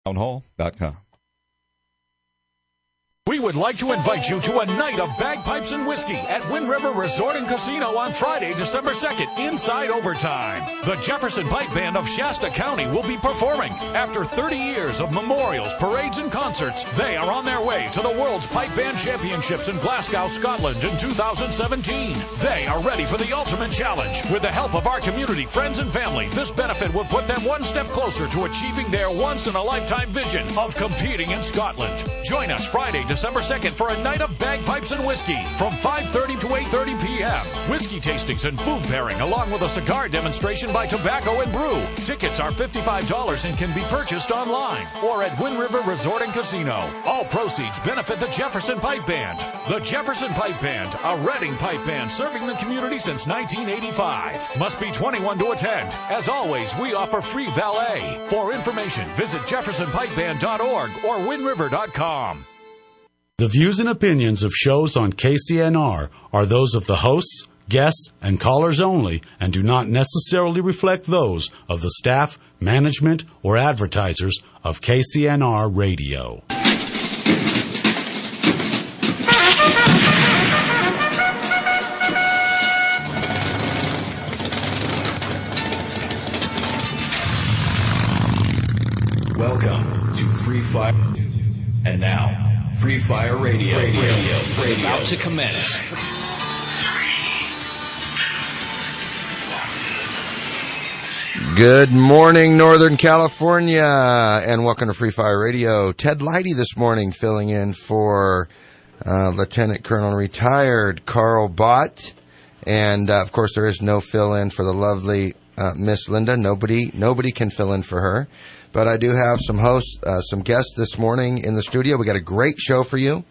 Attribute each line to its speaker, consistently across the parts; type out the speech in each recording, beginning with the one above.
Speaker 1: townhall.com.
Speaker 2: We would like to invite you to a night of bagpipes and whiskey at Wind River Resort and Casino on Friday, December 2nd, inside Overtime. The Jefferson Pipe Band of Shasta County will be performing. After 30 years of memorials, parades, and concerts, they are on their way to the World's Pipe Band Championships in Glasgow, Scotland in 2017. They are ready for the ultimate challenge. With the help of our community, friends, and family, this benefit will put them one step closer to achieving their once-in-a-lifetime vision of competing in Scotland. Join us Friday, December 2nd for a night of bagpipes and whiskey from 5:30 to 8:30 p.m. Whiskey tastings and food pairing along with a cigar demonstration by Tobacco and Brew. Tickets are $55 and can be purchased online or at Wind River Resort and Casino. All proceeds benefit the Jefferson Pipe Band. The Jefferson Pipe Band, a Reading pipe band serving the community since 1985. Must be 21 to attend. As always, we offer free valet. For information, visit jeffersonpipeband.org or windriver.com.
Speaker 3: The views and opinions of shows on KCNR are those of the hosts, guests, and callers only and do not necessarily reflect those of the staff, management, or advertisers of KCNR Radio.
Speaker 4: Welcome to Free Fire. And now, Free Fire Radio is about to commence.
Speaker 5: Good morning, Northern California, and welcome to Free Fire Radio. Ted Leidy this morning filling in for Lieutenant Colonel retired Carl Bott. And, of course, there is no fill-in for the lovely Miss Linda. Nobody can fill in for her. But I do have some hosts, some guests this morning in the studio. We got a great show for you.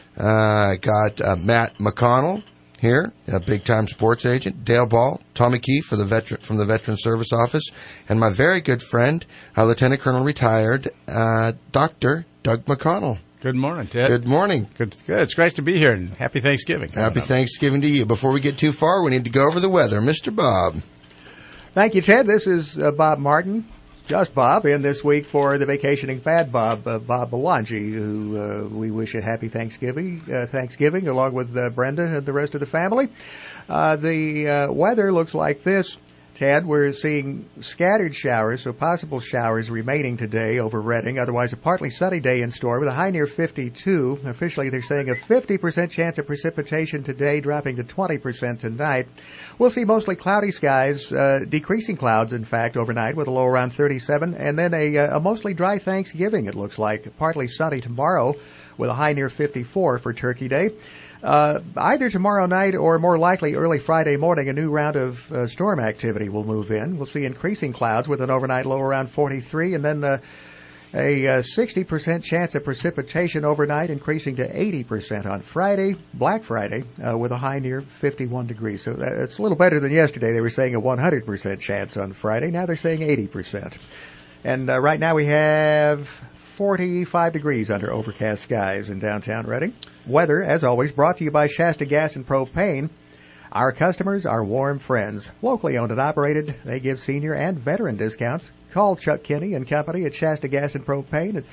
Speaker 5: Got Matt McConnell here, a big-time sports agent. Dale Ball, Tommy Key from the Veteran Service Office, and my very good friend, Lieutenant Colonel retired Dr. Doug McConnell.
Speaker 6: Good morning, Ted.
Speaker 5: Good morning.
Speaker 6: Good. It's great to be here, and happy Thanksgiving.
Speaker 5: Happy Thanksgiving to you. Before we get too far, we need to go over the weather. Mr. Bob.
Speaker 7: Thank you, Ted. This is Bob Martin. Just Bob in this week for the vacationing fad Bob Belangi, who we wish a happy Thanksgiving along with Brenda and the rest of the family. The weather looks like this. Ted, we're seeing scattered showers, so possible showers remaining today over Reading. Otherwise, a partly sunny day in store with a high near 52. Officially, they're saying a 50% chance of precipitation today, dropping to 20% tonight. We'll see mostly cloudy skies, decreasing clouds, in fact, overnight with a low around 37. And then a mostly dry Thanksgiving, it looks like. Partly sunny tomorrow with a high near 54 for Turkey Day. Either tomorrow night or more likely early Friday morning, a new round of storm activity will move in. We'll see increasing clouds with an overnight low around 43, and then a 60% chance of precipitation overnight, increasing to 80% on Friday, Black Friday, with a high near 51 degrees. So that's a little better than yesterday. They were saying a 100% chance on Friday. Now they're saying 80%. And right now we have 45 degrees under overcast skies in downtown Reading. Weather, as always, brought to you by Shasta Gas and Propane. Our customers are warm friends. Locally owned and operated, they give senior and veteran discounts. Call Chuck Kinney and Company at Shasta Gas and Propane at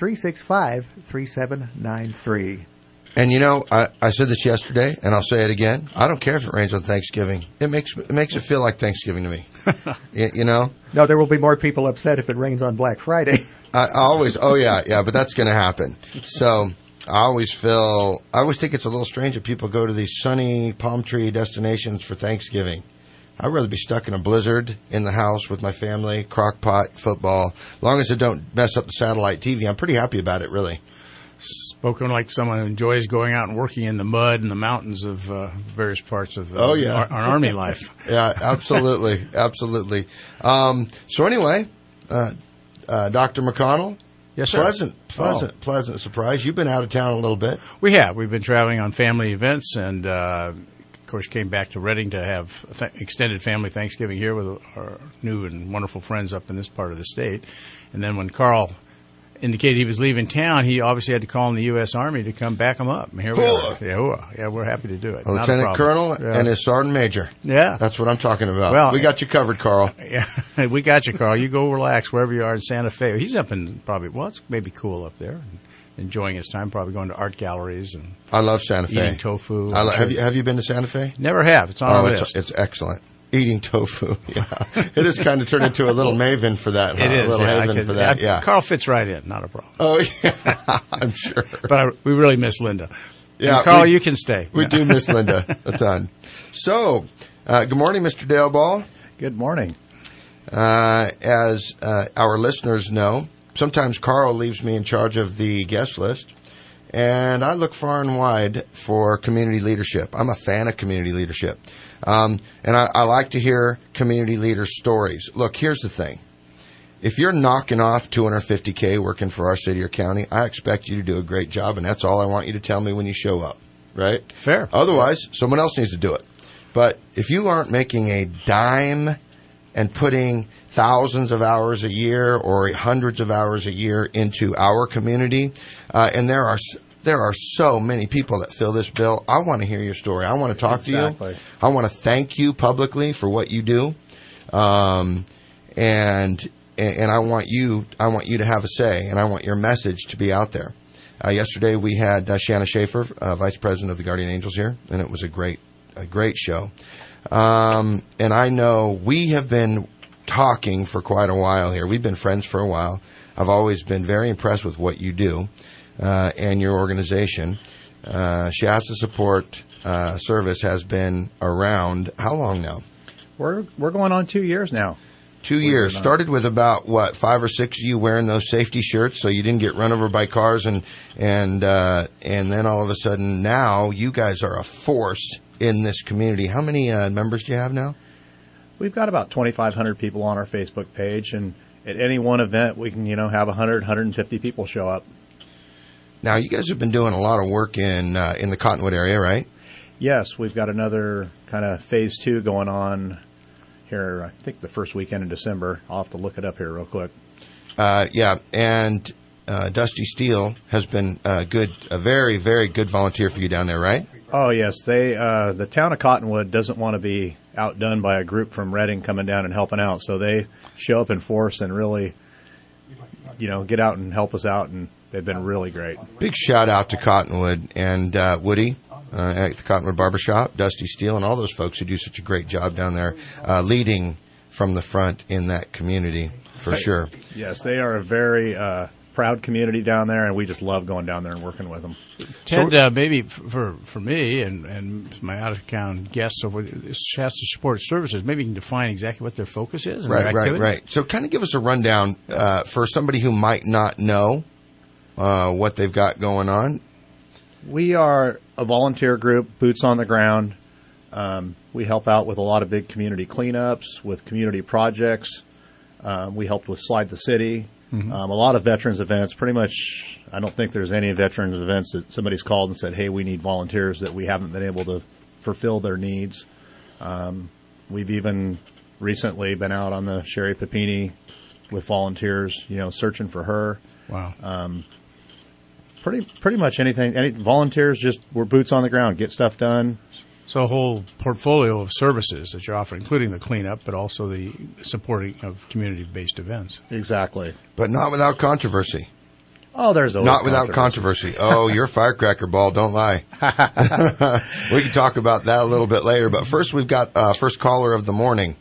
Speaker 7: 365-3793.
Speaker 5: And you know, I said this yesterday, and I'll say it again. I don't care if it rains on Thanksgiving. It makes it feel like Thanksgiving to me. you know?
Speaker 7: No, there will be more people upset if it rains on Black Friday.
Speaker 5: I always, but that's going to happen. So I always think it's a little strange that people go to these sunny palm tree destinations for Thanksgiving. I'd rather be stuck in a blizzard in the house with my family, crock pot, football. As long as it don't mess up the satellite TV, I'm pretty happy about it, really.
Speaker 6: Spoken like someone who enjoys going out and working in the mud and the mountains of various parts of our Army life.
Speaker 5: Yeah, absolutely. Absolutely. So anyway, Dr. McConnell.
Speaker 6: Yes, sir.
Speaker 5: Pleasant surprise. You've been out of town a little bit.
Speaker 6: We have. We've been traveling on family events and, of course, came back to Reading to have extended family Thanksgiving here with our new and wonderful friends up in this part of the state. And then when Carl indicated he was leaving town, he obviously had to call in the U.S. Army to come back him up. And here we are. Yeah, we're happy to do it.
Speaker 5: Lieutenant Colonel and his Sergeant Major.
Speaker 6: Yeah.
Speaker 5: That's what I'm talking about.
Speaker 6: Well,
Speaker 5: we got you covered, Carl.
Speaker 6: Yeah, we got you, Carl. You go relax wherever you are in Santa Fe. He's up in it's maybe cool up there. Enjoying his time, probably going to art galleries and
Speaker 5: I love Santa Fe.
Speaker 6: Eating tofu.
Speaker 5: Have you been to Santa Fe?
Speaker 6: Never have. It's on our list.
Speaker 5: It's excellent. Eating tofu. Yeah. It has kind of turned into a little maven for that.
Speaker 6: It is.
Speaker 5: A little haven for that. Yeah.
Speaker 6: Carl fits right in. Not a problem.
Speaker 5: Oh, yeah. I'm sure.
Speaker 6: But we really miss Linda.
Speaker 5: Yeah.
Speaker 6: And Carl, you can stay.
Speaker 5: We do miss Linda a ton. So, good morning, Mr. Dale Ball.
Speaker 1: Good morning.
Speaker 5: As our listeners know, sometimes Carl leaves me in charge of the guest list, and I look far and wide for community leadership. I'm a fan of community leadership. And I like to hear community leaders' stories. Look, here's the thing. If you're knocking off $250K working for our city or county, I expect you to do a great job, and that's all I want you to tell me when you show up, right?
Speaker 6: Fair.
Speaker 5: Otherwise, someone else needs to do it. But if you aren't making a dime and putting thousands of hours a year or hundreds of hours a year into our community, and there are so many people that fill this bill. I want to hear your story. I want to talk to you. I want to thank you publicly for what you do, and I want you to have a say, and I want your message to be out there. Yesterday we had Shanna Schaefer, Vice President of the Guardian Angels, here, and it was a great show. And I know we have been talking for quite a while here. We've been friends for a while. I've always been very impressed with what you do. And your organization. Shasta Support Service has been around how long now?
Speaker 1: We're going on 2 years now.
Speaker 5: 2 years. Started with about 5 or 6 of you wearing those safety shirts so you didn't get run over by cars, and then all of a sudden now you guys are a force in this community. How many members do you have now?
Speaker 1: We've got about 2,500 people on our Facebook page, and at any one event we can have 100, 150 people show up.
Speaker 5: Now, you guys have been doing a lot of work in the Cottonwood area, right?
Speaker 1: Yes, we've got another kind of phase 2 going on here, I think the first weekend in December. I'll have to look it up here real quick.
Speaker 5: Yeah, and Dusty Steele has been a very, very good volunteer for you down there, right?
Speaker 1: Oh, yes. The town of Cottonwood doesn't want to be outdone by a group from Reading coming down and helping out, so they show up in force and really, get out and help us out, and they've been really great.
Speaker 5: Big shout out to Cottonwood and Woody at the Cottonwood Barbershop, Dusty Steele, and all those folks who do such a great job down there leading from the front in that community, for sure.
Speaker 1: Yes, they are a very proud community down there, and we just love going down there and working with them.
Speaker 6: Ted, maybe for me and my out-of-town guests over Shasta Support Services, maybe you can define exactly what their focus is.
Speaker 5: Right. So kind of give us a rundown for somebody who might not know what they've got going on.
Speaker 1: We are a volunteer group, boots on the ground. We help out with a lot of big community cleanups, with community projects. We helped with Slide the City. Mm-hmm. A lot of veterans events. Pretty much, I don't think there's any veterans events that somebody's called and said, hey, we need volunteers, that we haven't been able to fulfill their needs. We've even recently been out on the Sherry Papini with volunteers, searching for her.
Speaker 6: Wow.
Speaker 1: Pretty much anything. Any volunteers, just we're boots on the ground, get stuff done.
Speaker 6: So a whole portfolio of services that you're offering, including the cleanup, but also the supporting of community-based events.
Speaker 1: Exactly.
Speaker 5: But not without controversy.
Speaker 1: Oh, there's always
Speaker 5: not without controversy. Oh, you're a firecracker, Ball. Don't lie. We can talk about that a little bit later. But first, we've got first caller of the morning.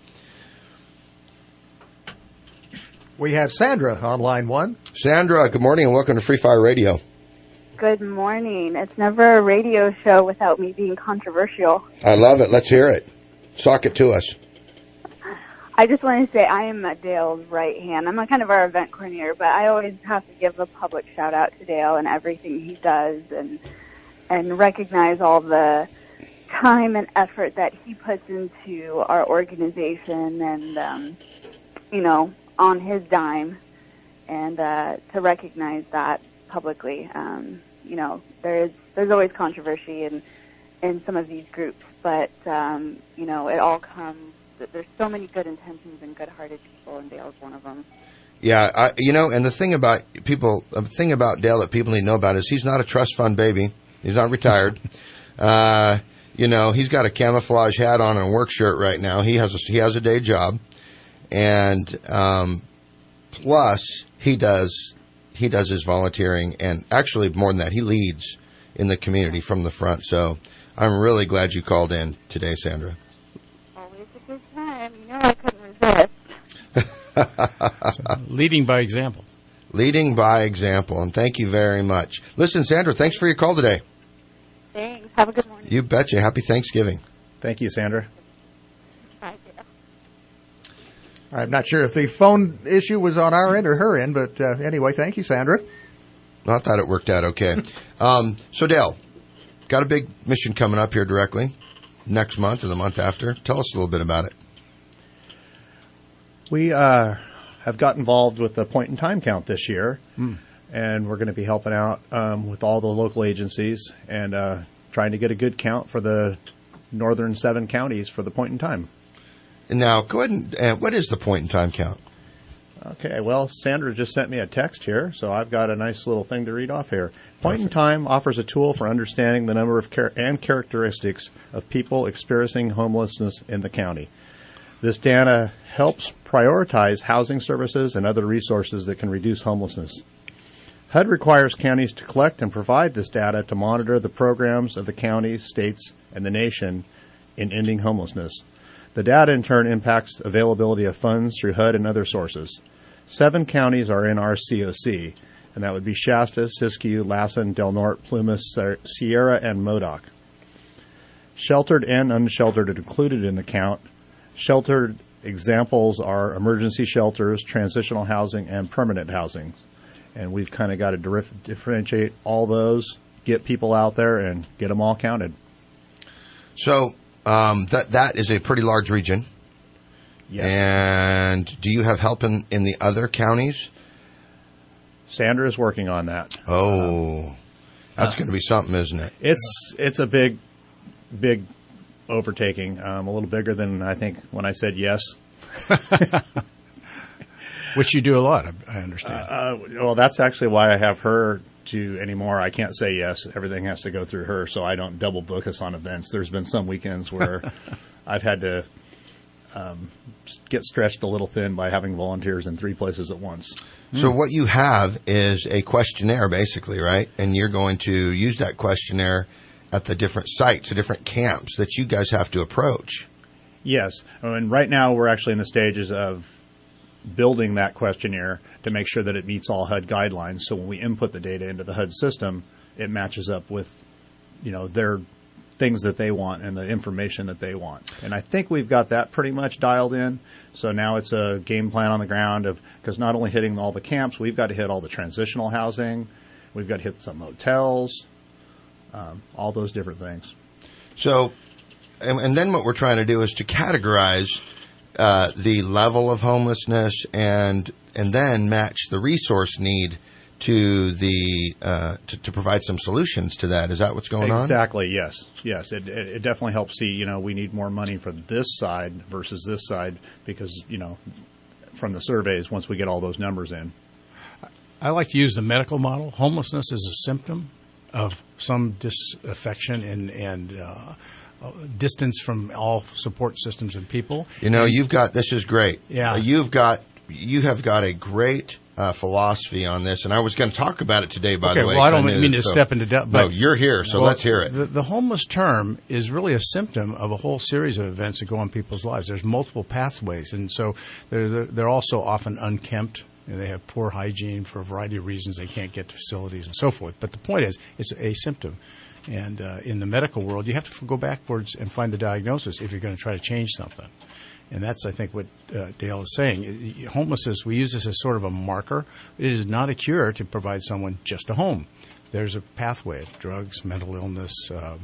Speaker 7: We have Sandra on line 1.
Speaker 5: Sandra, good morning and welcome to Free Fire Radio.
Speaker 8: Good morning. It's never a radio show without me being controversial.
Speaker 5: I love it. Let's hear it. Sock it to us.
Speaker 8: I just want to say I am Dale's right hand. I'm kind of our event coordinator, but I always have to give a public shout out to Dale and everything he does, and recognize all the time and effort that he puts into our organization, and on his dime, and to recognize that publicly. There's always controversy in some of these groups, but it all comes. There's so many good intentions and good-hearted people, and Dale's one of them.
Speaker 5: Yeah, and the thing about Dale that people need to know about is he's not a trust fund baby. He's not retired. He's got a camouflage hat on and a work shirt right now. He has a day job, and plus he does his volunteering, and actually more than that, he leads in the community from the front. So I'm really glad you called in today, Sandra.
Speaker 8: Always a good time. I couldn't resist.
Speaker 6: Leading by example.
Speaker 5: Leading by example, and thank you very much. Listen, Sandra, thanks for your call today.
Speaker 8: Thanks. Have a good morning.
Speaker 5: You betcha. Happy Thanksgiving.
Speaker 1: Thank you, Sandra.
Speaker 8: Bye.
Speaker 7: I'm not sure if the phone issue was on our end or her end, but anyway, thank you, Sandra.
Speaker 5: I thought it worked out okay. So, Dale, got a big mission coming up here directly next month or the month after. Tell us a little bit about it.
Speaker 1: We have got involved with the point in time count this year, and we're going to be helping out with all the local agencies and trying to get a good count for the northern 7 counties for the point in time.
Speaker 5: Now, go ahead and what is the point in time count?
Speaker 1: Okay, well, Sandra just sent me a text here, so I've got a nice little thing to read off here. Point in Time offers a tool for understanding the number of and characteristics of people experiencing homelessness in the county. This data helps prioritize housing services and other resources that can reduce homelessness. HUD requires counties to collect and provide this data to monitor the programs of the counties, states, and the nation in ending homelessness. The data, in turn, impacts availability of funds through HUD and other sources. 7 counties are in our COC, and that would be Shasta, Siskiyou, Lassen, Del Norte, Plumas, Sierra, and Modoc. Sheltered and unsheltered are included in the count. Sheltered examples are emergency shelters, transitional housing, and permanent housing. And we've kind of got to differentiate all those, get people out there, and get them all counted.
Speaker 5: So that is a pretty large region.
Speaker 1: Yes.
Speaker 5: And do you have help in the other counties?
Speaker 1: Sandra is working on that.
Speaker 5: Oh, that's going to be something, isn't it?
Speaker 1: It's a big overtaking, a little bigger than I think when I said yes.
Speaker 6: Which you do a lot, I understand.
Speaker 1: Well, that's actually why I have her to anymore. I can't say yes. Everything has to go through her, so I don't double book us on events. There's been some weekends where I've had to get stretched a little thin by having volunteers in 3 places at once.
Speaker 5: So what you have is a questionnaire, basically, right? And you're going to use that questionnaire at the different sites, the different camps that you guys have to approach.
Speaker 1: Yes. And right now we're actually in the stages of building that questionnaire to make sure that it meets all HUD guidelines. So when we input the data into the HUD system, it matches up with, their things that they want and the information that they want. And I think we've got that pretty much dialed in. So now it's a game plan on the ground because not only hitting all the camps, we've got to hit all the transitional housing. We've got to hit some hotels, all those different things.
Speaker 5: So, and then what we're trying to do is to categorize the level of homelessness and then match the resource need to the to provide some solutions to that. Is that what's going on?
Speaker 1: Exactly. Yes. It definitely helps see. We need more money for this side versus this side because from the surveys once we get all those numbers in.
Speaker 6: I like to use the medical model. Homelessness is a symptom of some disaffection and distance from all support systems and people.
Speaker 5: This is great.
Speaker 6: Yeah.
Speaker 5: You have got a great philosophy on this, and I was going to talk about it today, by the way.
Speaker 6: Well, I don't mean to step into depth.
Speaker 5: No, you're here, so let's hear it.
Speaker 6: The homeless term is really a symptom of a whole series of events that go on people's lives. There's multiple pathways, and so they're also often unkempt. They have poor hygiene for a variety of reasons. They can't get to facilities and so forth. But the point is, it's a symptom. And in the medical world, you have to go backwards and find the diagnosis if you're going to try to change something. And that's, I think, what Dale is saying. Homelessness, we use this as sort of a marker. It is not a cure to provide someone just a home. There's a pathway: drugs, mental illness,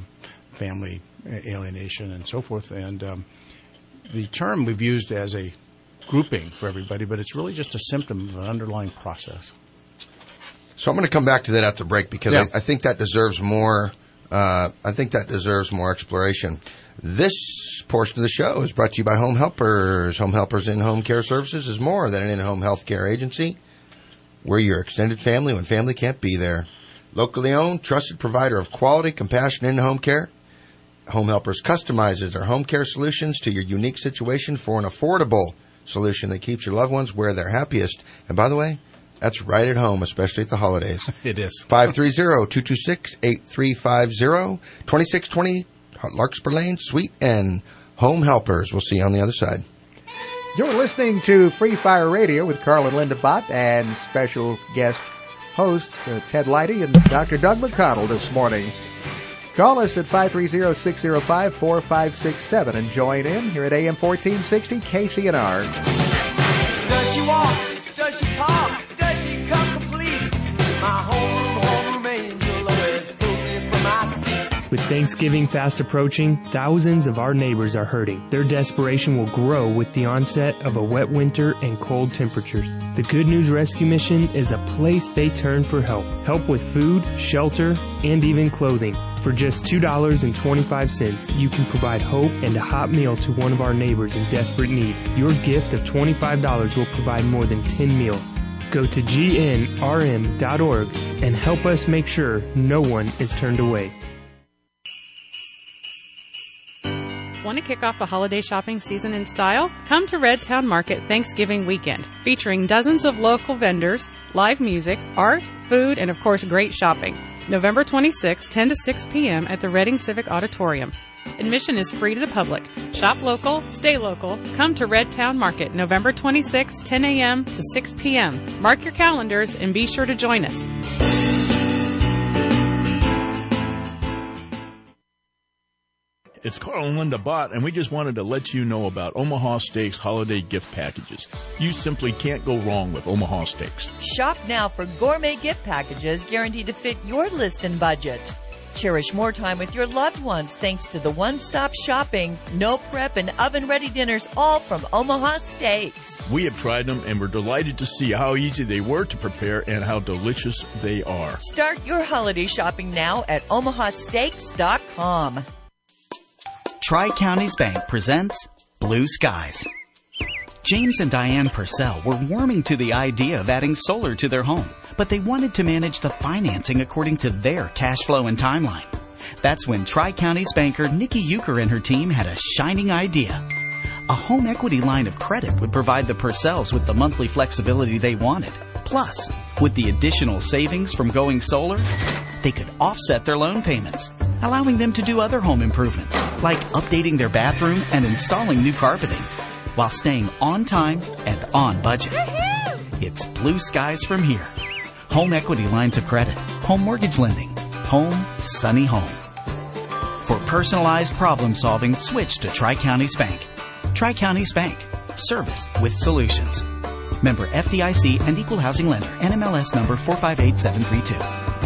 Speaker 6: family alienation, and so forth. And the term we've used as a grouping for everybody, but it's really just a symptom of an underlying process.
Speaker 5: So I'm going to come back to that after the break because I think that deserves more I think that deserves more exploration. This portion of the show is brought to you by Home Helpers. Home Helpers in-home care services is more than an in-home health care agency. We're your extended family when family can't be there. Locally owned, trusted provider of quality, compassionate in-home care. Home Helpers customizes their home care solutions to your unique situation for an affordable solution that keeps your loved ones where they're happiest. And by the way, that's right at home, especially at the holidays.
Speaker 6: It is.
Speaker 5: 530-226-8350, 2620 Larkspur Lane, Suite N. Home Helpers. We'll see you on the other side.
Speaker 7: You're listening to Free Fire Radio with Carl and Linda Bott and special guest hosts Ted Leidy and Dr. Doug McConnell this morning. Call us at 530-605-4567 and join in here at AM 1460 KCNR.
Speaker 9: Does she walk? Does she talk? Does she come complete? My homeroom angel always pulled me from my seat.
Speaker 10: With Thanksgiving fast approaching, thousands of our neighbors are hurting. Their desperation will grow with the onset of a wet winter and cold temperatures. The Good News Rescue Mission is a place they turn for help. Help with food, shelter, and even clothing. For just $2.25, you can provide hope and a hot meal to one of our neighbors in desperate need. Your gift of $25 will provide more than 10 meals. Go to gnrm.org and help us make sure no one is turned away.
Speaker 11: Want to kick off a holiday shopping season in style? Come to Red Town Market Thanksgiving weekend, featuring dozens of local vendors, live music, art, food, and of course great shopping. November 26, 10 to 6 p.m. at the Reading Civic Auditorium. Admission is free to the public. Shop local, stay local. Come to Red Town Market November 26, 10 a.m. to 6 p.m. Mark your calendars and be sure to join us.
Speaker 12: It's Carl and Linda Bott, and we just wanted to let you know about Omaha Steaks holiday gift packages. You simply can't go wrong with Omaha Steaks.
Speaker 13: Shop now for gourmet gift packages guaranteed to fit your list and budget. Cherish more time with your loved ones thanks to the one-stop shopping, no prep, and oven-ready dinners, all from Omaha Steaks.
Speaker 12: We have tried them, and we're delighted to see how easy they were to prepare and how delicious they are.
Speaker 13: Start your holiday shopping now at omahasteaks.com.
Speaker 14: Tri-Counties Bank presents Blue Skies. James and Diane Purcell were warming to the idea of adding solar to their home, but they wanted to manage the financing according to their cash flow and timeline. That's when Tri-Counties banker Nikki Euchre and her team had a shining idea. A home equity line of credit would provide the Purcells with the monthly flexibility they wanted. Plus, with the additional savings from going solar, they could offset their loan payments, allowing them to do other home improvements, like updating their bathroom and installing new carpeting, while staying on time and on budget. It's blue skies from here. Home equity lines of credit, home mortgage lending, home, sunny home. For personalized problem solving, switch to Tri-Counties Bank. Tri-Counties Bank. Service with solutions. Member FDIC and Equal Housing Lender. NMLS number 458732.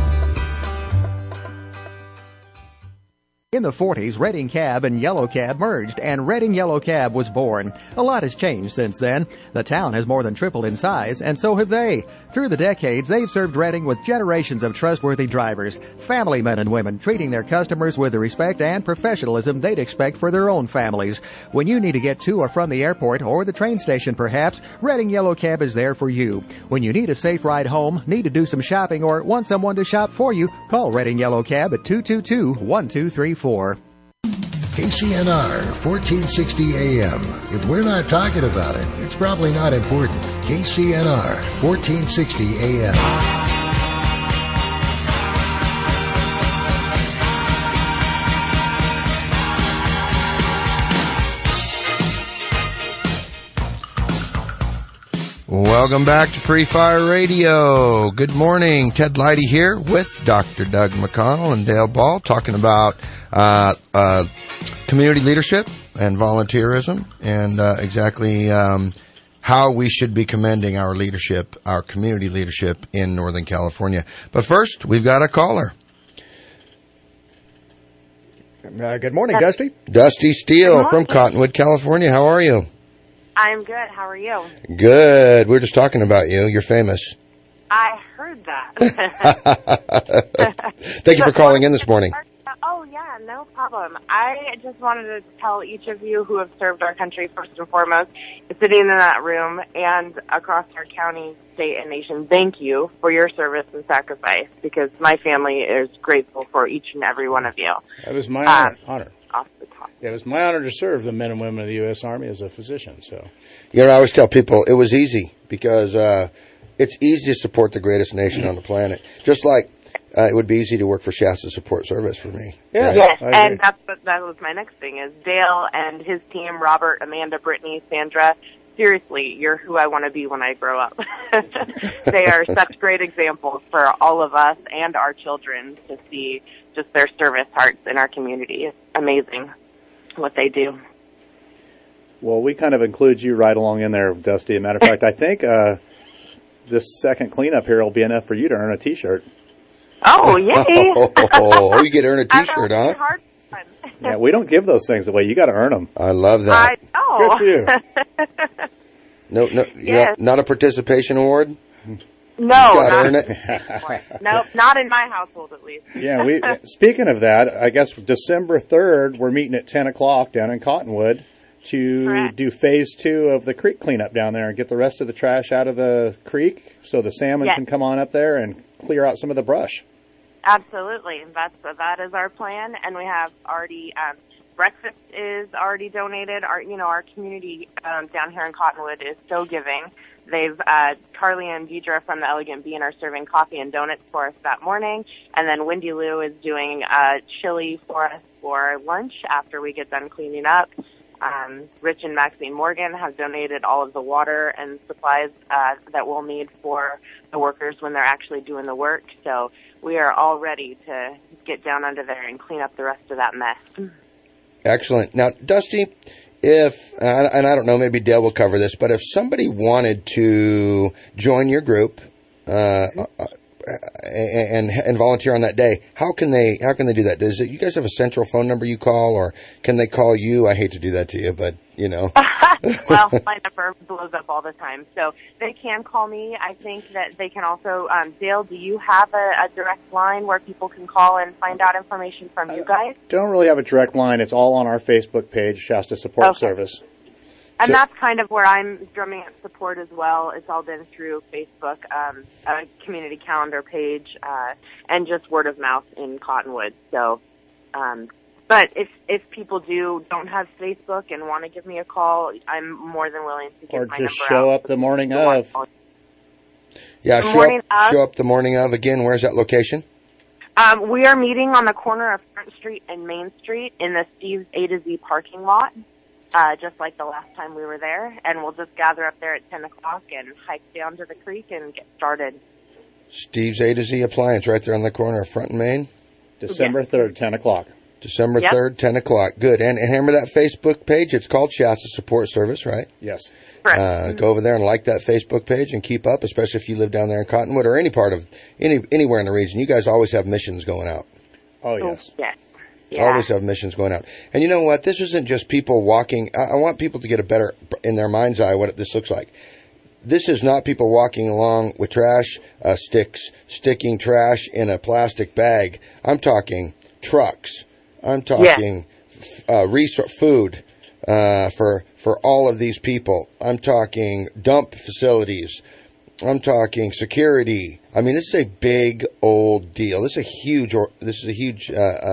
Speaker 7: In the 40s, Reading Cab and Yellow Cab merged, and Reading Yellow Cab was born. A lot has changed since then. The town has more than tripled in size, and so have they. Through the decades, they've served Reading with generations of trustworthy drivers, family men and women, treating their customers with the respect and professionalism they'd expect for their own families. When you need to get to or from the airport or the train station, perhaps, Reading Yellow Cab is there for you. When you need a safe ride home, need to do some shopping, or want someone to shop for you, call Reading Yellow Cab at 222-1234.
Speaker 15: KCNR 1460 AM. If we're not talking about it, it's probably not important. KCNR 1460 AM.
Speaker 5: Welcome back to Free Fire Radio. Good morning. Ted Leidy here with Dr. Doug McConnell and Dale Ball, talking about community leadership and volunteerism, and exactly how we should be commending our leadership, our community leadership in Northern California. But first, we've got a caller.
Speaker 7: Good morning, Dusty.
Speaker 5: Dusty Steele from Cottonwood, California. How are you?
Speaker 16: I'm good. How are you?
Speaker 5: Good. We're just talking about you. You're famous.
Speaker 16: I heard that.
Speaker 5: Thank you for calling in this morning.
Speaker 16: problem. I just wanted to tell each of you who have served our country first and foremost, sitting in that room and across our county, state, and nation, thank you for your service and sacrifice, because my family is grateful for each and every one of you.
Speaker 6: That was my honor.
Speaker 16: Off the top.
Speaker 6: Yeah, it was my honor to serve the men and women of the U.S. Army as a physician. So,
Speaker 5: I always tell people it was easy because it's easy to support the greatest nation on the planet. Just like it would be easy to work for Shasta Support Service for me.
Speaker 6: Yeah,
Speaker 5: right?
Speaker 16: Yes, and that was my next thing is Dale and his team, Robert, Amanda, Brittany, Sandra. Seriously, you're who I want to be when I grow up. They are such great examples for all of us and our children to see just their service hearts in our community. It's amazing what they do.
Speaker 1: Well, we kind of include you right along in there, Dusty. As a matter of fact, I think this second cleanup here will be enough for you to earn a T-shirt.
Speaker 16: Oh, yay!
Speaker 5: You get to earn a T-shirt, huh?
Speaker 1: Yeah, we don't give those things away. You got to earn them.
Speaker 5: I love that.
Speaker 1: Good for you.
Speaker 5: No,
Speaker 16: Yes.
Speaker 5: not a participation award?
Speaker 16: No,
Speaker 5: You gotta
Speaker 16: not,
Speaker 5: earn it.
Speaker 16: nope, not in my household at least.
Speaker 1: Yeah, speaking of that, I guess December 3rd, we're meeting at 10 o'clock down in Cottonwood to do phase 2 of the creek cleanup down there and get the rest of the trash out of the creek so the salmon can come on up there and clear out some of the brush.
Speaker 16: Absolutely. That is our plan, and we have already breakfast is already donated. Our community down here in Cottonwood is so giving. They've Carly and Deidre from the Elegant Bean are serving coffee and donuts for us that morning, and then Wendy Lou is doing chili for us for lunch after we get done cleaning up. Rich and Maxine Morgan have donated all of the water and supplies that we'll need for the workers when they're actually doing the work. So we are all ready to get down under there and clean up the rest of that mess.
Speaker 5: Excellent. Now, Dusty, and I don't know, maybe Dale will cover this, but if somebody wanted to join your group and volunteer on that day, how can they do that? You guys have a central phone number you call, or can they call you? I hate to do that to you, but
Speaker 16: Well, my number blows up all the time, so they can call me. I think that they can also, Dale, do you have a direct line where people can call and find out information from you guys?
Speaker 1: Don't really have a direct line. It's all on our Facebook page, Shasta Support Service.
Speaker 16: And that's kind of where I'm drumming up support as well. It's all done through Facebook, a community calendar page, and just word of mouth in Cottonwood. So, but if people don't have Facebook and want to give me a call, I'm more than willing to give my number out.
Speaker 1: Or just show up the morning of.
Speaker 5: Yeah, show up the morning of. Again, where's that location?
Speaker 16: We are meeting on the corner of Front Street and Main Street in the Steve's A to Z parking lot. Just like the last time we were there, and we'll just gather up there at 10 o'clock and hike down to the creek and get started.
Speaker 5: Steve's A to Z Appliance, right there on the corner of Front and Main.
Speaker 1: December 3rd, 10 o'clock.
Speaker 5: December 3rd, 10 o'clock. Good. And remember that Facebook page? It's called Shasta Support Service, right?
Speaker 1: Yes.
Speaker 5: Go over there and like that Facebook page and keep up, especially if you live down there in Cottonwood or any part of, anywhere in the region. You guys always have missions going out.
Speaker 1: Oh, yes.
Speaker 16: Yes.
Speaker 5: Yeah. Always have missions going out. And you know what? This isn't just people walking. I want people to get a better, in their mind's eye, what this looks like. This is not people walking along with trash sticks, sticking trash in a plastic bag. I'm talking trucks. I'm talking food for all of these people. I'm talking dump facilities. I'm talking security. I mean, this is a big old deal. This is a huge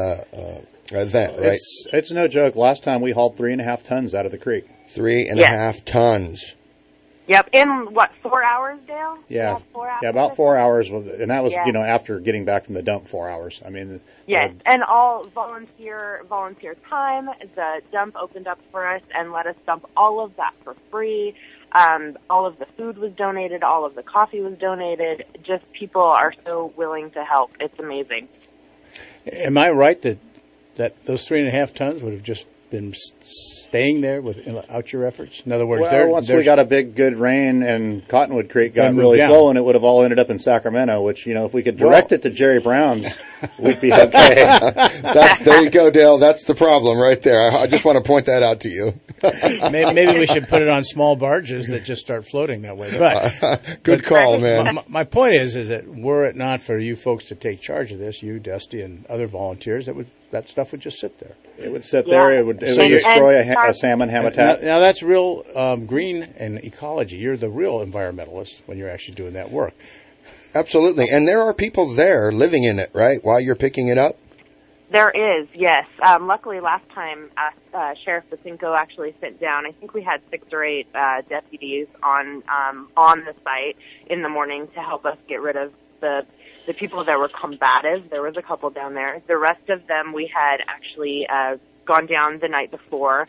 Speaker 5: event, right?
Speaker 1: It's no joke. Last time we hauled 3.5 tons out of the creek.
Speaker 5: 3.5 tons.
Speaker 16: Yep. In 4 hours, Dale?
Speaker 1: Yeah.
Speaker 16: 4 hours?
Speaker 1: Yeah, about 4 hours. And that was, after getting back from the dump 4 hours. I mean.
Speaker 16: Yes. And all volunteer time. The dump opened up for us and let us dump all of that for free. All of the food was donated. All of the coffee was donated. Just people are so willing to help. It's amazing.
Speaker 6: Am I right that those 3.5 tons would have just been staying there without your efforts? In other words,
Speaker 1: once we got a big good rain and Cottonwood Creek got really flowing, it would have all ended up in Sacramento, which, if we could direct it to Jerry Brown's, we'd be okay.
Speaker 5: There you go, Dale. That's the problem right there. I just want to point that out to you.
Speaker 6: Maybe we should put it on small barges that just start floating that way. But
Speaker 5: good call, man.
Speaker 6: My point is that were it not for you folks to take charge of this, you, Dusty, and other volunteers, that stuff would just sit there.
Speaker 1: It would sit there. It would destroy a salmon habitat.
Speaker 6: Now that's real green and ecology. You're the real environmentalist when you're actually doing that work.
Speaker 5: Absolutely. And there are people there living in it, right, while you're picking it up?
Speaker 16: There is, yes. Luckily, last time Sheriff Basinko actually sent down, I think we had 6 or 8 deputies on the site in the morning to help us get rid of the people that were combative. There was a couple down there. The rest of them we had actually gone down the night before.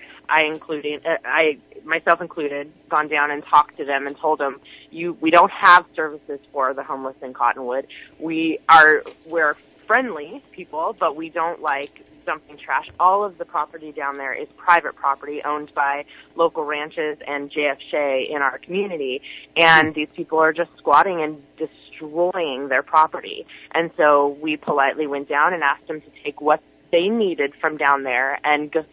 Speaker 16: Myself included, gone down and talked to them and told them, we don't have services for the homeless in Cottonwood. We're friendly people, but we don't like dumping trash. All of the property down there is private property owned by local ranches and JF Shea in our community, and these people are just squatting and destroying their property. And so we politely went down and asked them to take what they needed from down there and go,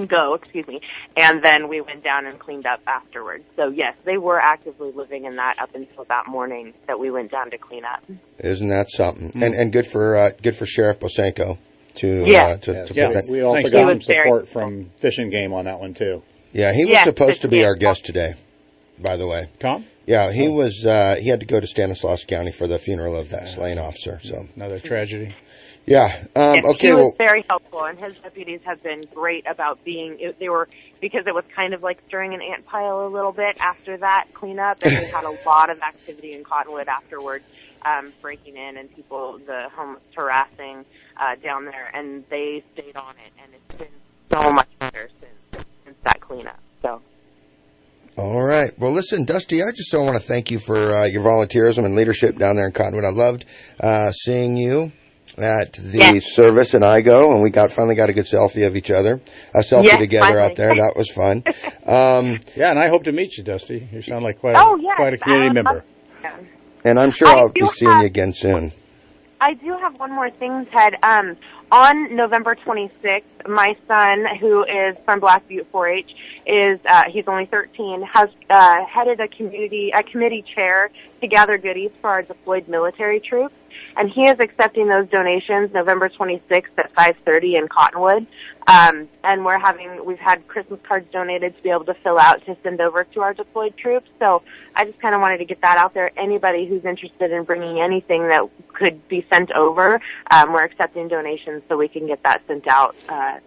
Speaker 16: and then we went down and cleaned up afterwards. So yes, they were actively living in that up until that morning that we went down to clean up.
Speaker 5: Isn't that something? And good for Sheriff Bosenko to
Speaker 1: we also got some support from Fish and Game on that one too.
Speaker 5: Yeah, he was supposed to be our guest today, by the way.
Speaker 6: Tom?
Speaker 5: Yeah, he was. He had to go to Stanislaus County for the funeral of that slain officer. So
Speaker 6: another tragedy.
Speaker 5: Yeah. Okay.
Speaker 16: He was very helpful, and his deputies have been great about because it was kind of like stirring an ant pile a little bit after that cleanup, and we had a lot of activity in Cottonwood afterwards, breaking in and the homeless harassing down there, and they stayed on it, and it's been so much better since that cleanup. So.
Speaker 5: All right. Well, listen, Dusty, I just want to thank you for your volunteerism and leadership down there in Cottonwood. I loved seeing you at the service in IGO, and we finally got a good selfie of each other. A selfie together finally. Out there. That was fun.
Speaker 6: And I hope to meet you, Dusty. You sound like quite a community member.
Speaker 5: And I'm sure I'll be seeing you again soon.
Speaker 16: I do have one more thing, Ted. On November 26th, my son, who is from Black Butte 4-H, he's only 13, has headed a committee chair to gather goodies for our deployed military troops. And he is accepting those donations November 26th at 5:30 in Cottonwood. And we've had Christmas cards donated to be able to fill out to send over to our deployed troops. So I just kind of wanted to get that out there. Anybody who's interested in bringing anything that could be sent over, we're accepting donations so we can get that sent out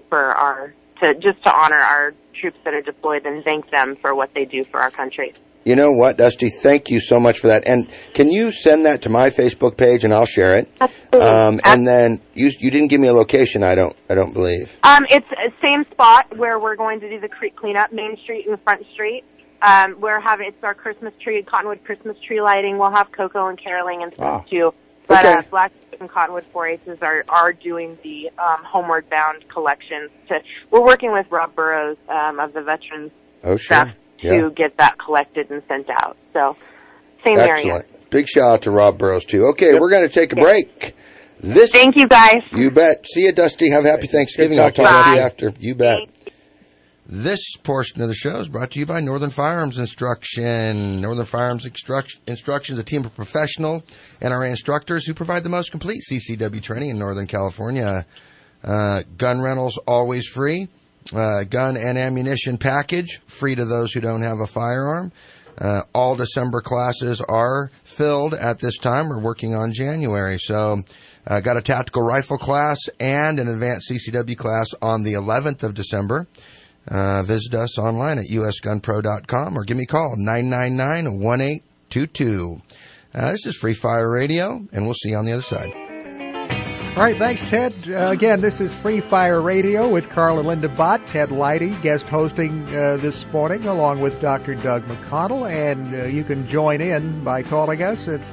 Speaker 16: to honor our troops that are deployed and thank them for what they do for our country.
Speaker 5: You know what, Dusty? Thank you so much for that. And can you send that to my Facebook page and I'll share it?
Speaker 16: Absolutely.
Speaker 5: And then you didn't give me a location. I don't believe.
Speaker 16: It's the same spot where we're going to do the creek cleanup, Main Street and Front Street. It's our Christmas tree, Cottonwood Christmas tree lighting. We'll have cocoa and caroling and stuff too. But Black and Cottonwood 4-H's are doing the Homeward Bound collections. We're working with Rob Burrows of the Veterans stuff to get that collected and sent out. So, same area.
Speaker 5: Big shout out to Rob Burrows, too. Okay, we're going to take a break.
Speaker 16: Thank you, guys.
Speaker 5: You bet. See you, Dusty. Have a happy Thanksgiving. I'll talk to you after. You bet. This portion of the show is brought to you by Northern Firearms Instruction. Northern Firearms Instruction is a team of professional NRA instructors who provide the most complete CCW training in Northern California. Gun rentals always free. Gun and ammunition package free to those who don't have a firearm. All December classes are filled at this time. We're working on January. So got a tactical rifle class and an advanced CCW class on the 11th of December. Visit us online at usgunpro.com or give me a call, 999-1822. This is Free Fire Radio, and we'll see you on the other side.
Speaker 7: All right, thanks, Ted. Again, this is Free Fire Radio with Carl and Linda Bott, Ted Leidy, guest hosting this morning, along with Dr. Doug McConnell, and you can join in by calling us at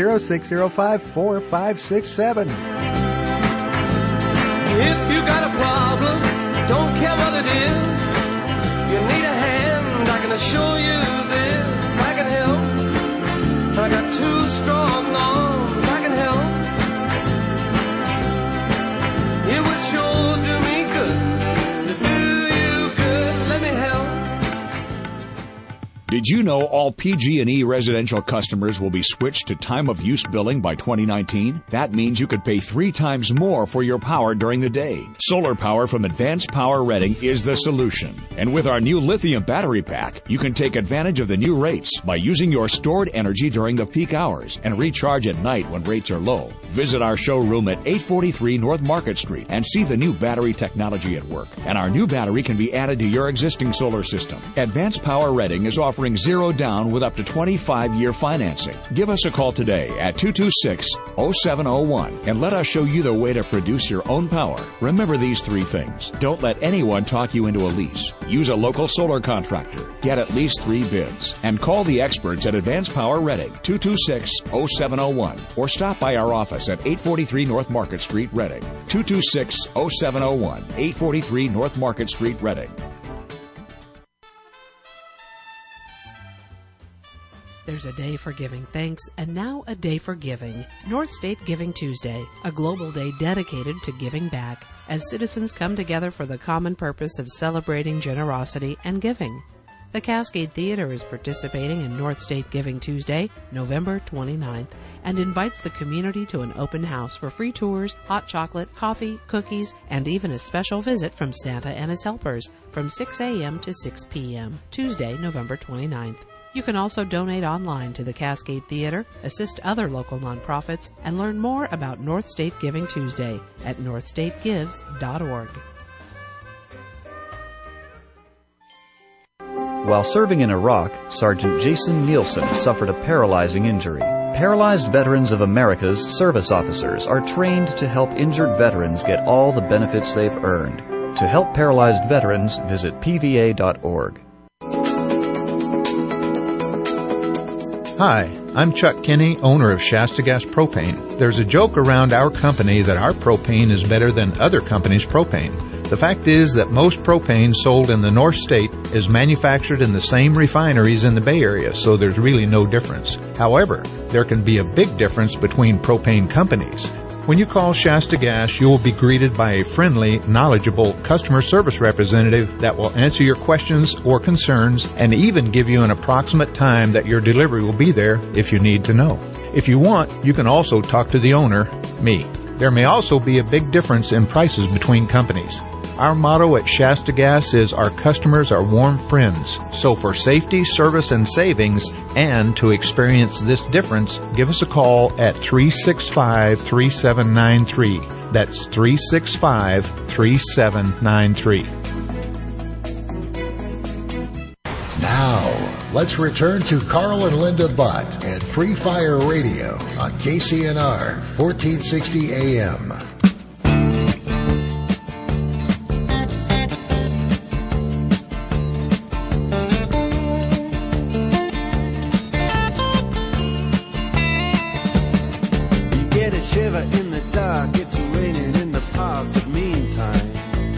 Speaker 7: 530-605-4567.
Speaker 9: If you got a problem, don't care what it is, you need a hand, I can assure you this, I can help. I got 2 strong arms, I can help. It would sure do me good to do you good. Let me help.
Speaker 2: Did you know all PG&E residential customers will be switched to time-of-use billing by 2019? That means you could pay 3 times more for your power during the day. Solar power from Advanced Power Reading is the solution. And with our new lithium battery pack, you can take advantage of the new rates by using your stored energy during the peak hours and recharge at night when rates are low. Visit our showroom at 843 North Market Street and see the new battery technology at work. And our new battery can be added to your existing solar system. Advanced Power Reading is offering 0 down with up to 25-year financing. Give us a call today at 226-0701 and let us show you the way to produce your own power. Remember these 3 things. Don't let anyone talk you into a lease. Use a local solar contractor. Get at least 3 bids. And call the experts at Advanced Power Reading, 226-0701, or stop by our office at 843 North Market Street, Reading. 226-0701, 843 North Market Street, Reading.
Speaker 17: There's a day for giving thanks, and now a day for giving. North State Giving Tuesday, a global day dedicated to giving back, as citizens come together for the common purpose of celebrating generosity and giving. The Cascade Theater is participating in North State Giving Tuesday, November 29th, and invites the community to an open house for free tours, hot chocolate, coffee, cookies, and even a special visit from Santa and his helpers from 6 a.m. to 6 p.m., Tuesday, November 29th. You can also donate online to the Cascade Theater, assist other local nonprofits, and learn more about North State Giving Tuesday at northstategives.org.
Speaker 18: While serving in Iraq, Sergeant Jason Nielsen suffered a paralyzing injury. Paralyzed Veterans of America's service officers are trained to help injured veterans get all the benefits they've earned. To help paralyzed veterans, visit pva.org.
Speaker 19: Hi, I'm Chuck Kinney, owner of Shasta Gas Propane. There's a joke around our company that our propane is better than other companies' propane. The fact is that most propane sold in the North State is manufactured in the same refineries in the Bay Area, so there's really no difference. However, there can be a big difference between propane companies. When you call Shasta Gas, you will be greeted by a friendly, knowledgeable customer service representative that will answer your questions or concerns and even give you an approximate time that your delivery will be there if you need to know. If you want, you can also talk to the owner, me. There may also be a big difference in prices between companies. Our motto at Shasta Gas is our customers are warm friends. So for safety, service, and savings, and to experience this difference, give us a call at 365-3793. That's 365-3793.
Speaker 15: Now, let's return to Carl and Linda Butt and Free Fire Radio on KCNR 1460 AM.
Speaker 9: In the dark, it's raining in the park, but meantime,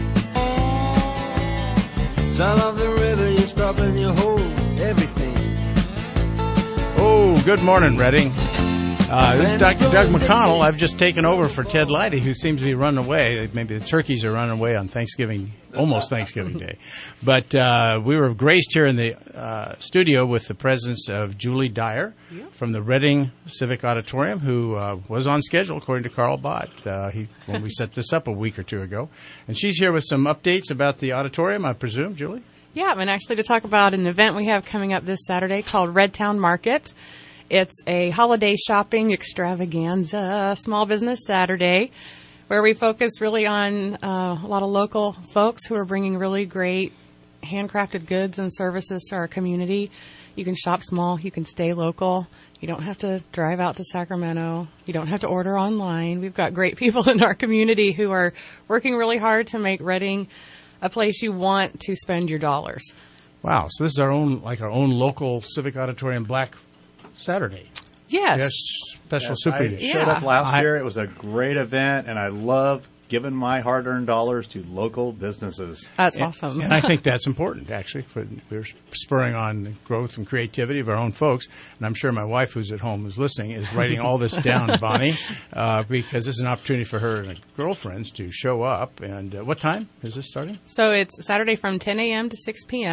Speaker 9: sound of the river, you stop and you hold everything.
Speaker 6: Oh, good morning, Reading. This is Dr. Doug McConnell. I've just taken over for Ted Leidy, who seems to be running away. Maybe the turkeys are running away on Thanksgiving, almost Thanksgiving Day. But we were graced here in the studio with the presence of Julie Dyer from the Reading Civic Auditorium, who was on schedule, according to Carl Bott, when we set this up a week or two ago. And she's here with some updates about the auditorium, I presume, Julie?
Speaker 11: Yeah, and actually to talk about an event we have coming up this Saturday called Red Town Market. It's a holiday shopping extravaganza, small business Saturday, where we focus really on a lot of local folks who are bringing really great handcrafted goods and services to our community. You can shop small, you can stay local. You don't have to drive out to Sacramento. You don't have to order online. We've got great people in our community who are working really hard to make Reading a place you want to spend your dollars.
Speaker 6: Wow, so this is our own local Civic Auditorium Black Saturday.
Speaker 11: Yes.
Speaker 6: Special Super
Speaker 1: I showed up last year. It was a great event, and I love giving my hard-earned dollars to local businesses.
Speaker 11: That's awesome.
Speaker 6: And I think that's important, actually. We're spurring on growth and creativity of our own folks. And I'm sure my wife, who's at home, who's listening, is writing all this down, Bonnie, because this is an opportunity for her and her girlfriends to show up. And what time is this starting?
Speaker 11: So it's Saturday from 10 a.m. to 6 p.m.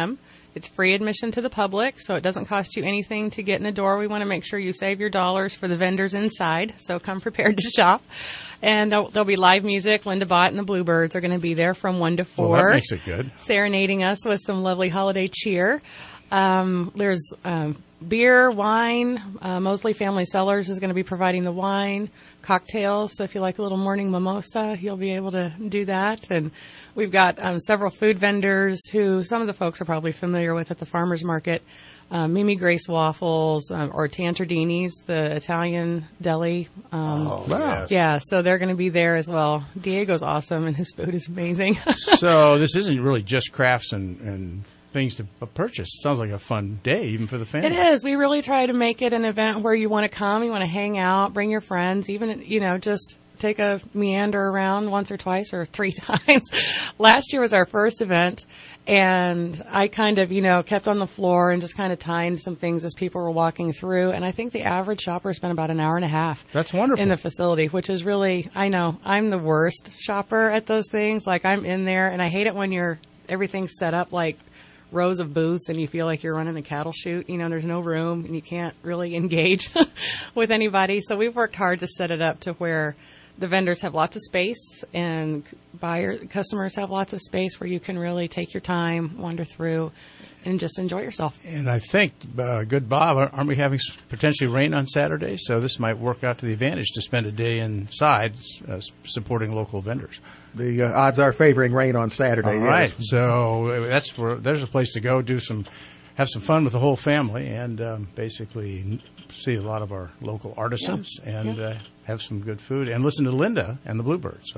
Speaker 11: It's free admission to the public, so it doesn't cost you anything to get in the door. We want to make sure you save your dollars for the vendors inside, so come prepared to shop. And there'll be live music. Linda Bott and the Bluebirds are going to be there from 1 to 4.
Speaker 6: Well, that makes it good.
Speaker 11: Serenading us with some lovely holiday cheer. There's beer, wine. Mosley Family Cellars is going to be providing the wine, cocktails. So if you like a little morning mimosa, you'll be able to do that. And we've got several food vendors who some of the folks are probably familiar with at the farmers market. Mimi Grace Waffles or Tantardini's, the Italian deli.
Speaker 6: Wow.
Speaker 11: Yeah, so they're going to be there as well. Diego's awesome, and his food is amazing.
Speaker 6: So this isn't really just crafts and things to purchase. It sounds like a fun day, even for the family.
Speaker 11: It is. We really try to make it an event where you want to come, you want to hang out, bring your friends, even, just take a meander around once or twice or 3 times. Last year was our first event, and I kind of, kept on the floor and just kind of timed some things as people were walking through. And I think the average shopper spent about an hour and a half.
Speaker 6: That's wonderful.
Speaker 11: In the facility, which is really, I know, I'm the worst shopper at those things. Like, I'm in there, and I hate it when everything's set up like rows of booths and you feel like you're running a cattle chute. There's no room and you can't really engage with anybody. So we've worked hard to set it up to where the vendors have lots of space and customers have lots of space where you can really take your time, wander through, and just enjoy yourself.
Speaker 6: And I think, good Bob, aren't we having potentially rain on Saturday? So this might work out to the advantage to spend a day inside supporting local vendors.
Speaker 7: The odds are favoring rain on Saturday.
Speaker 6: All right, so there's a place to go, have some fun with the whole family, and basically see a lot of our local artisans and have some good food and listen to Linda and the Bluebirds.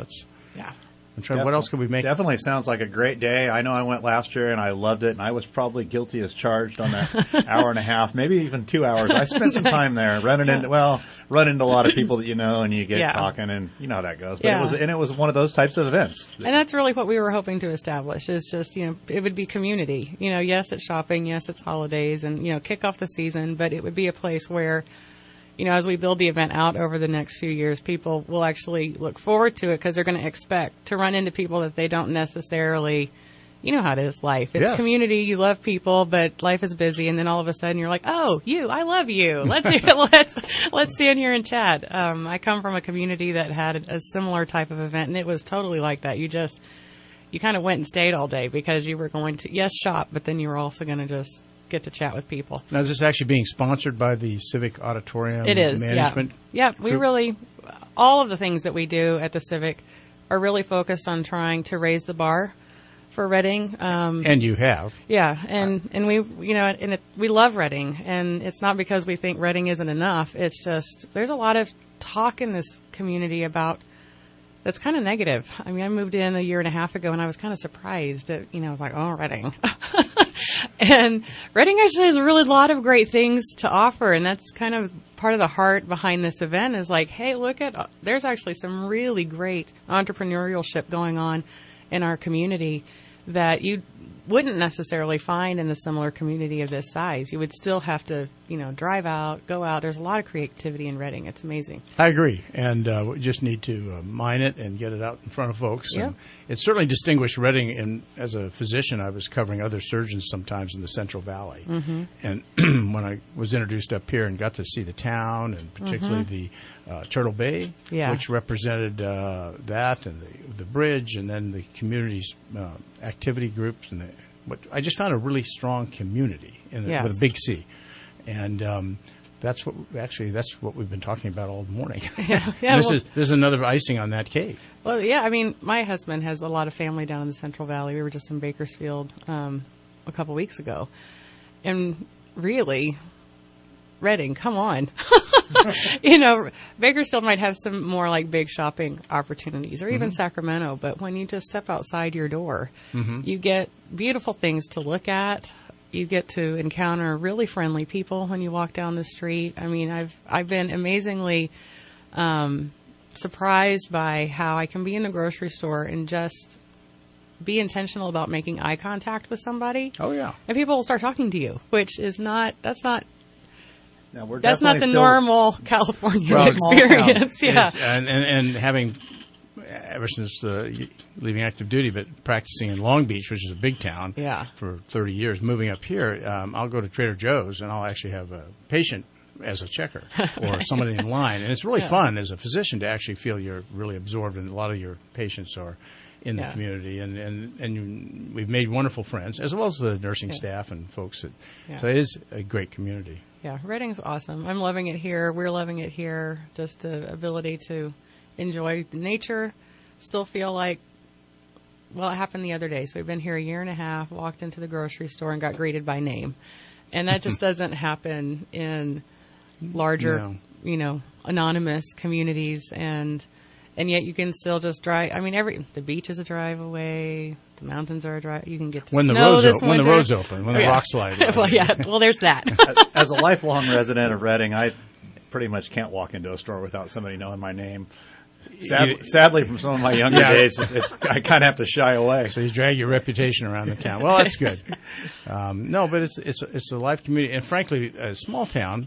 Speaker 6: I'm trying. What else could we make?
Speaker 1: Definitely sounds like a great day. I know I went last year and I loved it, and I was probably guilty as charged on that hour and a half, maybe even 2 hours. I spent some time there running into a lot of people that you know, and you get talking, and you know how that goes. But it was one of those types of events.
Speaker 11: And that's really what we were hoping to establish is just, it would be community. Yes, it's shopping, yes, it's holidays, and, kick off the season, but it would be a place where, as we build the event out over the next few years, people will actually look forward to it because they're going to expect to run into people that they don't necessarily, you know how it is, life. It's community, you love people, but life is busy, and then all of a sudden you're like, oh, I love you. Let's stand here and chat. I come from a community that had a similar type of event, and it was totally like that. You kind of went and stayed all day because you were going to, shop, but then you were also going to just get to chat with people.
Speaker 6: Now, is this actually being sponsored by the Civic Auditorium
Speaker 11: It is,
Speaker 6: Management?
Speaker 11: Yeah, we really, all of the things that we do at the Civic are really focused on trying to raise the bar for Reading.
Speaker 6: And you have.
Speaker 11: Yeah, and we, we love Reading, and it's not because we think Reading isn't enough. It's just, there's a lot of talk in this community about that's kind of negative. I mean, I moved in a year and a half ago, and I was kind of surprised that, I was like, oh, Reading. And Reading actually has a really lot of great things to offer, and that's kind of part of the heart behind this event is like, hey, there's actually some really great entrepreneurship going on in our community that you wouldn't necessarily find in a similar community of this size. You would still have to, drive out, go out. There's a lot of creativity in Reading. It's amazing.
Speaker 6: I agree. And we just need to mine it and get it out in front of folks.
Speaker 11: Yeah.
Speaker 6: And it's certainly distinguished Reading. And as a physician, I was covering other surgeons sometimes in the Central Valley. Mm-hmm. And when I was introduced up here and got to see the town and particularly the Turtle Bay, which represented that and the bridge and then the community's activity groups. I just found a really strong community with a big C. And that's what we've been talking about all morning. This is another icing on that cake.
Speaker 11: Well, yeah, I mean, my husband has a lot of family down in the Central Valley. We were just in Bakersfield a couple weeks ago. And really, Reading, come on. Bakersfield might have some more like big shopping opportunities or even Sacramento, but when you just step outside your door, you get beautiful things to look at. You get to encounter really friendly people when you walk down the street. I mean, I've been amazingly surprised by how I can be in the grocery store and just be intentional about making eye contact with somebody.
Speaker 6: Oh, yeah.
Speaker 11: And people will start talking to you, which is that's not
Speaker 1: the
Speaker 11: normal California experience. Yeah.
Speaker 6: And having ever since leaving active duty, but practicing in Long Beach, which is a big town, for 30 years. Moving up here, I'll go to Trader Joe's and I'll actually have a patient as a checker or somebody in line, and it's really fun as a physician to actually feel you're really absorbed, and a lot of your patients are in the community, and we've made wonderful friends, as well as the nursing staff and folks that. So it is a great community.
Speaker 11: Yeah, Redding's awesome. I'm loving it here. We're loving it here. Just the ability to enjoy the nature, still feel like. Well, it happened the other day. So we've been here a year and a half. Walked into the grocery store and got greeted by name, and that just doesn't happen in larger, anonymous communities, and yet you can still just drive. I mean, the beach is a drive away. The mountains are a drive. You can get to snow this winter.
Speaker 6: When the road's open, when the rock slide.
Speaker 11: Well, there's that.
Speaker 1: As a lifelong resident of Redding, I pretty much can't walk into a store without somebody knowing my name. Sadly, from some of my younger days, I kind of have to shy away.
Speaker 6: So you drag your reputation around the town. Well, that's good. No, but it's a life community, and frankly, a small town.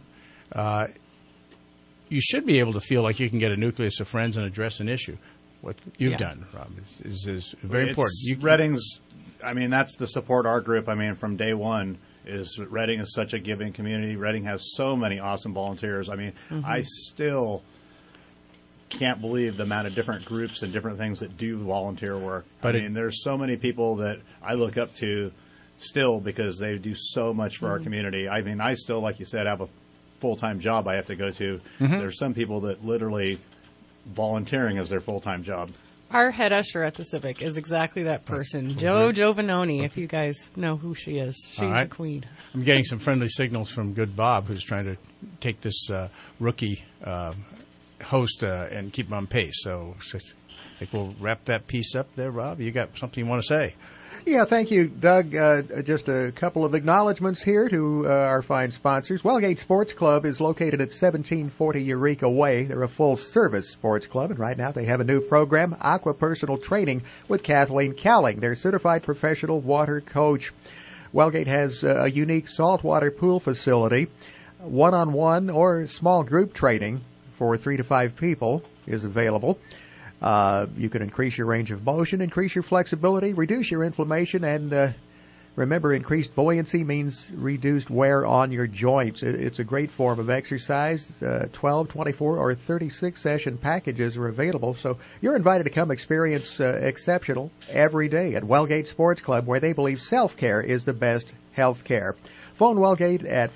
Speaker 6: You should be able to feel like you can get a nucleus of friends and address an issue. What you've done, Rob, is very important.
Speaker 1: Redding's, that's the support our group. From day one, is Redding is such a giving community. Redding has so many awesome volunteers. I still can't believe the amount of different groups and different things that do volunteer work. But there's so many people that I look up to still because they do so much for our community. I still, like you said, have a full-time job I have to go to. There's some people that literally volunteering as their full-time job.
Speaker 11: Our head usher at the Civic is exactly that person, Joe Giovanoni, if you guys know who she is. She's the queen.
Speaker 6: I'm getting some friendly signals from Good Bob, who's trying to take this rookie host and keep him on pace. So I think we'll wrap that piece up there, Rob. You got something you want to say?
Speaker 7: Yeah, thank you, Doug. Just a couple of acknowledgments here to our fine sponsors. Wellgate Sports Club is located at 1740 Eureka Way. They're a full-service sports club, and right now they have a new program, Aqua Personal Training, with Kathleen Cowling, their certified professional water coach. Wellgate has a unique saltwater pool facility. One-on-one or small group training for 3 to 5 people is available. You can increase your range of motion, increase your flexibility, reduce your inflammation, and remember, increased buoyancy means reduced wear on your joints. It's a great form of exercise. 12, 24, or 36-session packages are available, so you're invited to come experience exceptional every day at Wellgate Sports Club, where they believe self-care is the best health care. Phone Wellgate at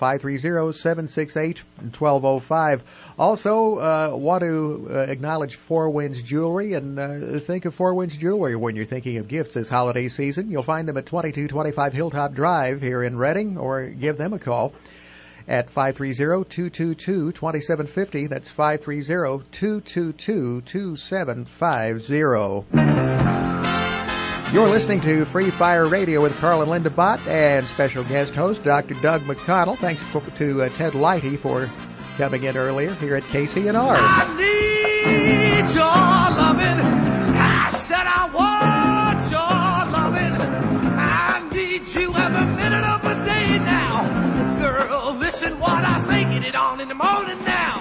Speaker 7: 530-768-1205. Also, want to acknowledge Four Winds Jewelry, and think of Four Winds Jewelry when you're thinking of gifts this holiday season. You'll find them at 2225 Hilltop Drive here in Redding, or give them a call at 530-222-2750. That's 530-222-2750. You're listening to Free Fire Radio with Carl and Linda Bott and special guest host Dr. Doug McConnell. Thanks to Ted Lighty for coming in earlier here at KCNR.
Speaker 9: I need your loving. I said I want your loving. I need you every minute of the day now. Girl, listen what I say. Get it on in the morning now.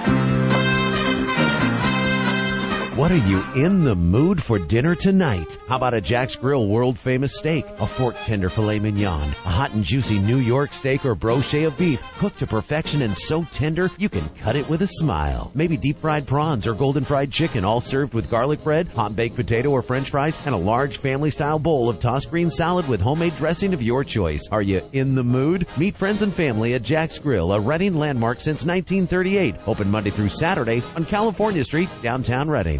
Speaker 20: What are you in the mood for dinner tonight? How about a Jack's Grill world-famous steak, a fork tender filet mignon, a hot and juicy New York steak or brochet of beef, cooked to perfection and so tender you can cut it with a smile. Maybe deep-fried prawns or golden-fried chicken, all served with garlic bread, hot baked potato or french fries, and a large family-style bowl of tossed green salad with homemade dressing of your choice. Are you in the mood? Meet friends and family at Jack's Grill, a Redding landmark since 1938. Open Monday through Saturday on California Street, downtown Redding.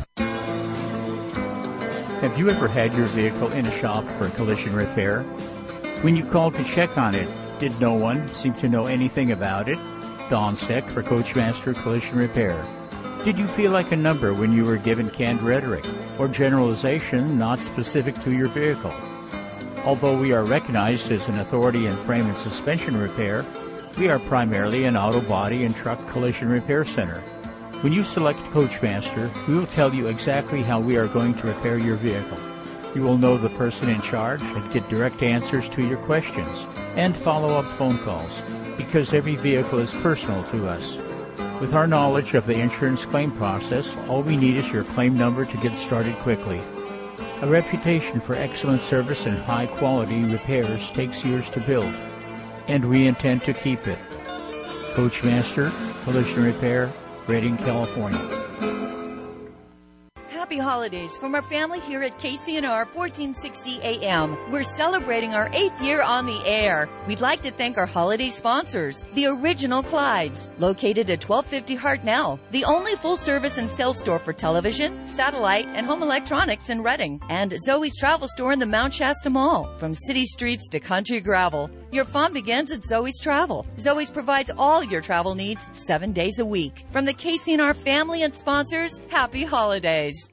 Speaker 21: Have you ever had your vehicle in a shop for collision repair? When you called to check on it, did no one seem to know anything about it? Don Steck for Coachmaster Collision Repair. Did you feel like a number when you were given canned rhetoric or generalization not specific to your vehicle? Although we are recognized as an authority in frame and suspension repair, we are primarily an auto body and truck collision repair center. When you select Coachmaster, we will tell you exactly how we are going to repair your vehicle. You will know the person in charge and get direct answers to your questions and follow-up phone calls, because every vehicle is personal to us. With our knowledge of the insurance claim process, all we need is your claim number to get started quickly. A reputation for excellent service and high-quality repairs takes years to build, and we intend to keep it. Coachmaster Collision Repair, Redding, California.
Speaker 13: Happy holidays from our family here at KCNR 1460 AM. We're celebrating our 8th year on the air. We'd like to thank our holiday sponsors, the Original Clydes, located at 1250 Hartnell, the only full-service and sales store for television, satellite, and home electronics in Redding, and Zoe's Travel Store in the Mount Shasta Mall. From city streets to country gravel, your fun begins at Zoe's Travel. Zoe's provides all your travel needs 7 days a week. From the KCNR family and sponsors, happy holidays.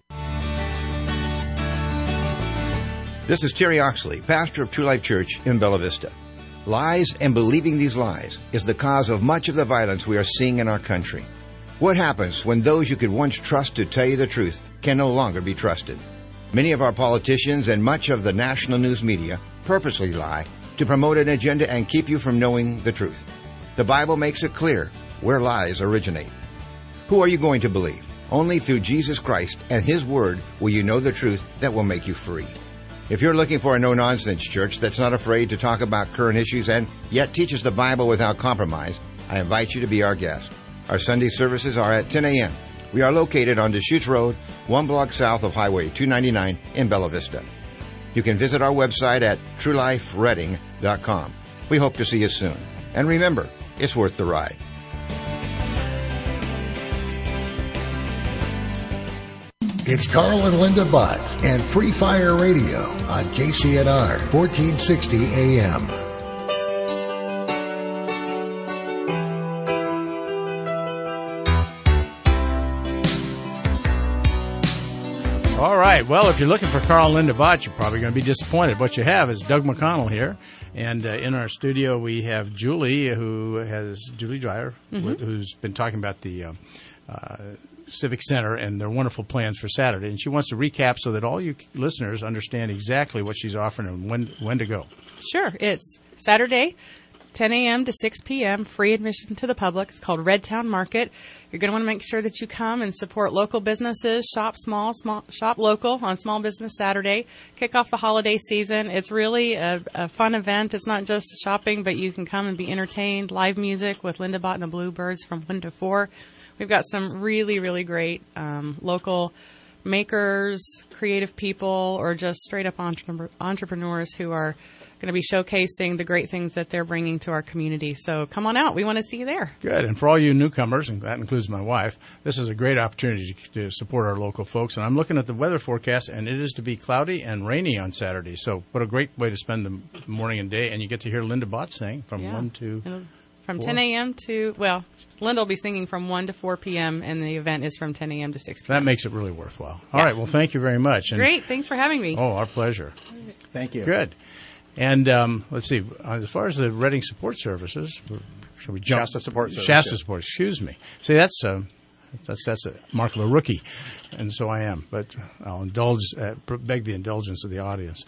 Speaker 3: This is Terry Oxley, pastor of True Life Church in Bella Vista. Lies and believing these lies is the cause of much of the violence we are seeing in our country. What happens when those you could once trust to tell you the truth can no longer be trusted? Many of our politicians and much of the national news media purposely lie to promote an agenda and keep you from knowing the truth. The Bible makes it clear where lies originate. Who are you going to believe? Only through Jesus Christ and His Word will you know the truth that will make you free. If you're looking for a no-nonsense church that's not afraid to talk about current issues and yet teaches the Bible without compromise, I invite you to be our guest. Our Sunday services are at 10 a.m. We are located on Deschutes Road, 1 block south of Highway 299 in Bella Vista. You can visit our website at trueliferedding.com. We hope to see you soon. And remember, it's worth the ride.
Speaker 15: It's Carl and Linda Bott and Free Fire Radio on KCNR 1460 AM.
Speaker 6: All right. Well, if you're looking for Carl and Linda Bott, you're probably going to be disappointed. What you have is Doug McConnell here. And in our studio, we have Julie Dreyer, who's been talking about the Civic Center and their wonderful plans for Saturday. And she wants to recap so that all you listeners understand exactly what she's offering and when to go.
Speaker 11: Sure. It's Saturday, 10 a.m. to 6 p.m., free admission to the public. It's called Red Town Market. You're going to want to make sure that you come and support local businesses, shop small, shop local on Small Business Saturday. Kick off the holiday season. It's really a fun event. It's not just shopping, but you can come and be entertained. Live music with Linda Bott and the Bluebirds from 1 to 4. We've got some really, really great local makers, creative people, or just straight-up entrepreneurs who are going to be showcasing the great things that they're bringing to our community. So come on out. We want to see you there.
Speaker 6: Good. And for all you newcomers, and that includes my wife, this is a great opportunity to support our local folks. And I'm looking at the weather forecast, and it is to be cloudy and rainy on Saturday. So what a great way to spend the morning and day. And you get to hear Linda Bott sing from 1 to...
Speaker 11: From 10 a.m. to, Linda will be singing from 1 to 4 p.m., and the event is from 10 a.m. to 6 p.m.
Speaker 6: That makes it really worthwhile. All right. Well, thank you very much. And
Speaker 11: great. Thanks for having me.
Speaker 6: Oh, our pleasure.
Speaker 1: Thank you.
Speaker 6: Good. And let's see. As far as the Redding Support Services, shall we jump?
Speaker 1: Shasta Support Services.
Speaker 6: Shasta Support, excuse me. See, that's a mark of a rookie, and so I am. But I'll beg the indulgence of the audience.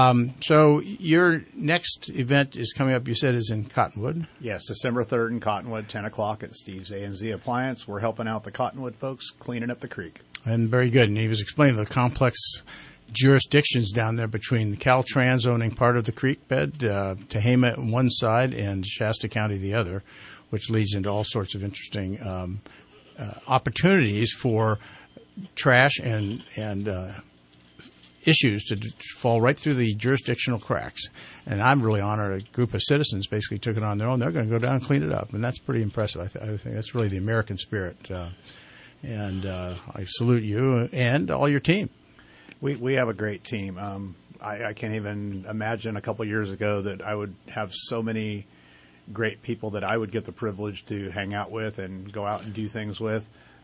Speaker 6: So your next event is coming up, you said, is in Cottonwood?
Speaker 1: Yes, December 3rd in Cottonwood, 10 o'clock at Steve's A&Z Appliance. We're helping out the Cottonwood folks cleaning up the creek.
Speaker 6: And very good. And he was explaining the complex jurisdictions down there between Caltrans owning part of the creek bed, Tehama one side, and Shasta County the other, which leads into all sorts of interesting opportunities for trash and issues to fall right through the jurisdictional cracks. And I'm really honored a group of citizens basically took it on their own. They're going to go down and clean it up, and that's pretty impressive. I think that's really the American spirit. And I salute you and all your team.
Speaker 1: We have a great team. I can't even imagine a couple years ago that I would have so many great people that I would get the privilege to hang out with and go out and do things with.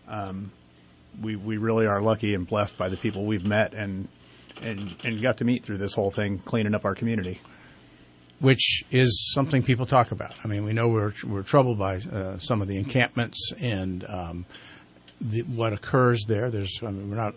Speaker 1: We really are lucky and blessed by the people we've met and got to meet through this whole thing, cleaning up our community.
Speaker 6: Which is something people talk about. I mean, we know we're troubled by some of the encampments and what occurs there. We're not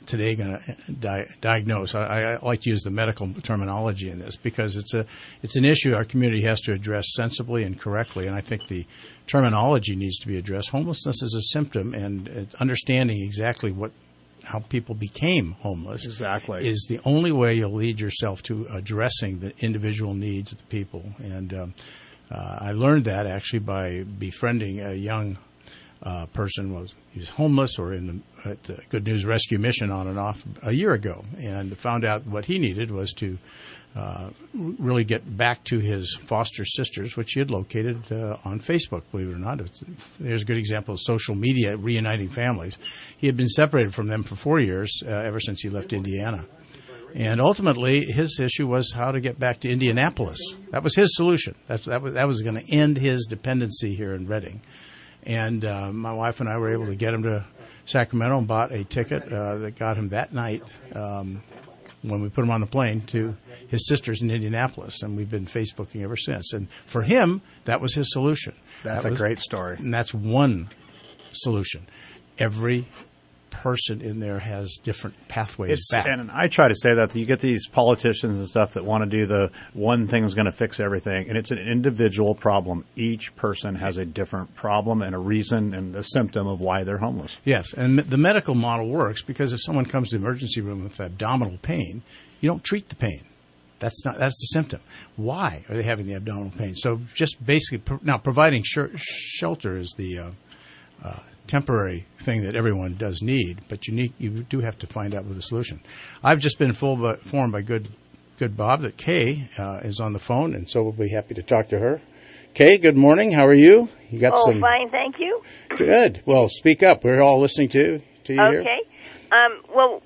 Speaker 6: today going to diagnose. I like to use the medical terminology in this because it's an issue our community has to address sensibly and correctly, and I think the terminology needs to be addressed. Homelessness is a symptom, and understanding exactly how people became homeless is the only way you'll lead yourself to addressing the individual needs of the people. And I learned that actually by befriending a young person. He was homeless or at the Good News Rescue Mission on and off a year ago, and found out what he needed was to really get back to his foster sisters, which he had located on Facebook, believe it or not. There's a good example of social media reuniting families. He had been separated from them for 4 years, ever since he left Indiana. And ultimately, his issue was how to get back to Indianapolis. That was his solution. That was going to end his dependency here in Redding. And my wife and I were able to get him to Sacramento and bought a ticket that got him that night when we put him on the plane to his sisters in Indianapolis. And we've been Facebooking ever since. And for him, that was his solution.
Speaker 1: That's a great story.
Speaker 6: And that's one solution. Every person in there has different pathways back.
Speaker 1: And I try to say that you get these politicians and stuff that want to do the one thing is going to fix everything, and it's an individual problem. Each person has a different problem and a reason and a symptom of why they're homeless.
Speaker 6: Yes, and the medical model works because if someone comes to the emergency room with abdominal pain, you don't treat the pain. That's the symptom. Why are they having the abdominal pain? So just basically, now providing shelter is the temporary thing that everyone does need, but you do have to find out with a solution. I've just been informed by good Bob that Kay is on the phone, and so we'll be happy to talk to her. Kay, good morning. How are you? You got some.
Speaker 4: Fine, thank you.
Speaker 6: Good. Well, speak up. We're all listening to you here.
Speaker 4: Okay. Well,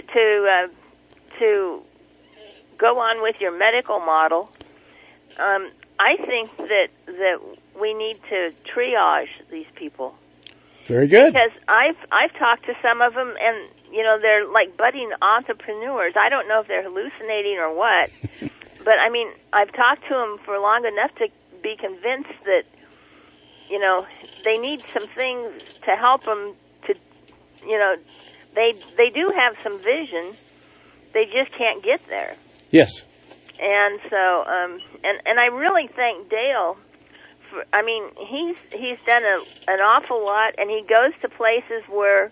Speaker 4: to go on with your medical model, I think that we need to triage these people.
Speaker 6: Very good.
Speaker 4: Because I've talked to some of them, and they're like budding entrepreneurs. I don't know if they're hallucinating or what, but I mean, I've talked to them for long enough to be convinced that they need some things to help them to, they do have some vision, they just can't get there.
Speaker 6: Yes.
Speaker 4: And so, and I really thank Dale. I mean, he's done an awful lot, and he goes to places where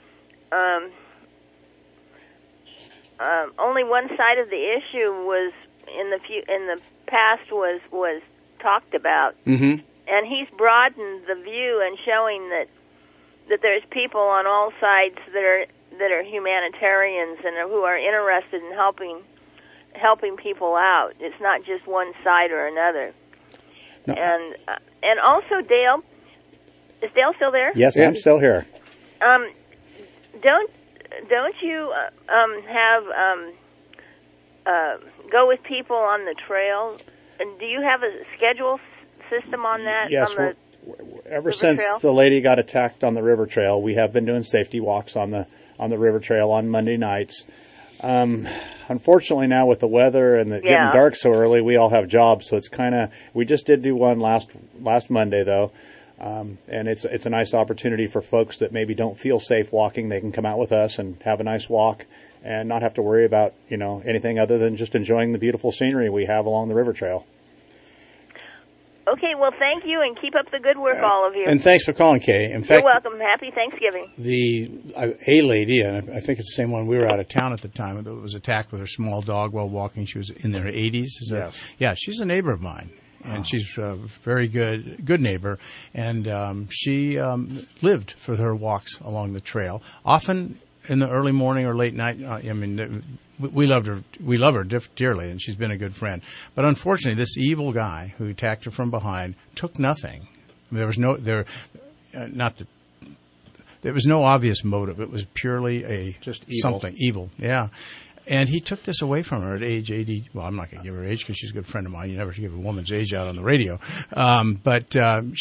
Speaker 4: only one side of the issue was in the past was talked about,
Speaker 6: mm-hmm.
Speaker 4: and he's broadened the view and showing that there's people on all sides that are humanitarians and who are interested in helping people out. It's not just one side or another. No. And also, Dale, is Dale still there?
Speaker 1: Yes, I'm still here.
Speaker 4: Don't you have go with people on the trail? And do you have a schedule system on that?
Speaker 1: Yes,
Speaker 4: on
Speaker 1: ever since the lady got attacked on the river trail, we have been doing safety walks on the river trail on Monday nights. Unfortunately, now with the weather and getting dark so early, we all have jobs, so it's kind of. We just did do one last Monday though, and it's a nice opportunity for folks that maybe don't feel safe walking. They can come out with us and have a nice walk, and not have to worry about anything other than just enjoying the beautiful scenery we have along the river trail.
Speaker 4: Okay, well, thank you, and keep up the good work, all of you.
Speaker 6: And thanks for calling, Kay. In fact,
Speaker 4: you're welcome. Happy Thanksgiving.
Speaker 6: A lady, and I think it's the same one, we were out of town at the time, that was attacked with her small dog while walking. She was in her 80s.
Speaker 1: Yes.
Speaker 6: Yeah, she's a neighbor of mine, and she's a very good neighbor, and she lived for her walks along the trail, often in the early morning or late night. We love her dearly, and she's been a good friend. But unfortunately, this evil guy who attacked her from behind took nothing. There was no obvious motive. It was purely
Speaker 1: just evil.
Speaker 6: Something evil. Yeah. And he took this away from her at age 80. Well, I'm not going to give her age because she's a good friend of mine. You never give a woman's age out on the radio. But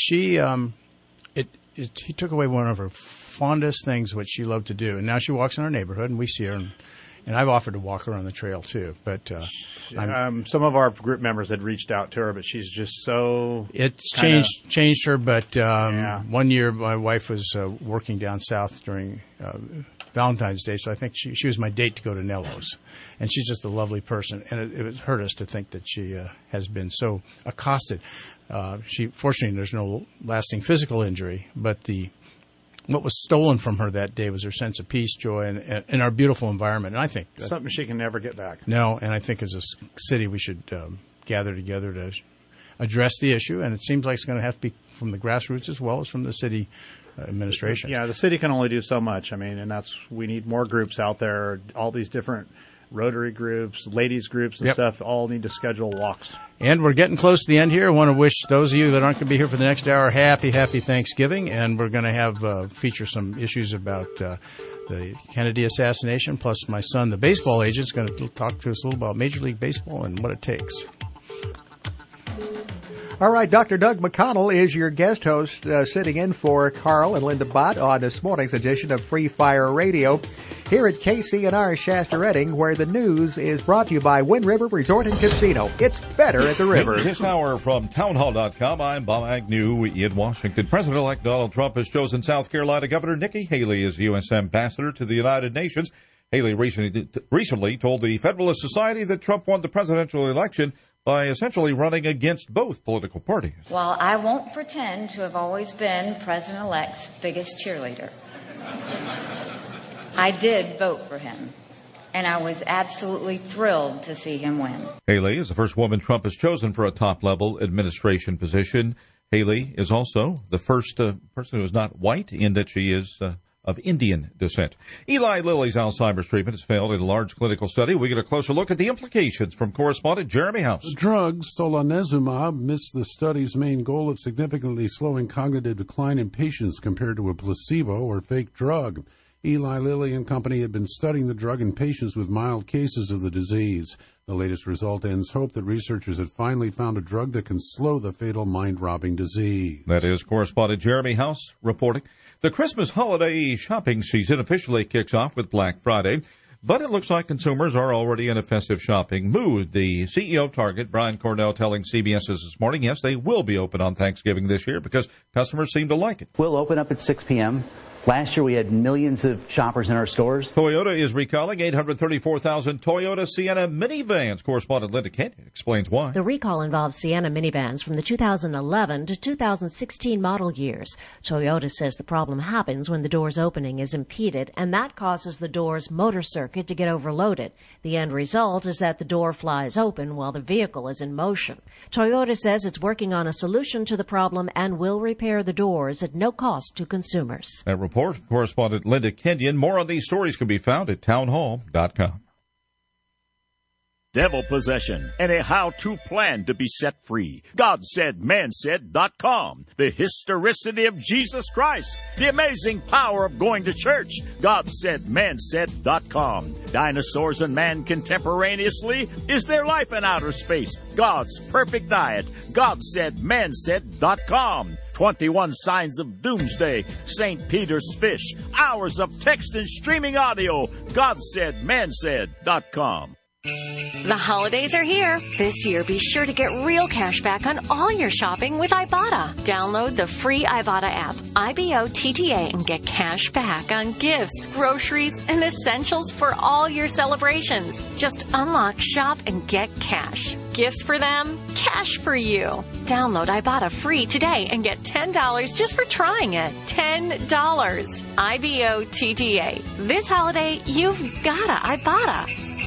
Speaker 6: he took away one of her fondest things, which she loved to do. And now she walks in our neighborhood, and we see her. And I've offered to walk her on the trail, too. But
Speaker 1: some of our group members had reached out to her, but she's just so...
Speaker 6: It's changed her, but 1 year my wife was working down south during Valentine's Day, so I think she was my date to go to Nello's. And she's just a lovely person, and it hurt us to think that she has been so accosted. Fortunately, there's no lasting physical injury, but what was stolen from her that day was her sense of peace, joy, and our beautiful environment. And I think
Speaker 1: something she can never get back.
Speaker 6: No, and I think as a city we should gather together to address the issue, and it seems like it's going to have to be from the grassroots as well as from the city administration.
Speaker 1: Yeah, the city can only do so much. I mean, and we need more groups out there. All these different Rotary groups, ladies groups and stuff all need to schedule walks.
Speaker 6: And we're getting close to the end here. I want to wish those of you that aren't going to be here for the next hour happy Thanksgiving. And we're going to have feature some issues about the Kennedy assassination. Plus, my son, the baseball agent, is going to talk to us a little about Major League Baseball and what it takes.
Speaker 7: All right, Dr. Doug McConnell is your guest host, sitting in for Carl and Linda Bott on this morning's edition of Free Fire Radio here at KCNR Shasta Redding, where the news is brought to you by Wind River Resort and Casino. It's better at the river.
Speaker 8: This hour from townhall.com, I'm Bob Agnew in Washington. President-elect Donald Trump has chosen South Carolina Governor Nikki Haley as U.S. ambassador to the United Nations. Haley recently told the Federalist Society that Trump won the presidential election by essentially running against both political parties.
Speaker 22: Well, I won't pretend to have always been President-elect's biggest cheerleader. I did vote for him, and I was absolutely thrilled to see him win.
Speaker 8: Haley is the first woman Trump has chosen for a top-level administration position. Haley is also the first person who is not white in that she is of Indian descent. Eli Lilly's Alzheimer's treatment has failed in a large clinical study. We get a closer look at the implications from correspondent Jeremy House.
Speaker 23: The drug solanezumab missed the study's main goal of significantly slowing cognitive decline in patients compared to a placebo or fake drug. Eli Lilly and Company had been studying the drug in patients with mild cases of the disease. The latest result ends hope that researchers had finally found a drug that can slow the fatal mind-robbing disease.
Speaker 8: That is correspondent Jeremy House reporting. The Christmas holiday shopping season officially kicks off with Black Friday, but it looks like consumers are already in a festive shopping mood. The CEO of Target, Brian Cornell, telling CBS this morning, yes, they will be open on Thanksgiving this year because customers seem to like it.
Speaker 24: We'll open up at 6 p.m. Last year, we had millions of shoppers in our stores.
Speaker 8: Toyota is recalling 834,000 Toyota Sienna minivans. Correspondent Linda Kenyon explains why.
Speaker 25: The recall involves Sienna minivans from the 2011 to 2016 model years. Toyota says the problem happens when the door's opening is impeded, and that causes the door's motor circuit to get overloaded. The end result is that the door flies open while the vehicle is in motion. Toyota says it's working on a solution to the problem and will repair the doors at no cost to consumers.
Speaker 8: That report, correspondent Linda Kenyon. More on these stories can be found at townhall.com.
Speaker 26: Devil possession and a how-to plan to be set free. GodSaidManSaid.com. The historicity of Jesus Christ. The amazing power of going to church. GodSaidManSaid.com. Dinosaurs and man contemporaneously. Is there life in outer space? God's perfect diet. GodSaidManSaid.com. 21 signs of doomsday. St. Peter's fish. Hours of text and streaming audio. GodSaidManSaid.com.
Speaker 27: The holidays are here. This year, be sure to get real cash back on all your shopping with Ibotta. Download the free Ibotta app, IBOTTA, and get cash back on gifts, groceries, and essentials for all your celebrations. Just unlock, shop, and get cash. Gifts for them, cash for you. Download Ibotta free today and get $10 just for trying it. $10. IBOTTA. This holiday, you've gotta Ibotta.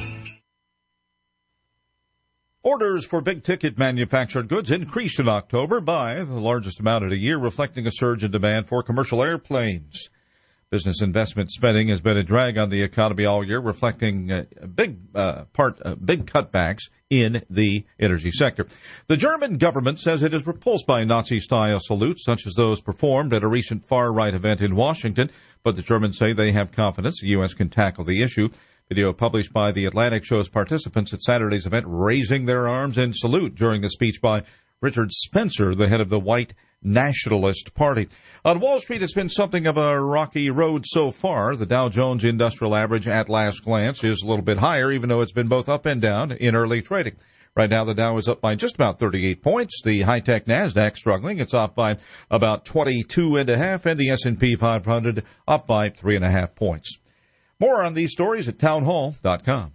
Speaker 8: Orders for big-ticket manufactured goods increased in October by the largest amount in a year, reflecting a surge in demand for commercial airplanes. Business investment spending has been a drag on the economy all year, reflecting big cutbacks in the energy sector. The German government says it is repulsed by Nazi-style salutes, such as those performed at a recent far-right event in Washington, but the Germans say they have confidence the U.S. can tackle the issue. Video published by The Atlantic shows participants at Saturday's event raising their arms in salute during the speech by Richard Spencer, the head of the White Nationalist Party. On Wall Street, it's been something of a rocky road so far. The Dow Jones Industrial Average at last glance is a little bit higher, even though it's been both up and down in early trading. Right now, the Dow is up by just about 38 points. The high-tech NASDAQ struggling. It's off by about 22.5, and the S&P 500 up by 3.5 points. More on these stories at townhall.com.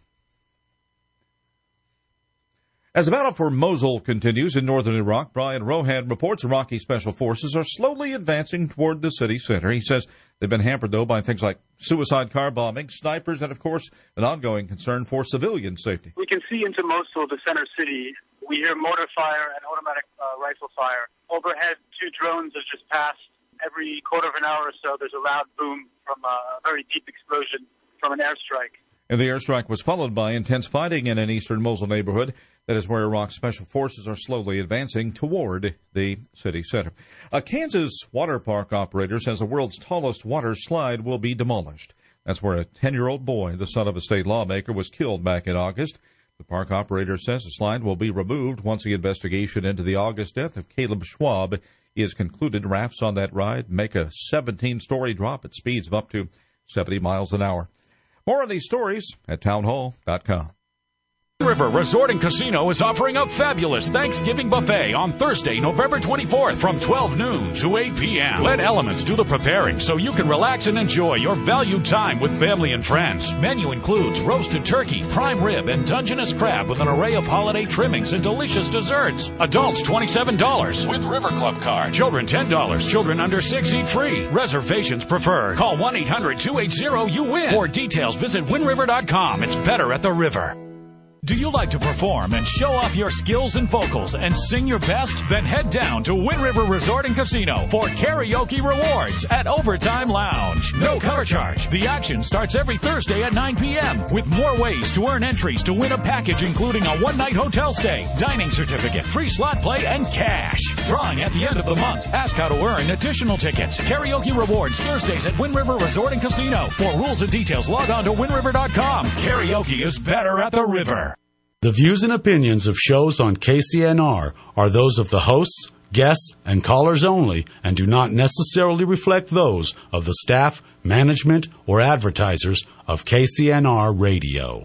Speaker 8: As the battle for Mosul continues in northern Iraq, Brian Rohan reports Iraqi special forces are slowly advancing toward the city center. He says they've been hampered, though, by things like suicide car bombing, snipers, and, of course, an ongoing concern for civilian safety.
Speaker 2: We can see into Mosul, the center city. We hear mortar fire and automatic rifle fire. Overhead, 2 drones have just passed. Every quarter of an hour or so, there's a loud boom from a very deep explosion from an airstrike.
Speaker 8: And the airstrike was followed by intense fighting in an eastern Mosul neighborhood. That is where Iraq's special forces are slowly advancing toward the city center. A Kansas water park operator says the world's tallest water slide will be demolished. That's where a 10-year-old boy, the son of a state lawmaker, was killed back in August. The park operator says the slide will be removed once the investigation into the August death of Caleb Schwab is concluded. Rafts on that ride make a 17-story drop at speeds of up to 70 miles an hour. More on these stories at townhall.com.
Speaker 5: River Resort and Casino is offering a fabulous Thanksgiving buffet on Thursday, November 24th from 12 noon to 8 p.m. Let Elements do the preparing so you can relax and enjoy your valued time with family and friends. Menu includes roasted turkey, prime rib, and Dungeness crab with an array of holiday trimmings and delicious desserts. Adults $27 with River Club card. Children $10. Children under 6 eat free. Reservations preferred. Call 1-800-280-YOU-WIN. For details, visit winriver.com. It's better at the river. Do you like to perform and show off your skills and vocals and sing your best? Then head down to Wind River Resort and Casino for karaoke rewards at Overtime Lounge. No cover charge. The action starts every Thursday at 9 p.m. with more ways to earn entries to win a package including a one-night hotel stay, dining certificate, free slot play, and cash. Drawing at the end of the month. Ask how to earn additional tickets. Karaoke rewards Thursdays at Wind River Resort and Casino. For rules and details, log on to windriver.com. Karaoke is better at the river.
Speaker 10: The views and opinions of shows on KCNR are those of the hosts, guests, and callers only and do not necessarily reflect those of the staff, management, or advertisers of KCNR Radio.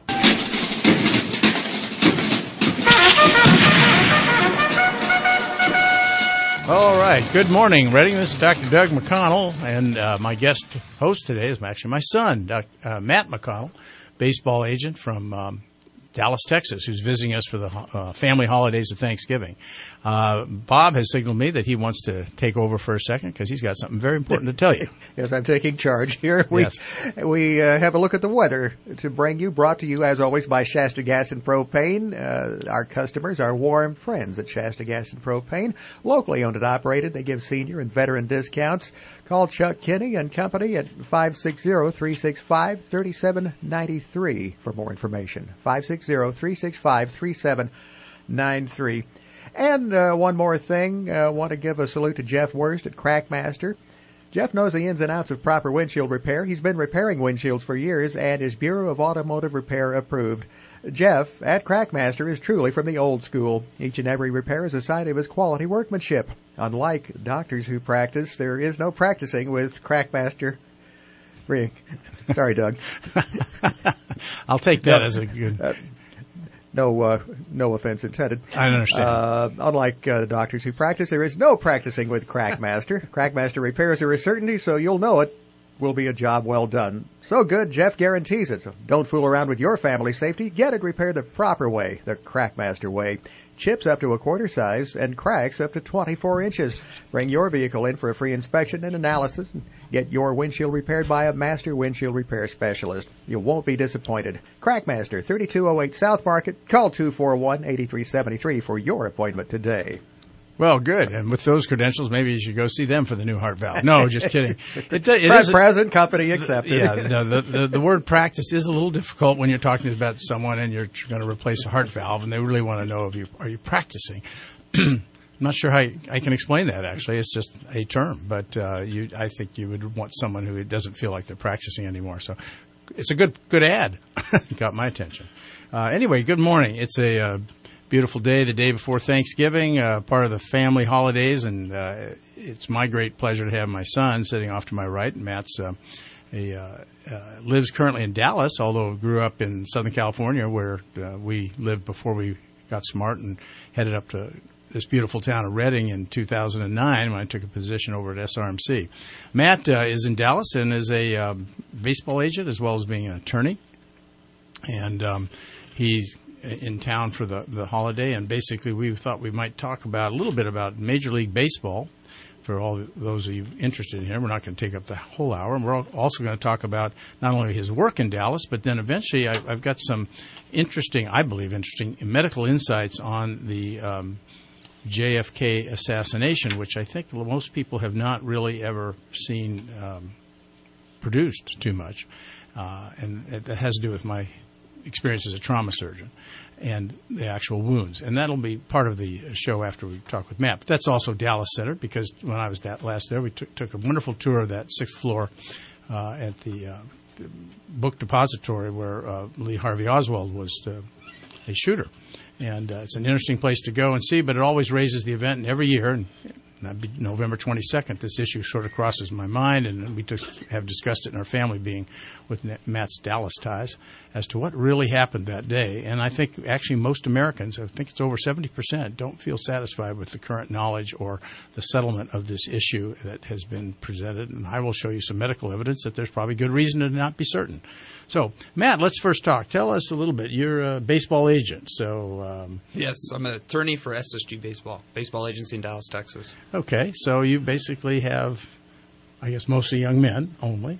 Speaker 6: All right. Good morning, Reading. This is Dr. Doug McConnell, and my guest host today is actually my son, Matt McConnell, baseball agent from Dallas, Texas, who's visiting us for the family holidays of Thanksgiving. Bob has signaled me that he wants to take over for a second because he's got something very important to tell you.
Speaker 7: Yes, I'm taking charge here. We have a look at the weather to bring you, brought to you, as always, by Shasta Gas and Propane. Our customers are warm friends at Shasta Gas and Propane. Locally owned and operated, they give senior and veteran discounts. Call Chuck Kinney and Company at 560-365-3793 for more information. 560-365-3793. And one more thing, I want to give a salute to Jeff Wurst at Crackmaster. Jeff knows the ins and outs of proper windshield repair. He's been repairing windshields for years and is Bureau of Automotive Repair approved. Jeff at Crackmaster is truly from the old school. Each and every repair is a sign of his quality workmanship. Unlike doctors who practice, there is no practicing with Crackmaster. Sorry, Doug.
Speaker 6: I'll take that as a good...
Speaker 7: No offense intended.
Speaker 6: I understand.
Speaker 7: Unlike doctors who practice, there is no practicing with Crackmaster. Crackmaster repairs are a certainty, so you'll know it will be a job well done. So good, Jeff guarantees it. So don't fool around with your family safety. Get it repaired the proper way, the Crackmaster way. Chips up to a quarter size and cracks up to 24 inches. Bring your vehicle in for a free inspection and analysis and get your windshield repaired by a master windshield repair specialist. You won't be disappointed. Crackmaster, 3208 South Market. Call 241-8373 for your appointment today.
Speaker 6: Well, good. And with those credentials, maybe you should go see them for the new heart valve. No, just kidding.
Speaker 7: Present, company accepted.
Speaker 6: Yeah, no, the word practice is a little difficult when you're talking about someone and you're going to replace a heart valve, and they really want to know are you practicing. I'm not sure how I can explain that, actually. It's just a term. But I think you would want someone who doesn't feel like they're practicing anymore. So it's a good ad. Got my attention. Anyway, good morning. It's a beautiful day, the day before Thanksgiving, part of the family holidays, and it's my great pleasure to have my son sitting off to my right. Matt's lives currently in Dallas, although grew up in Southern California, where we lived before we got smart and headed up to this beautiful town of Reading in 2009 when I took a position over at SRMC. Matt is in Dallas and is a baseball agent as well as being an attorney. And he's in town for the holiday. And basically we thought we might talk a little bit about Major League Baseball for all those of you interested in him. We're not going to take up the whole hour. And we're also going to talk about not only his work in Dallas, but then eventually I've got some interesting medical insights on the JFK assassination, which I think most people have not really ever seen produced too much. And that has to do with my experience as a trauma surgeon and the actual wounds. And that'll be part of the show after we talk with Matt. But that's also Dallas-centered because when I was last there, we took a wonderful tour of that 6th floor at the book depository where Lee Harvey Oswald was a shooter. And it's an interesting place to go and see, but it always raises the event. And every year, and that'd be November 22nd, this issue sort of crosses my mind, and we have discussed it in our family, being with Matt's Dallas ties, as to what really happened that day. And I think actually most Americans, I think it's over 70%, don't feel satisfied with the current knowledge or the settlement of this issue that has been presented. And I will show you some medical evidence that there's probably good reason to not be certain. So, Matt, let's first talk. Tell us a little bit. You're a baseball agent, so...
Speaker 9: Yes, I'm an attorney for SSG Baseball Agency in Dallas, Texas.
Speaker 6: Okay, so you basically have, I guess, mostly young men only.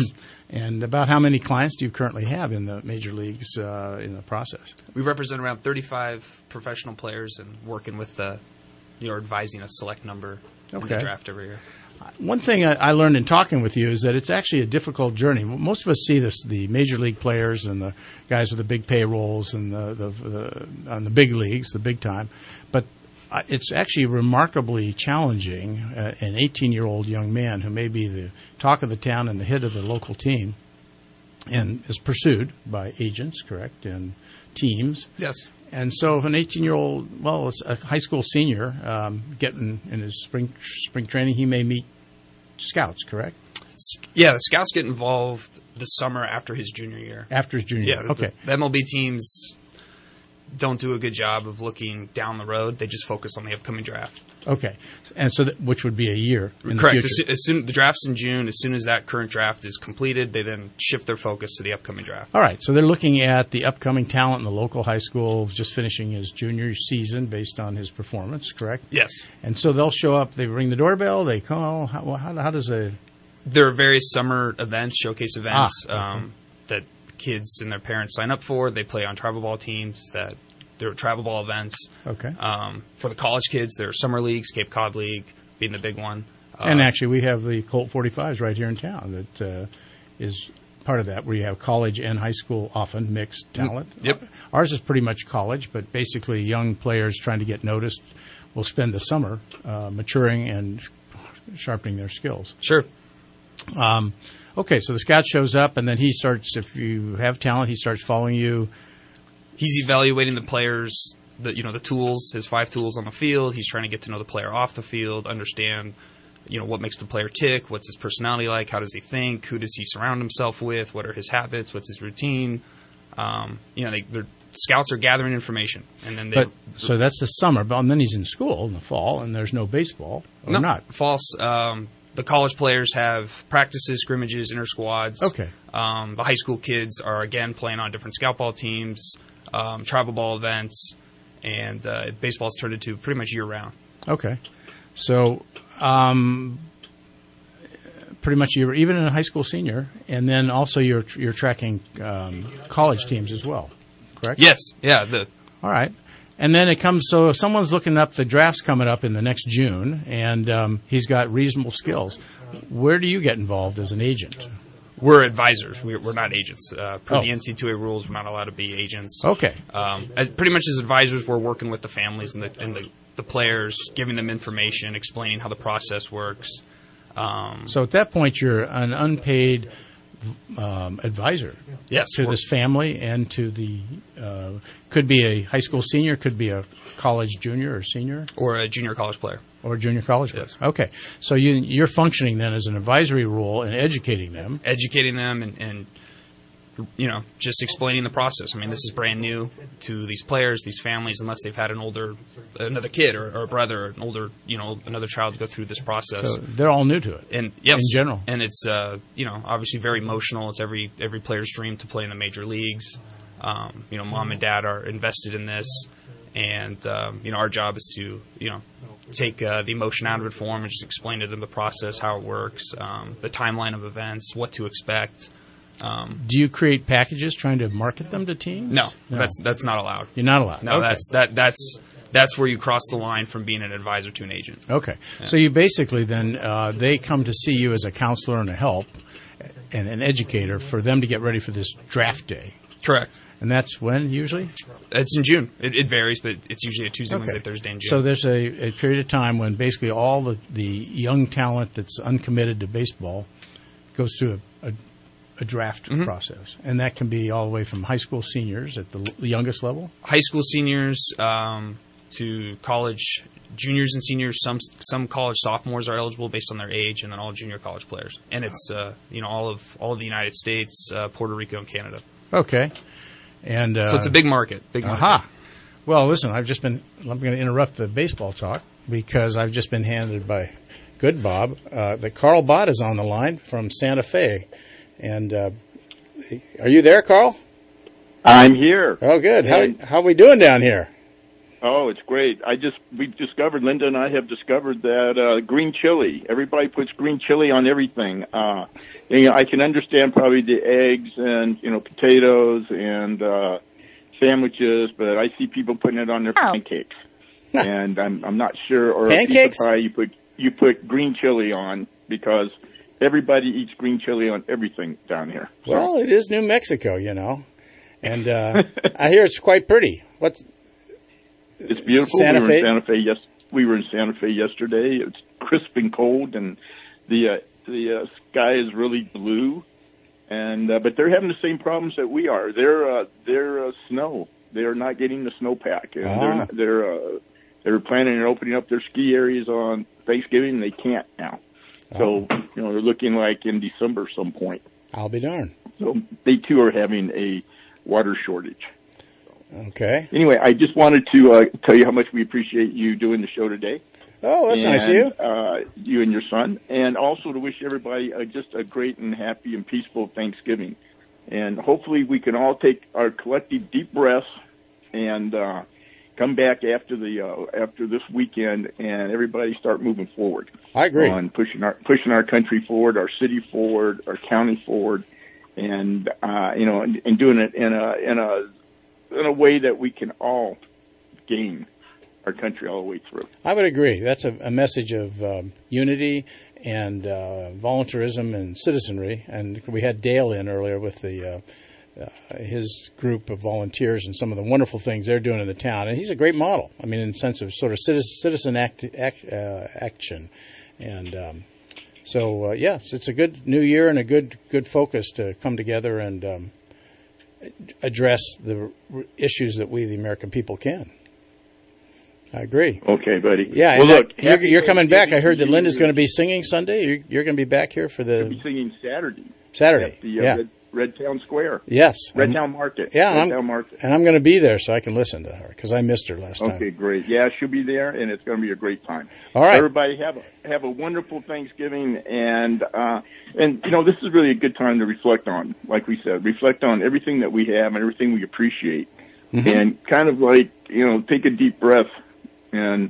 Speaker 6: And about how many clients do you currently have in the major leagues in the process?
Speaker 9: We represent around 35 professional players and working with advising a select number in the draft every year.
Speaker 6: One thing I learned in talking with you is that it's actually a difficult journey. Most of us see the major league players and the guys with the big payrolls and on the big leagues, the big time. But it's actually remarkably challenging. An 18-year-old young man who may be the talk of the town and the hit of the local team and is pursued by agents, correct, and teams.
Speaker 9: Yes.
Speaker 6: And so if an 18-year-old, it's a high school senior, getting in his spring training, he may meet scouts, correct?
Speaker 9: Yeah, the scouts get involved the summer after his junior year.
Speaker 6: After his junior year, okay.
Speaker 9: The MLB teams don't do a good job of looking down the road. They just focus on the upcoming draft.
Speaker 6: Okay, and so which would be a year in
Speaker 9: Correct.
Speaker 6: the future.
Speaker 9: As soon the draft's in June. As soon as that current draft is completed, they then shift their focus to the upcoming draft.
Speaker 6: All right, so they're looking at the upcoming talent in the local high school, just finishing his junior season based on his performance, correct?
Speaker 9: Yes.
Speaker 6: And so they'll show up, they ring the doorbell, they call. How does a...
Speaker 9: There are various summer events, showcase events
Speaker 6: okay.
Speaker 9: That kids and their parents sign up for. They play on travel ball teams that... There are travel ball events.
Speaker 6: Okay.
Speaker 9: For the college kids, there are summer leagues, Cape Cod League being the big one.
Speaker 6: And actually, we have the Colt 45s right here in town that is part of that, where you have college and high school often mixed talent.
Speaker 9: Yep.
Speaker 6: Ours is pretty much college, but basically young players trying to get noticed will spend the summer maturing and sharpening their skills.
Speaker 9: Sure.
Speaker 6: Okay, so the scout shows up, and then he starts, if you have talent, he starts following you.
Speaker 9: He's evaluating the players, the tools, his 5 tools on the field. He's trying to get to know the player off the field, understand, what makes the player tick, what's his personality like, how does he think, who does he surround himself with, what are his habits, what's his routine. The scouts are gathering information, and then
Speaker 6: so that's the summer, and then he's in school in the fall, and there's no baseball, or not?
Speaker 9: False. The college players have practices, scrimmages, inter squads.
Speaker 6: Okay.
Speaker 9: The high school kids are again playing on different scout ball teams. Travel ball events, and baseball's turned into pretty much year-round.
Speaker 6: Okay. So pretty much you're even in a high school senior, and then also you're tracking college teams as well, correct?
Speaker 9: Yes. Yeah.
Speaker 6: All right. And then it comes, so if someone's looking up, the draft's coming up in the next June, and he's got reasonable skills. Where do you get involved as an agent?
Speaker 9: We're advisors. We're not agents. Per the NC2A rules, we're not allowed to be agents.
Speaker 6: Okay.
Speaker 9: Pretty much as advisors, we're working with the families and the players, giving them information, explaining how the process works.
Speaker 6: So at that point, you're an unpaid advisor.
Speaker 9: Yes.
Speaker 6: To this family and to the could be a high school senior, could be a college junior or senior.
Speaker 9: Or a junior college player.
Speaker 6: Or a junior college player.
Speaker 9: Yes.
Speaker 6: Okay. So you're functioning then as an advisory role and educating them.
Speaker 9: Educating them and just explaining the process. I mean, this is brand new to these players, these families, unless they've had another kid or a brother, or an older, another child go through this process.
Speaker 6: So they're all new to it.
Speaker 9: And yes,
Speaker 6: in general.
Speaker 9: And it's, obviously very emotional. It's every player's dream to play in the major leagues. Mom and dad are invested in this, and our job is to take the emotion out of it for them and just explain to them the process, how it works, the timeline of events, what to expect.
Speaker 6: Do you create packages trying to market them to teams?
Speaker 9: No. That's not allowed.
Speaker 6: You're not allowed.
Speaker 9: No,
Speaker 6: okay.
Speaker 9: That's where you cross the line from being an advisor to an agent.
Speaker 6: Okay,
Speaker 9: yeah.
Speaker 6: So you basically then they come to see you as a counselor and a help and an educator for them to get ready for this draft day.
Speaker 9: Correct.
Speaker 6: And that's when usually?
Speaker 9: It's in June. It varies, but it's usually a Tuesday, Wednesday, Thursday in June.
Speaker 6: So there's a period of time when basically all the young talent that's uncommitted to baseball goes through a draft process. And that can be all the way from high school seniors at the youngest level?
Speaker 9: High school seniors to college juniors and seniors. Some college sophomores are eligible based on their age, and then all junior college players. And it's all of the United States, Puerto Rico, and Canada.
Speaker 6: Okay. And
Speaker 9: so it's a big market.
Speaker 6: Aha. Well, listen, I'm going to interrupt the baseball talk because I've just been handed by good Bob that Carl Bott is on the line from Santa Fe. And are you there, Carl?
Speaker 12: I'm here.
Speaker 6: Oh, good. How are we doing down here?
Speaker 12: Oh, it's great. We've discovered, Linda and I have discovered that green chili. Everybody puts green chili on everything. I can understand probably the eggs and potatoes and sandwiches, but I see people putting it on their pancakes, and I'm not sure. Or
Speaker 6: pancakes?
Speaker 12: A piece of pie you put green chili on because everybody eats green chili on everything down here. So.
Speaker 6: Well, it is New Mexico, and I hear it's quite pretty.
Speaker 12: It's beautiful.
Speaker 6: Santa Fe?
Speaker 12: We were in Santa Fe yesterday. It's crisp and cold, and the sky is really blue. And but they're having the same problems that we are. They're snow. They're not getting the snowpack, and they're planning on opening up their ski areas on Thanksgiving. And they can't now. So they're looking like in December some point.
Speaker 6: I'll be darned.
Speaker 12: So they too are having a water shortage.
Speaker 6: Okay.
Speaker 12: Anyway, I just wanted to tell you how much we appreciate you doing the show today.
Speaker 6: Oh, that's nice of you.
Speaker 12: You and your son. And also to wish everybody just a great and happy and peaceful Thanksgiving. And hopefully we can all take our collective deep breaths and come back after this weekend and everybody start moving forward.
Speaker 6: I agree.
Speaker 12: On pushing our country forward, our city forward, our county forward, and and doing it in a way that we can all gain our country all the way through.
Speaker 6: I would agree. That's a message of unity and volunteerism and citizenry. And we had Dale in earlier with his group of volunteers and some of the wonderful things they're doing in the town. And he's a great model. I mean, in the sense of sort of citizen action. And so, it's a good new year and a good focus to come together and address the issues that we, the American people, can. I agree.
Speaker 12: Okay, buddy.
Speaker 6: Yeah,
Speaker 12: well, look,
Speaker 6: you're coming back. I heard that Linda's going to be singing Sunday. You're going to be back here for the...
Speaker 12: I'll be singing Saturday.
Speaker 6: Saturday,
Speaker 12: at the Red Town Square.
Speaker 6: Yes.
Speaker 12: Red Town Market.
Speaker 6: Yeah,
Speaker 12: Red Town Market.
Speaker 6: And I'm going to be there so I can listen to her because I missed her last time.
Speaker 12: Okay, great. Yeah, she'll be there, and it's going to be a great time.
Speaker 6: All right.
Speaker 12: Everybody have a wonderful Thanksgiving, and this is really a good time to reflect on, like we said, reflect on everything that we have and everything we appreciate, and kind of like, take a deep breath and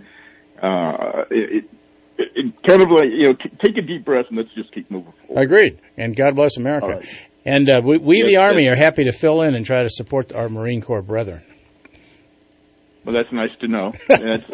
Speaker 12: kind of like, take a deep breath and let's just keep moving forward.
Speaker 6: Agreed. And God bless America.
Speaker 12: Right.
Speaker 6: And we the Army, are happy to fill in and try to support our Marine Corps brethren.
Speaker 12: Well, that's nice to know. That's,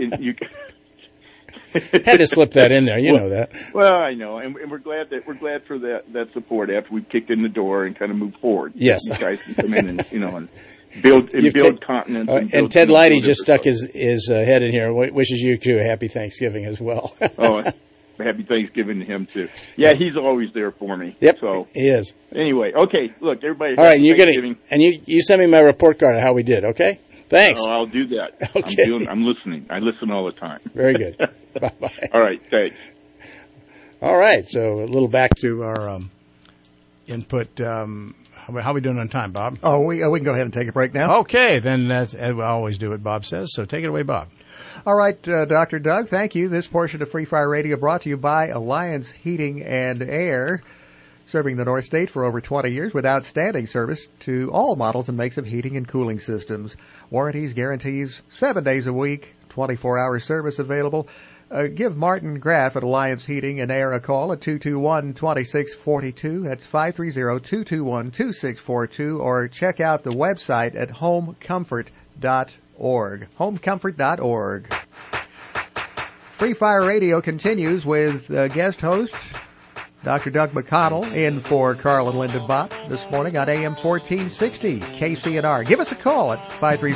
Speaker 6: had to slip that in there. You know that.
Speaker 12: Well, I know, and we're glad for that support after we kicked in the door and kind of moved forward.
Speaker 6: Yes,
Speaker 12: you guys can come in and and build continents.
Speaker 6: And Ted Leidy just stuck his head in here. Wishes you too a happy Thanksgiving as well.
Speaker 12: Oh, happy Thanksgiving to him too. Yeah, he's always there for me.
Speaker 6: Yep,
Speaker 12: so
Speaker 6: he is.
Speaker 12: Anyway, okay. Look, everybody.
Speaker 6: All right, you send me my report card of how we did. Okay. Thanks.
Speaker 12: Oh, I'll do that.
Speaker 6: Okay.
Speaker 12: I'm listening. I listen all the time.
Speaker 6: Very good. Bye-bye.
Speaker 12: All right. Thanks.
Speaker 6: All right. So a little back to our input. How are we doing on time, Bob?
Speaker 7: Oh, we can go ahead and take a break now.
Speaker 6: Okay, then that's, I always do what Bob says, so take it away, Bob.
Speaker 7: All right, Dr. Doug, thank you. This portion of Free Fire Radio brought to you by Alliance Heating and Air, serving the North State for over 20 years with outstanding service to all models and makes of heating and cooling systems. Warranties, guarantees, 7 days a week, 24-hour service available. Give Martin Graff at Alliance Heating and Air a call at 221-2642. That's 530-221-2642. Or check out the website at homecomfort.org. Homecomfort.org. Free Fire Radio continues with guest host Dr. Doug McConnell in for Carl and Linda Bott this morning on AM 1460 KCNR. Give us a call at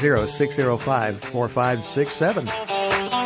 Speaker 7: 530-605-4567.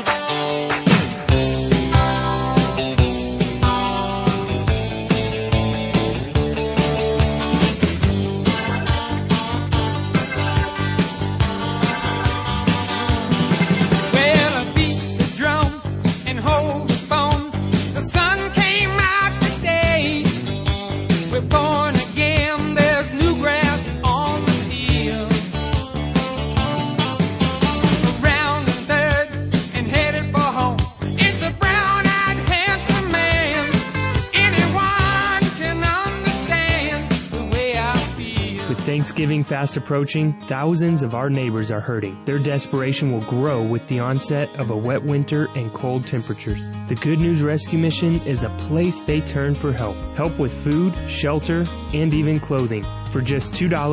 Speaker 14: Thanksgiving fast approaching, thousands of our neighbors are hurting. Their desperation will grow with the onset of a wet winter and cold temperatures. The Good News Rescue Mission is a place they turn for help. Help with food, shelter, and even clothing. For just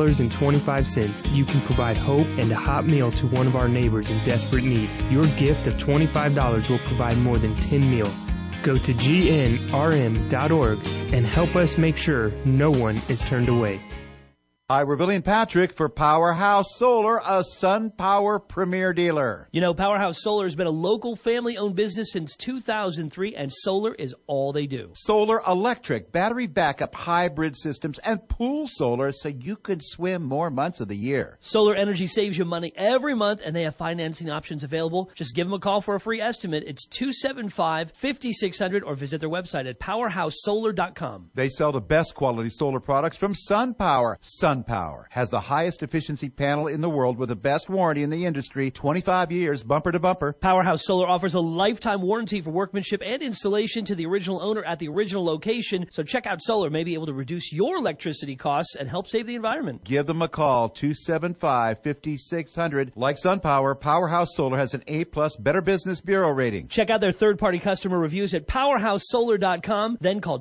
Speaker 14: $2.25, you can provide hope and a hot meal to one of our neighbors in desperate need. Your gift of $25 will provide more than 10 meals. Go to gnrm.org and help us make sure no one is turned away.
Speaker 16: Hi, we're Billy and Patrick for Powerhouse Solar, a SunPower premier dealer.
Speaker 17: You know, Powerhouse Solar has been a local family-owned business since 2003, and solar is all they do.
Speaker 16: Solar electric, battery backup, hybrid systems, and pool solar so you can swim more months of the year.
Speaker 17: Solar energy saves you money every month, and they have financing options available. Just give them a call for a free estimate. It's 275-5600, or visit their website at powerhousesolar.com.
Speaker 16: They sell the best quality solar products from SunPower. SunPower has the highest efficiency panel in the world with the best warranty in the industry, 25 years, bumper to bumper.
Speaker 17: Powerhouse Solar offers a lifetime warranty for workmanship and installation to the original owner at the original location. So check out Solar, may be able to reduce your electricity costs and help save the environment.
Speaker 16: Give them a call, 275-5600. Like SunPower, Powerhouse Solar has an A-plus Better Business Bureau rating.
Speaker 17: Check out their third-party customer reviews at powerhousesolar.com. Then call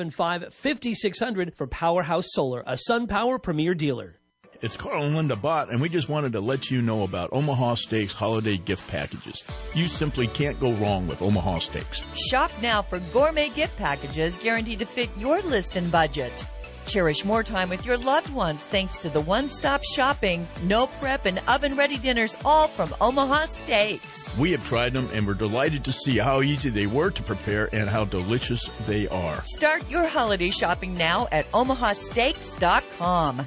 Speaker 17: 275-5600 for Powerhouse Solar, a SunPower premier dealer.
Speaker 26: It's Carl and Linda Bott, and we just wanted to let you know about Omaha Steaks holiday gift packages. You simply can't go wrong with Omaha Steaks.
Speaker 13: Shop now for gourmet gift packages guaranteed to fit your list and budget. Cherish more time with your loved ones thanks to the one-stop shopping, no prep, and oven-ready dinners, all from Omaha Steaks.
Speaker 26: We have tried them, and we're delighted to see how easy they were to prepare and how delicious they are.
Speaker 13: Start your holiday shopping now at omahasteaks.com.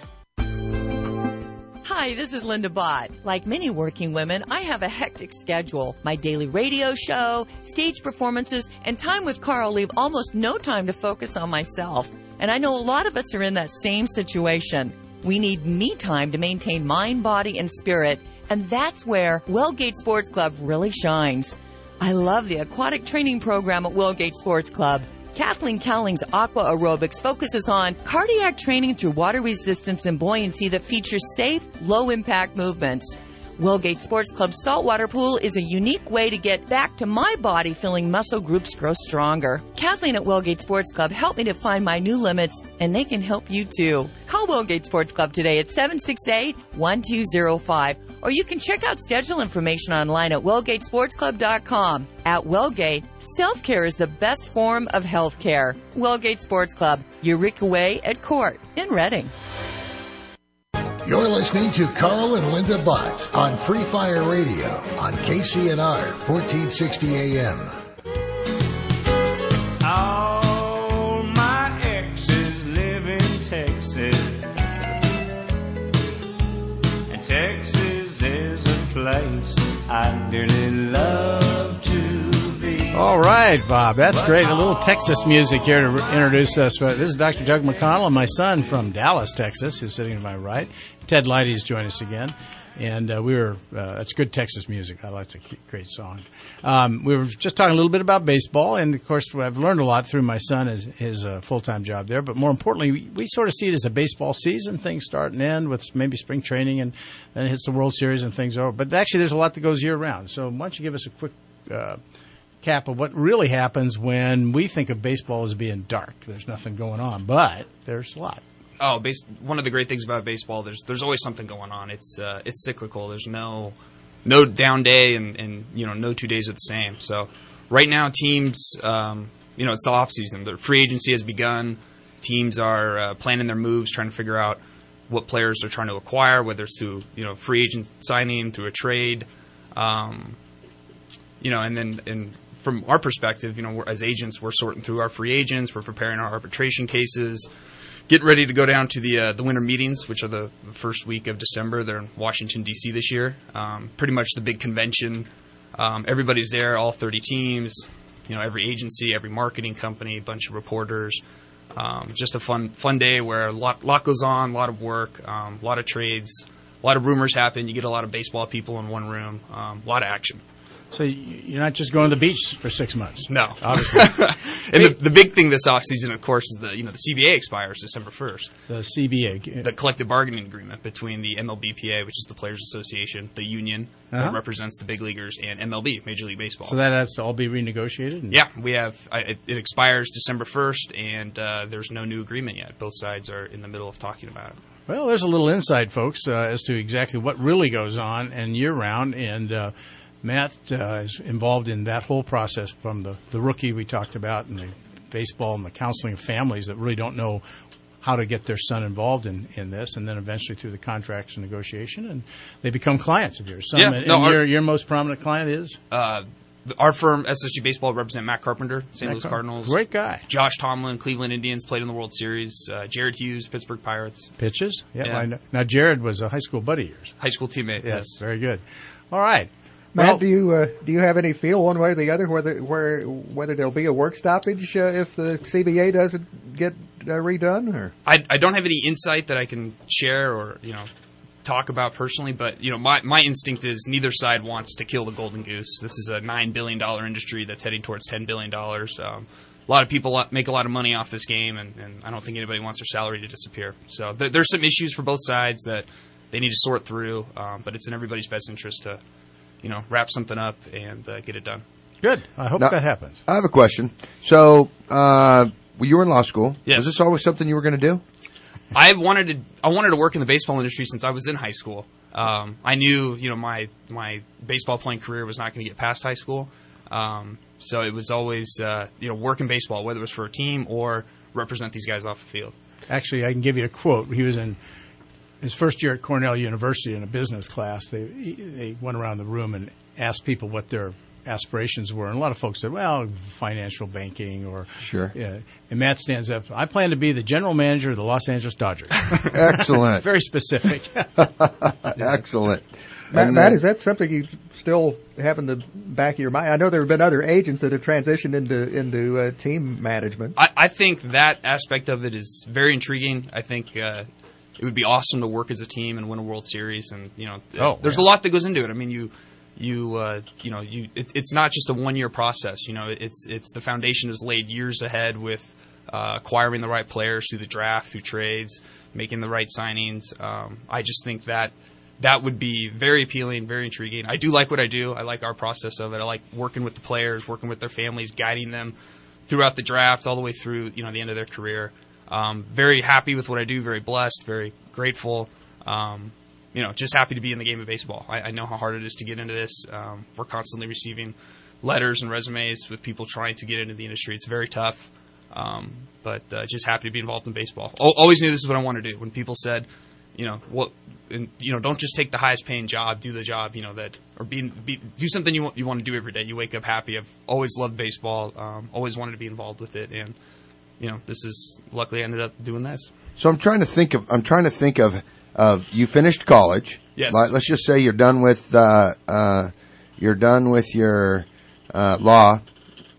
Speaker 13: Hi, this is Linda Bott. Like many working women, I have a hectic schedule. My daily radio show, stage performances, and time with Carl leave almost no time to focus on myself. And I know a lot of us are in that same situation. We need me time to maintain mind, body, and spirit, and that's where Wellgate Sports Club really shines. I love the aquatic training program at Wellgate Sports Club. Kathleen Cowling's Aqua Aerobics focuses on cardiac training through water resistance and buoyancy that features safe, low-impact movements. Wellgate Sports Club's saltwater pool is a unique way to get back to my body feeling muscle groups grow stronger. Kathleen at Wellgate Sports Club helped me to find my new limits, and they can help you too. Call Wellgate Sports Club today at 768-1205, or you can check out schedule information online at wellgatesportsclub.com. At Wellgate, self-care is the best form of health care. Wellgate Sports Club, Eureka Way at Court in Reading.
Speaker 15: You're listening to Carl and Linda Bott on Free Fire Radio on KCNR 1460 AM.
Speaker 18: All my exes live in Texas, and Texas is a place I dearly love to be.
Speaker 6: All right, Bob. That's great. A little Texas music here to introduce us. This is Dr. Doug McConnell and my son from Dallas, Texas, who's sitting to my right. Ted Leidy's joined us again. And that's good Texas music. That's a great song. We were just talking a little bit about baseball, and of course, I've learned a lot through my son, his full-time job there. But more importantly, we sort of see it as a baseball season. Things start and end with maybe spring training, and then it hits the World Series and things over. But actually, there's a lot that goes year-round. So why don't you give us a quick cap of what really happens when we think of baseball as being dark? There's nothing going on, but there's a lot.
Speaker 9: Oh, one of the great things about baseball, there's always something going on. It's cyclical. There's no down day, and no 2 days are the same. So right now, teams, it's the off season. The free agency has begun. Teams are planning their moves, trying to figure out what players they're trying to acquire, whether it's through free agent signing, through a trade, and from our perspective, as agents, we're sorting through our free agents. We're preparing our arbitration cases. Getting ready to go down to the winter meetings, which are the first week of December. They're in Washington, D.C. this year. Pretty much the big convention. Everybody's there, all 30 teams, every agency, every marketing company, a bunch of reporters. Just a fun day where a lot goes on, a lot of work, a lot of trades, a lot of rumors happen. You get a lot of baseball people in one room, a lot of action.
Speaker 6: So you're not just going to the beach for 6 months.
Speaker 9: No.
Speaker 6: Obviously.
Speaker 9: And the big thing this offseason, of course, is the CBA expires December 1st.
Speaker 6: The CBA.
Speaker 9: The collective bargaining agreement between the MLBPA, which is the Players Association, the union that represents the big leaguers, and MLB, Major League Baseball.
Speaker 6: So that has to all be renegotiated?
Speaker 9: Yeah. We have it expires December 1st, and there's no new agreement yet. Both sides are in the middle of talking about it.
Speaker 6: Well, there's a little insight, folks, as to exactly what really goes on and year-round, and Matt is involved in that whole process from the rookie we talked about and the baseball and the counseling of families that really don't know how to get their son involved in this, and then eventually through the contracts and negotiation, and they become clients of yours. Your most prominent client is?
Speaker 9: Our firm, SSG Baseball, represent Matt Carpenter, St. Louis Cardinals.
Speaker 6: Great guy.
Speaker 9: Josh Tomlin, Cleveland Indians, played in the World Series. Jared Hughes, Pittsburgh Pirates.
Speaker 6: Pitches? Yeah. I know. Now, Jared was a high school buddy of yours.
Speaker 9: High school teammate.
Speaker 6: Yes, very good. All right.
Speaker 7: Matt, do you have any feel one way or the other whether there'll be a work stoppage if the CBA doesn't get redone? Or
Speaker 9: I don't have any insight that I can share or talk about personally, but my instinct is neither side wants to kill the golden goose. This is a $9 billion industry that's heading towards $10 billion. A lot of people make a lot of money off this game, and I don't think anybody wants their salary to disappear. So there's some issues for both sides that they need to sort through, but it's in everybody's best interest to wrap something up and get it done.
Speaker 6: Good. I hope that happens.
Speaker 1: I have a question. So, you were in law school.
Speaker 9: Yes.
Speaker 1: Was this always something you were going to do?
Speaker 9: I wanted to work in the baseball industry since I was in high school. I knew, my baseball playing career was not going to get past high school. So it was always, work in baseball, whether it was for a team or represent these guys off the field.
Speaker 6: Actually, I can give you a quote. He was in his first year at Cornell University in a business class. They went around the room and asked people what their aspirations were. And a lot of folks said, well, financial banking or...
Speaker 1: Sure.
Speaker 6: Yeah. And Matt stands up, I plan to be the general manager of the Los Angeles Dodgers.
Speaker 1: Excellent.
Speaker 6: Very specific.
Speaker 1: Excellent.
Speaker 7: Matt, is that something you still have in the back of your mind? I know there have been other agents that have transitioned into team management.
Speaker 9: I think that aspect of it is very intriguing. I think it would be awesome to work as a team and win a World Series. And there's a lot that goes into it. I mean, it's not just a 1 year process. It's the foundation is laid years ahead with acquiring the right players through the draft, through trades, making the right signings. I just think that would be very appealing, very intriguing. I do like what I do. I like our process of it. I like working with the players, working with their families, guiding them throughout the draft, all the way through the end of their career. Very happy with what I do. Very blessed. Very grateful. Just happy to be in the game of baseball. I know how hard it is to get into this. We're constantly receiving letters and resumes with people trying to get into the industry. It's very tough, but just happy to be involved in baseball. Always knew this is what I wanted to do. When people said, don't just take the highest paying job, do the job, do something you want to do every day. You wake up happy. I've always loved baseball. Always wanted to be involved with it, and this is luckily I ended up doing this.
Speaker 1: So I'm trying to think of you finished college.
Speaker 9: Yes.
Speaker 1: Let's just say you're done with your law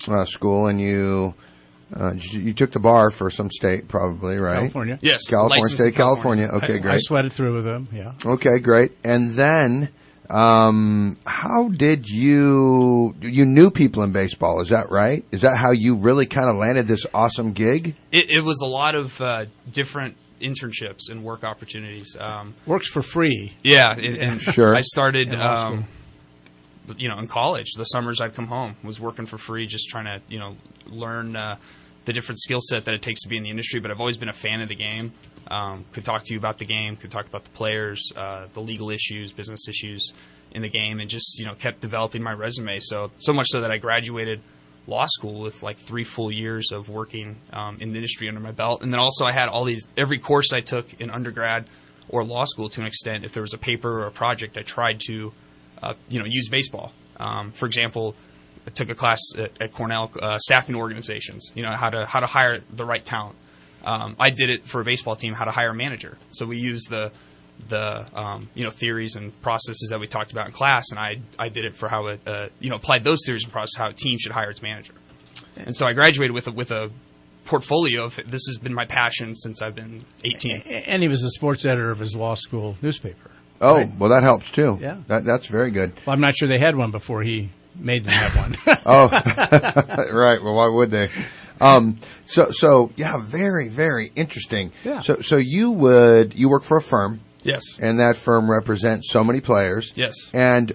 Speaker 1: school, and you took the bar for some state, probably, right?
Speaker 6: California.
Speaker 9: Yes.
Speaker 1: California,
Speaker 9: licensed
Speaker 1: state
Speaker 9: in
Speaker 1: of California. Okay,
Speaker 6: I
Speaker 1: great.
Speaker 6: sweated through with them, yeah.
Speaker 1: Okay, great. And then, how did you knew people in baseball, is that right? Is that how you really kind of landed this awesome gig?
Speaker 9: It was a lot of different internships and work opportunities.
Speaker 6: Works for free.
Speaker 9: Yeah. And
Speaker 1: Sure.
Speaker 9: I started,
Speaker 6: In law school.
Speaker 9: in college. The summers I'd come home, was working for free, just trying to, learn the different skill set that it takes to be in the industry. But I've always been a fan of the game. Could talk to you about the game, could talk about the players, the legal issues, business issues in the game, and just, kept developing my resume. So much so that I graduated law school with like 3 full years of working in the industry under my belt. And then also I had every course I took in undergrad or law school, to an extent, if there was a paper or a project, I tried to, use baseball. For example, I took a class at Cornell, staffing organizations, how to hire the right talent. I did it for a baseball team, how to hire a manager. So we used the theories and processes that we talked about in class, and I did it for how applied those theories and processes, how a team should hire its manager. And so I graduated with a portfolio of, this has been my passion since I've been 18.
Speaker 6: And he was the sports editor of his law school newspaper.
Speaker 1: Oh,
Speaker 6: right?
Speaker 1: well, that helps too.
Speaker 6: Yeah.
Speaker 1: That's very good.
Speaker 6: Well, I'm not sure they had one before he made them have one.
Speaker 1: Oh, right. Well, why would they? So yeah, very, very interesting.
Speaker 6: Yeah.
Speaker 1: So you work for a firm.
Speaker 9: Yes.
Speaker 1: And that firm represents so many players.
Speaker 9: Yes.
Speaker 1: And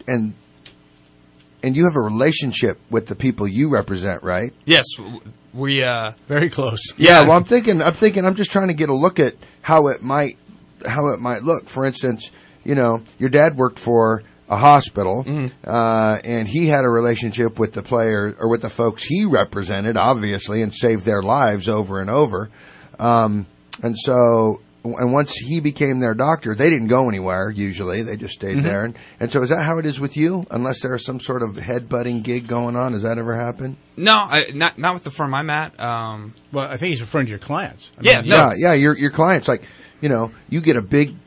Speaker 1: you have a relationship with the people you represent, right?
Speaker 9: Yes. We,
Speaker 6: very close.
Speaker 1: Yeah. Well, I'm thinking, I'm just trying to get a look at how it might look. For instance, your dad worked for a hospital, and he had a relationship with the player or with the folks he represented, obviously, and saved their lives over and over. And once he became their doctor, they didn't go anywhere. Usually, they just stayed there. And so, is that how it is with you? Unless there's some sort of headbutting gig going on, does that ever happen?
Speaker 9: No, not with the firm I'm at.
Speaker 6: Well, I think he's referring to your clients.
Speaker 1: Your clients, like you get a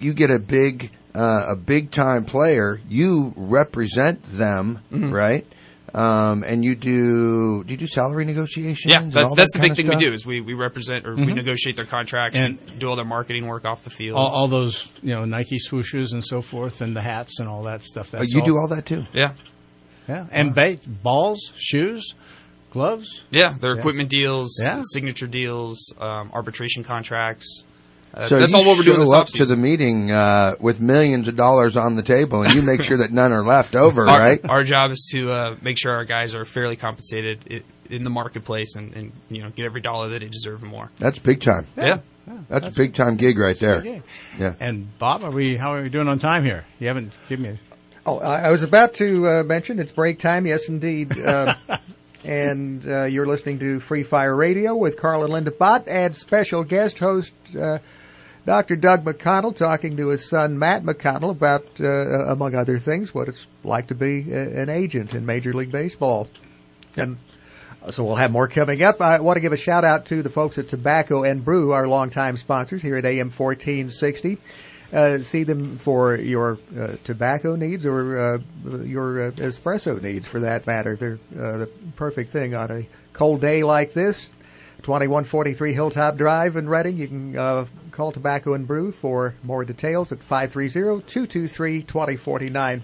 Speaker 1: big time player, you represent them, right? And you do you do salary negotiations?
Speaker 9: Yeah, that's the big thing
Speaker 1: we
Speaker 9: do is we represent or we negotiate their contracts and do all their marketing work off the field.
Speaker 6: All those Nike swooshes and so forth, and the hats and all that stuff.
Speaker 1: You do all that too?
Speaker 9: Yeah.
Speaker 6: Yeah, and balls, shoes, gloves.
Speaker 9: Yeah, their equipment deals, signature deals, arbitration contracts.
Speaker 1: So
Speaker 9: that's all what we're doing this
Speaker 1: show up
Speaker 9: offseason.
Speaker 1: to the meeting with millions of dollars on the table, and you make sure that none are left over, right?
Speaker 9: Our job is to make sure our guys are fairly compensated in the marketplace, and get every dollar that they deserve and more.
Speaker 1: That's big time.
Speaker 9: Yeah.
Speaker 1: That's a big time gig right there. Yeah.
Speaker 6: And Bob, how are we doing on time here? You haven't given me.
Speaker 7: I was about to mention it's break time. Yes, indeed. And you're listening to Free Fire Radio with Carl and Linda Bott and special guest host Dr. Doug McConnell talking to his son Matt McConnell about, among other things, what it's like to be an agent in Major League Baseball. And so we'll have more coming up. I want to give a shout out to the folks at Tobacco and Brew, our longtime sponsors here at AM 1460. See them for your tobacco needs or your espresso needs, for that matter. They're the perfect thing on a cold day like this. 2143 Hilltop Drive in Reading. You can call Tobacco and Brew for more details at 530-223-2049,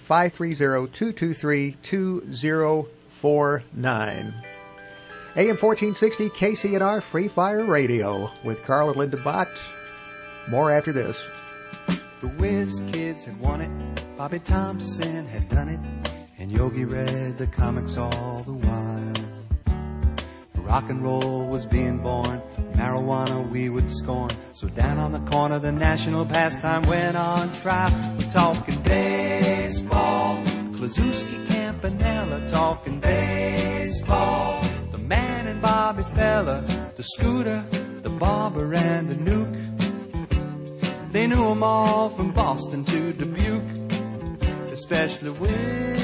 Speaker 7: 530-223-2049. AM 1460 KCNR Free Fire Radio with Carl and Linda Bott. More after this.
Speaker 3: The Whiz Kids had won it, Bobby Thompson had done it, and Yogi read the comics all the while. Rock and roll was being born, marijuana we would scorn. So down on the corner the national pastime went on trial. We're talking baseball, Klazuski, Campanella, talking baseball. The Man and Bobby Fella, the Scooter, the Barber and the Nuke. They knew them all from Boston to Dubuque, especially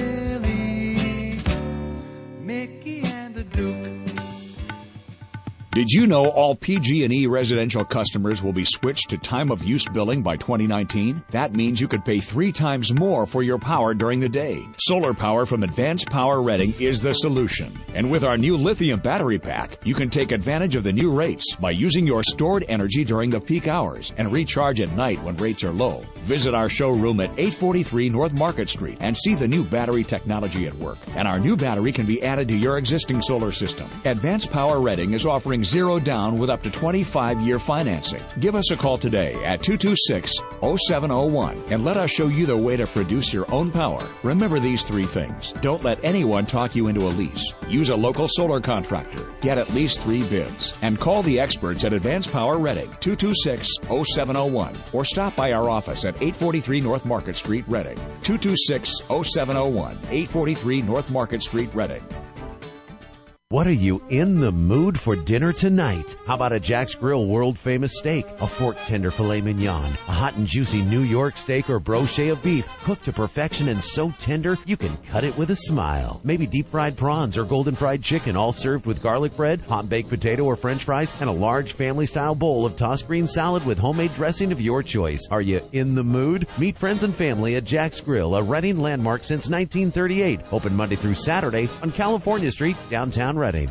Speaker 3: Willie, Mickey and the Duke.
Speaker 4: Did you know all PG&E residential customers will be switched to time-of-use billing by 2019? That means you could pay 3 times more for your power during the day. Solar power from Advanced Power Reading is the solution. And with our new lithium battery pack, you can take advantage of the new rates by using your stored energy during the peak hours and recharge at night when rates are low. Visit our showroom at 843 North Market Street and see the new battery technology at work. And our new battery can be added to your existing solar system. Advanced Power Reading is offering 0 down with up to 25-year financing. Give us a call today at 226-0701 and let us show you the way to produce your own power. Remember these 3 things. Don't let anyone talk you into a lease. Use a local solar contractor. Get at least 3 bids. And call the experts at Advanced Power Reading, 226-0701, or stop by our office at 843 North Market Street, Reading. 226-0701, 843 North Market Street, Reading.
Speaker 11: What are you in the mood for dinner tonight? How about a Jack's Grill world-famous steak, a fork tender filet mignon, a hot and juicy New York steak or brochet of beef, cooked to perfection and so tender you can cut it with a smile. Maybe deep-fried prawns or golden-fried chicken, all served with garlic bread, hot baked potato or french fries, and a large family-style bowl of tossed green salad with homemade dressing of your choice. Are you in the mood? Meet friends and family at Jack's Grill, a Reading landmark since 1938. Open Monday through Saturday on California Street, downtown Reading.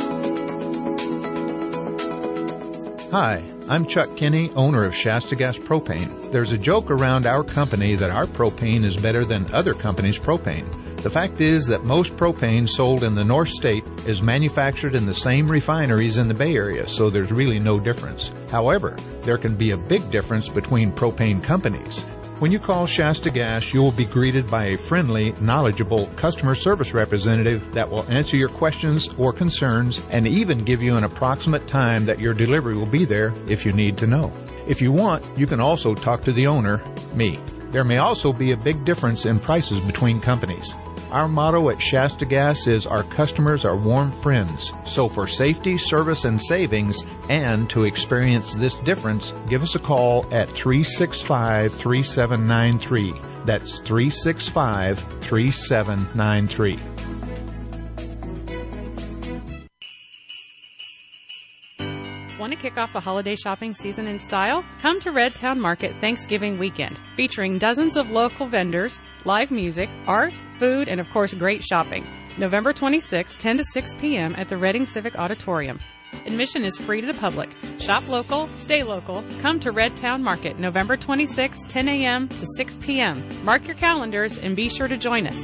Speaker 19: Hi, I'm Chuck Kinney, owner of Shasta Gas Propane. There's a joke around our company that our propane is better than other companies' propane. The fact is that most propane sold in the North State is manufactured in the same refineries in the Bay Area, so there's really no difference. However, there can be a big difference between propane companies. When you call Shasta Gas, you will be greeted by a friendly, knowledgeable customer service representative that will answer your questions or concerns and even give you an approximate time that your delivery will be there if you need to know. If you want, you can also talk to the owner, me. There may also be a big difference in prices between companies. Our motto at Shasta Gas is our customers are warm friends. So for safety, service, and savings, and to experience this difference, give us a call at 365-3793. That's 365-3793.
Speaker 20: Want to kick off the holiday shopping season in style? Come to Red Town Market Thanksgiving weekend, featuring dozens of local vendors, live music, art, food, and of course great shopping. November 26, 10 to 6 p.m. at the Reading Civic Auditorium. Admission is free to the public. Shop local, stay local. Come to Red Town Market November 26, 10 a.m. to 6 p.m. Mark your calendars and be sure to join us.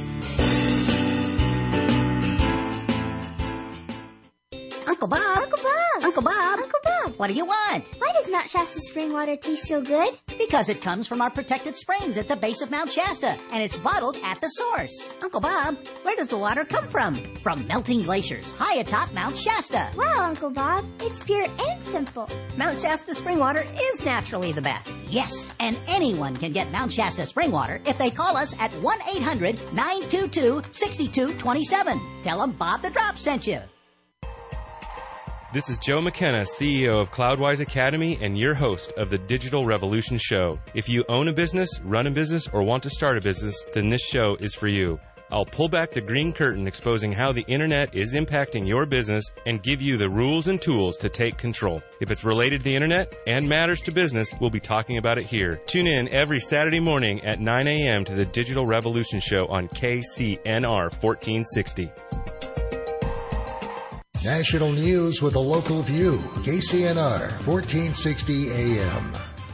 Speaker 21: Uncle Bob. Uncle Bob. Uncle Bob. Uncle Bob. What do you want?
Speaker 22: Why does Mount Shasta spring water taste so good?
Speaker 21: Because it comes from our protected springs at the base of Mount Shasta, and it's bottled at the source. Uncle Bob, where does the water come from? From melting glaciers high atop Mount Shasta.
Speaker 22: Wow, Uncle Bob, it's pure and simple.
Speaker 21: Mount Shasta spring water is naturally the best. Yes, and anyone can get Mount Shasta spring water if they call us at 1-800-922-6227. Tell them Bob the Drop sent you.
Speaker 23: This is Joe McKenna, CEO of Cloudwise Academy and your host of the Digital Revolution Show. If you own a business, run a business, or want to start a business, then this show is for you. I'll pull back the green curtain exposing how the internet is impacting your business and give you the rules and tools to take control. If it's related to the internet and matters to business, we'll be talking about it here. Tune in every Saturday morning at 9 a.m. to the Digital Revolution Show on KCNR 1460.
Speaker 15: National news with a local view. KCNR 1460 AM.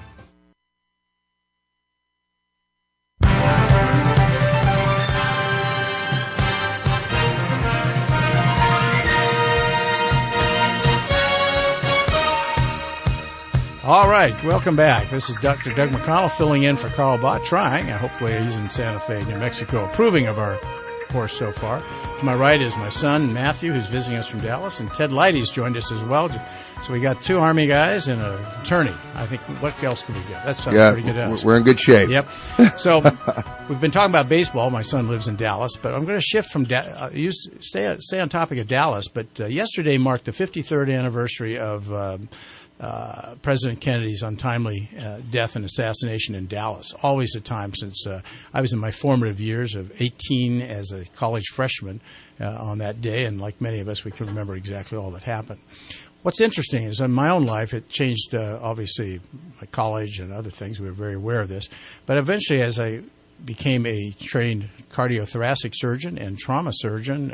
Speaker 6: All right, welcome back. This is Dr. Doug McConnell filling in for Carl Bott, trying, and hopefully he's in Santa Fe, New Mexico, approving of our course so far. To my right is my son, Matthew, who's visiting us from Dallas, and Ted Leidy's joined us as well. So we got 2 Army guys and an attorney. I think, what else could we get? That sounds pretty good.
Speaker 1: We're in good shape.
Speaker 6: Yep. So we've been talking about baseball. My son lives in Dallas, but I'm going to shift from stay on topic of Dallas. But yesterday marked the 53rd anniversary of President Kennedy's untimely death and assassination in Dallas. Always a time since I was in my formative years of 18 as a college freshman on that day, and like many of us, we can remember exactly all that happened. What's interesting is in my own life, it changed, obviously, my college and other things. We were very aware of this. But eventually, as I became a trained cardiothoracic surgeon and trauma surgeon,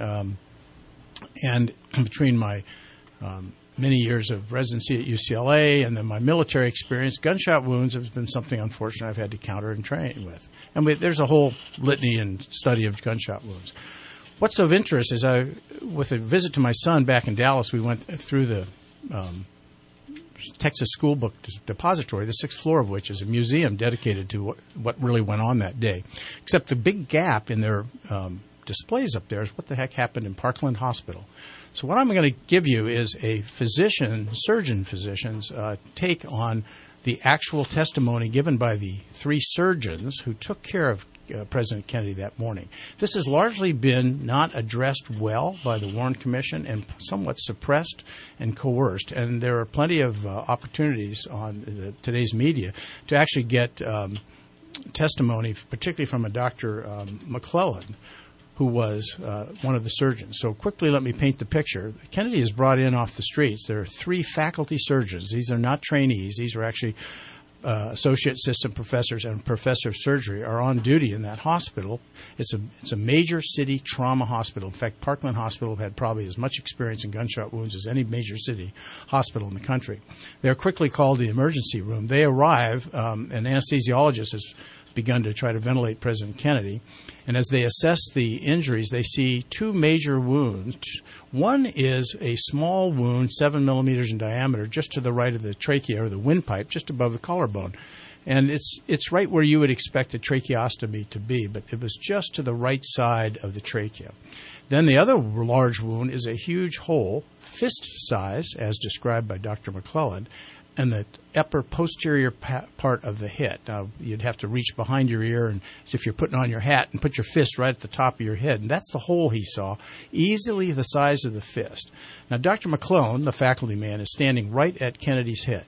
Speaker 6: and between my many years of residency at UCLA and then my military experience, gunshot wounds have been something unfortunate I've had to counter and train with. And there's a whole litany and study of gunshot wounds. What's of interest is with a visit to my son back in Dallas, we went through the Texas School Book Depository, the 6th floor of which is a museum dedicated to what really went on that day. Except the big gap in their displays up there is what the heck happened in Parkland Hospital. So what I'm going to give you is a surgeon physician's take on the actual testimony given by the 3 surgeons who took care of President Kennedy that morning. This has largely been not addressed well by the Warren Commission and somewhat suppressed and coerced. And there are plenty of opportunities on today's media to actually get testimony, particularly from a Dr. McClellan, who was one of the surgeons. So quickly, let me paint the picture. Kennedy is brought in off the streets. There are 3 faculty surgeons. These are not trainees. These are actually associate assistant professors and professor of surgery are on duty in that hospital. It's a major city trauma hospital. In fact, Parkland Hospital had probably as much experience in gunshot wounds as any major city hospital in the country. They're quickly called the emergency room. They arrive, an anesthesiologist has begun to try to ventilate President Kennedy. And as they assess the injuries, they see 2 major wounds. One is a small wound, 7 millimeters in diameter, just to the right of the trachea or the windpipe, just above the collarbone. And it's right where you would expect a tracheostomy to be, but it was just to the right side of the trachea. Then the other large wound is a huge hole, fist size, as described by Dr. McClellan, and the upper posterior part of the head. Now, you'd have to reach behind your ear and as if you're putting on your hat and put your fist right at the top of your head. And that's the hole he saw, easily the size of the fist. Now, Dr. McClellan, the faculty man, is standing right at Kennedy's head.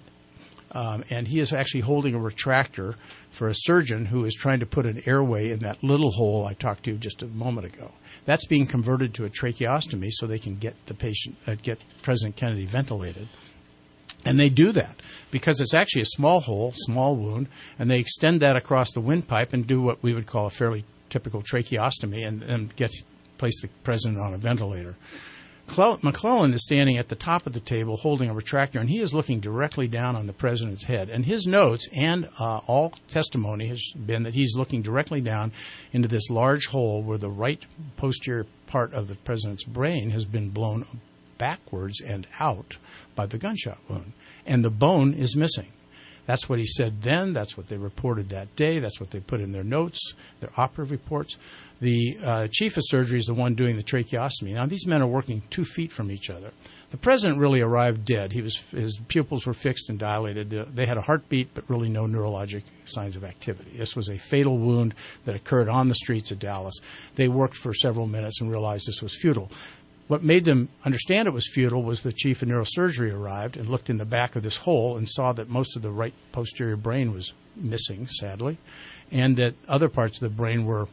Speaker 6: And he is actually holding a retractor for a surgeon who is trying to put an airway in that little hole I talked to just a moment ago. That's being converted to a tracheostomy so they can get get President Kennedy ventilated. And they do that because it's actually a small hole, small wound, and they extend that across the windpipe and do what we would call a fairly typical tracheostomy and place the president on a ventilator. McClellan is standing at the top of the table holding a retractor, and he is looking directly down on the president's head. And his notes and all testimony has been that he's looking directly down into this large hole where the right posterior part of the president's brain has been blown backwards and out by the gunshot wound. And the bone is missing. That's what he said then. That's what they reported that day. That's what they put in their notes, their operative reports. The chief of surgery is the one doing the tracheostomy. Now, these men are working 2 feet from each other. The president really arrived dead. His pupils were fixed and dilated. They had a heartbeat, but really no neurologic signs of activity. This was a fatal wound that occurred on the streets of Dallas. They worked for several minutes and realized this was futile. What made them understand it was futile was the chief of neurosurgery arrived and looked in the back of this hole and saw that most of the right posterior brain was missing, sadly, and that other parts of the brain were,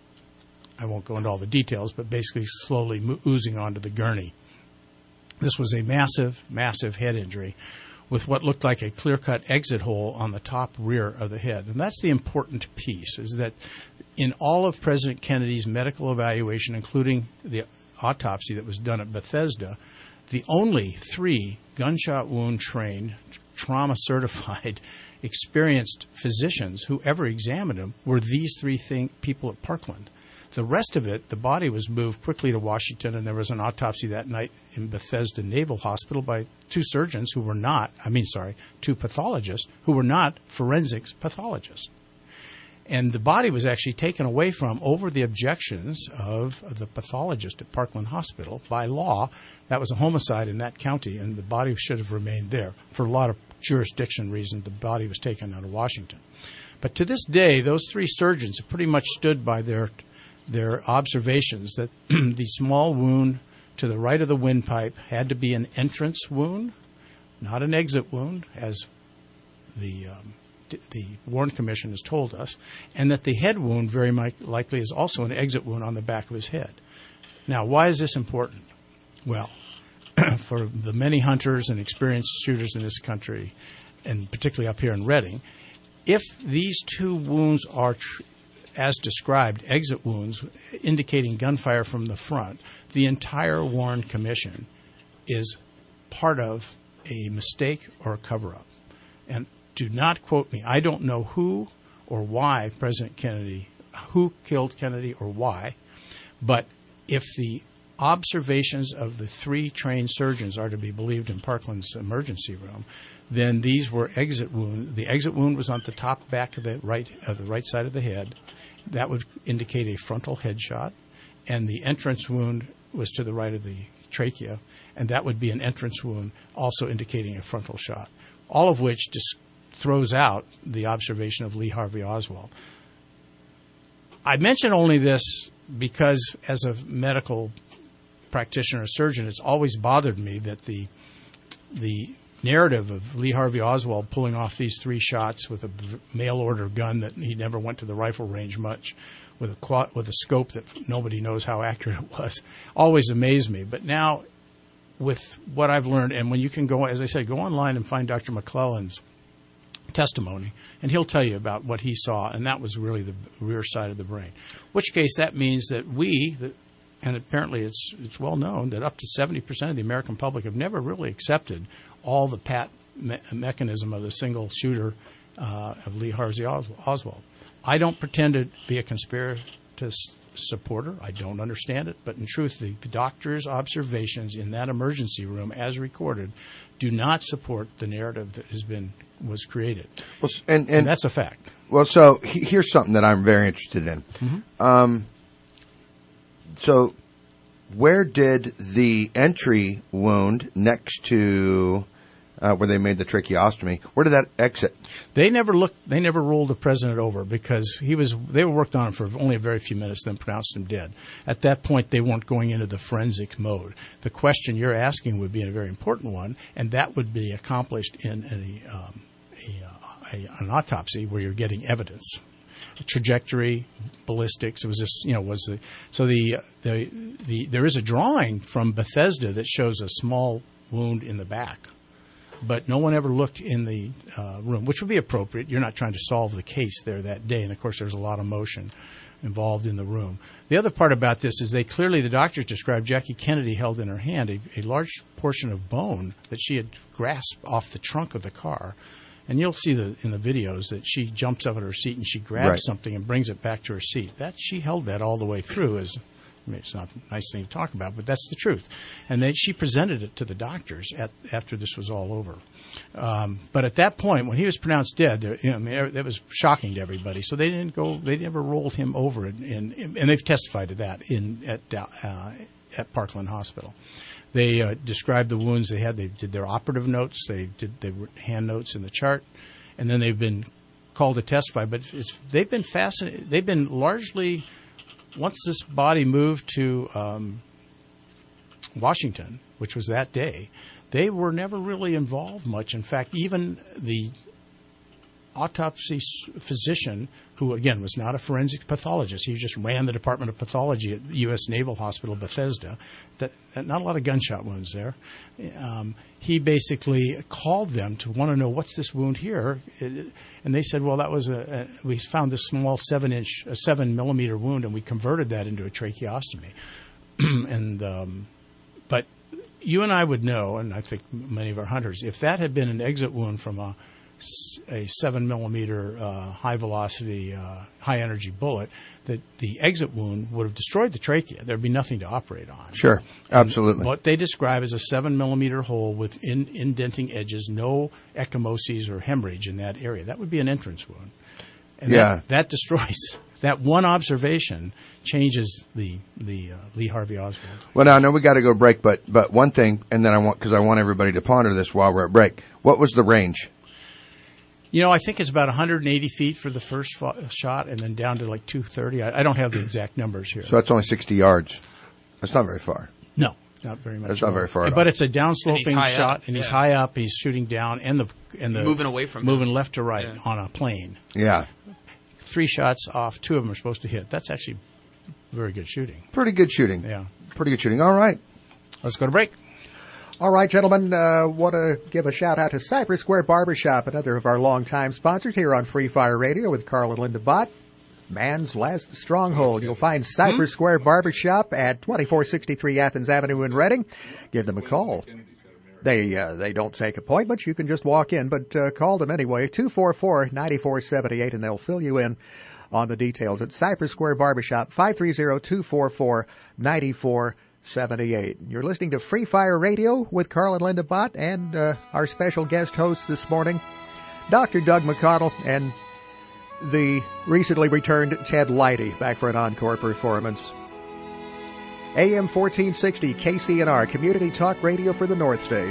Speaker 6: I won't go into all the details, but basically slowly oozing onto the gurney. This was a massive, massive head injury with what looked like a clear-cut exit hole on the top rear of the head. And that's the important piece, is that in all of President Kennedy's medical evaluation, including the autopsy that was done at Bethesda, the only 3 gunshot wound trained, trauma certified, experienced physicians who ever examined him were these 3 people at Parkland. The rest of it, the body was moved quickly to Washington, and there was an autopsy that night in Bethesda Naval Hospital by 2 surgeons who were not, 2 pathologists who were not forensics pathologists. And the body was actually taken away from over the objections of the pathologist at Parkland Hospital. By law, that was a homicide in that county, and the body should have remained there. For a lot of jurisdiction reasons, the body was taken out of Washington. But to this day, those 3 surgeons have pretty much stood by their observations that the small wound to the right of the windpipe had to be an entrance wound, not an exit wound, as the Warren Commission has told us, and that the head wound very likely is also an exit wound on the back of his head. Now, why is this important? Well, for the many hunters and experienced shooters in this country, and particularly up here in Reading, if these two wounds are, as described, exit wounds indicating gunfire from the front, the entire Warren Commission is part of a mistake or a cover-up. And do not quote me. I don't know who or why President Kennedy, who killed Kennedy or why, but if the observations of the 3 trained surgeons are to be believed in Parkland's emergency room, then these were exit wounds. The exit wound was on the top back of the right side of the head. That would indicate a frontal headshot, and the entrance wound was to the right of the trachea, and that would be an entrance wound, also indicating a frontal shot. All of which just throws out the observation of Lee Harvey Oswald. I mention only this because, as a medical practitioner or surgeon, it's always bothered me that the narrative of Lee Harvey Oswald pulling off these 3 shots with a mail-order gun that he never went to the rifle range much, with a scope that nobody knows how accurate it was, always amazed me. But now, with what I've learned, and when you can go, as I said, go online and find Dr. McClellan's testimony, and he'll tell you about what he saw, and that was really the rear side of the brain. In which case, that means that and apparently it's well known that up to 70% of the American public have never really accepted all the mechanism of the single shooter of Lee Harvey Oswald. I don't pretend to be a conspiratist supporter. I don't understand it. But in truth, the doctor's observations in that emergency room, as recorded, do not support the narrative that was created. Well, and that's a fact.
Speaker 1: Well, so here's something that I'm very interested in. Mm-hmm. So where did the entry wound next to where they made the tracheostomy, where did that exit?
Speaker 6: They never rolled the president over because they were worked on him for only a very few minutes, then pronounced him dead. At that point, they weren't going into the forensic mode. The question you're asking would be a very important one, and that would be accomplished in an autopsy where you're getting evidence. Trajectory, ballistics. It was just, there is a drawing from Bethesda that shows a small wound in the back, but no one ever looked in the room, which would be appropriate. You're not trying to solve the case there that day, and of course, there's a lot of motion involved in the room. The other part about this is the doctors described Jackie Kennedy held in her hand a large portion of bone that she had grasped off the trunk of the car. And you'll see in the videos that she jumps up at her seat and she grabs something and brings it back to her seat. She held that all the way through. It's not a nice thing to talk about, but that's the truth. And then she presented it to the doctors after this was all over. But at that point, when he was pronounced dead, that was shocking to everybody. So they never rolled him over, and they've testified to that at Parkland Hospital. They described the wounds they had. They did their operative notes. They were hand notes in the chart, and then they've been called to testify. But they've been fascinated. They've been largely, once this body moved to Washington, which was that day, they were never really involved much. In fact, even the autopsy physician, who again was not a forensic pathologist, he just ran the Department of Pathology at U.S. Naval Hospital, Bethesda. Not a lot of gunshot wounds there. He basically called them to want to know, what's this wound here? And they said, well, that was we found this small 7-millimeter wound, and we converted that into a tracheostomy. But you and I would know, and I think many of our hunters, if that had been an exit wound from a 7-millimeter high-velocity, high-energy bullet, that the exit wound would have destroyed the trachea. There would be nothing to operate on.
Speaker 1: Sure, absolutely.
Speaker 6: What they describe as a 7-millimeter hole with indenting edges, no ecchymoses or hemorrhage in that area. That would be an entrance wound. And that destroys. That one observation changes the Lee Harvey Oswald.
Speaker 1: Well, now I know we got to go to break, but one thing, and then because I want everybody to ponder this while we're at break. What was the range?
Speaker 6: I think it's about 180 feet for the first shot, and then down to like 230. I don't have the exact numbers here.
Speaker 1: So that's only 60 yards. That's not very far.
Speaker 6: No, not very much.
Speaker 1: That's not very far.
Speaker 6: But it's a downsloping shot, and he's high up. He's shooting down, and the
Speaker 9: moving away from
Speaker 6: moving left to right on a plane.
Speaker 1: Yeah.
Speaker 6: 3 shots off. 2 of them are supposed to hit. That's actually very good shooting.
Speaker 1: Pretty good shooting.
Speaker 6: Yeah.
Speaker 1: Pretty good shooting. All right.
Speaker 6: Let's go to break.
Speaker 7: All right, gentlemen, want to give a shout-out to Cypress Square Barbershop, another of our longtime sponsors here on Free Fire Radio with Carl and Linda Bott. Man's last stronghold. You'll find Cypress Square Barbershop at 2463 Athens Avenue in Reading. Give them a call. They don't take appointments. You can just walk in, but call them anyway, 244-9478, and they'll fill you in on the details. At Cypress Square Barbershop, 530-244-9478. You're listening to Free Fire Radio with Carl and Linda Bott and our special guest hosts this morning, Dr. Doug McConnell and the recently returned Ted Leidy, back for an encore performance. AM 1460 KCNR, Community Talk Radio for the North State.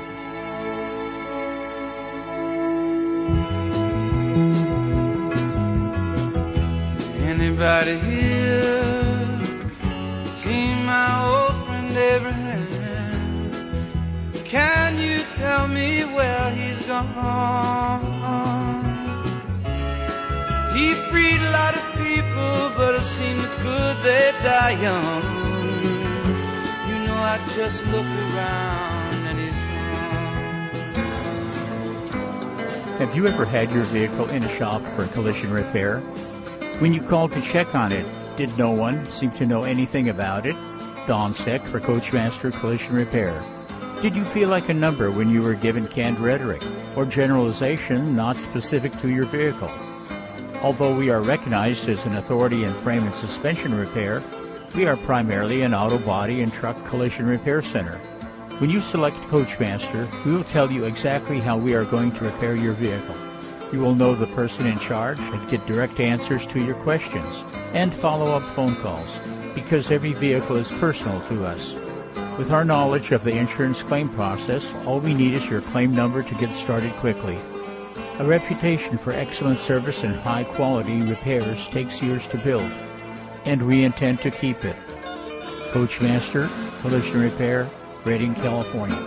Speaker 18: Anybody here seen my old friend Abraham? Can you tell me where he's gone? He freed a lot of people, but it seemed good they die young. You know, I just looked around and he's gone.
Speaker 2: Have you ever had your vehicle in a shop for collision repair? When you called to check on it, did no one seem to know anything about it? Don Steck for Coachmaster Collision Repair. Did you feel like a number when you were given canned rhetoric or generalization not specific to your vehicle? Although we are recognized as an authority in frame and suspension repair, we are primarily an auto body and truck collision repair center. When you select Coachmaster, we will tell you exactly how we are going to repair your vehicle. You will know the person in charge and get direct answers to your questions and follow-up phone calls, because every vehicle is personal to us. With our knowledge of the insurance claim process, all we need is your claim number to get started quickly. A reputation for excellent service and high-quality repairs takes years to build, and we intend to keep it. Coachmaster Collision Repair, Reading, California.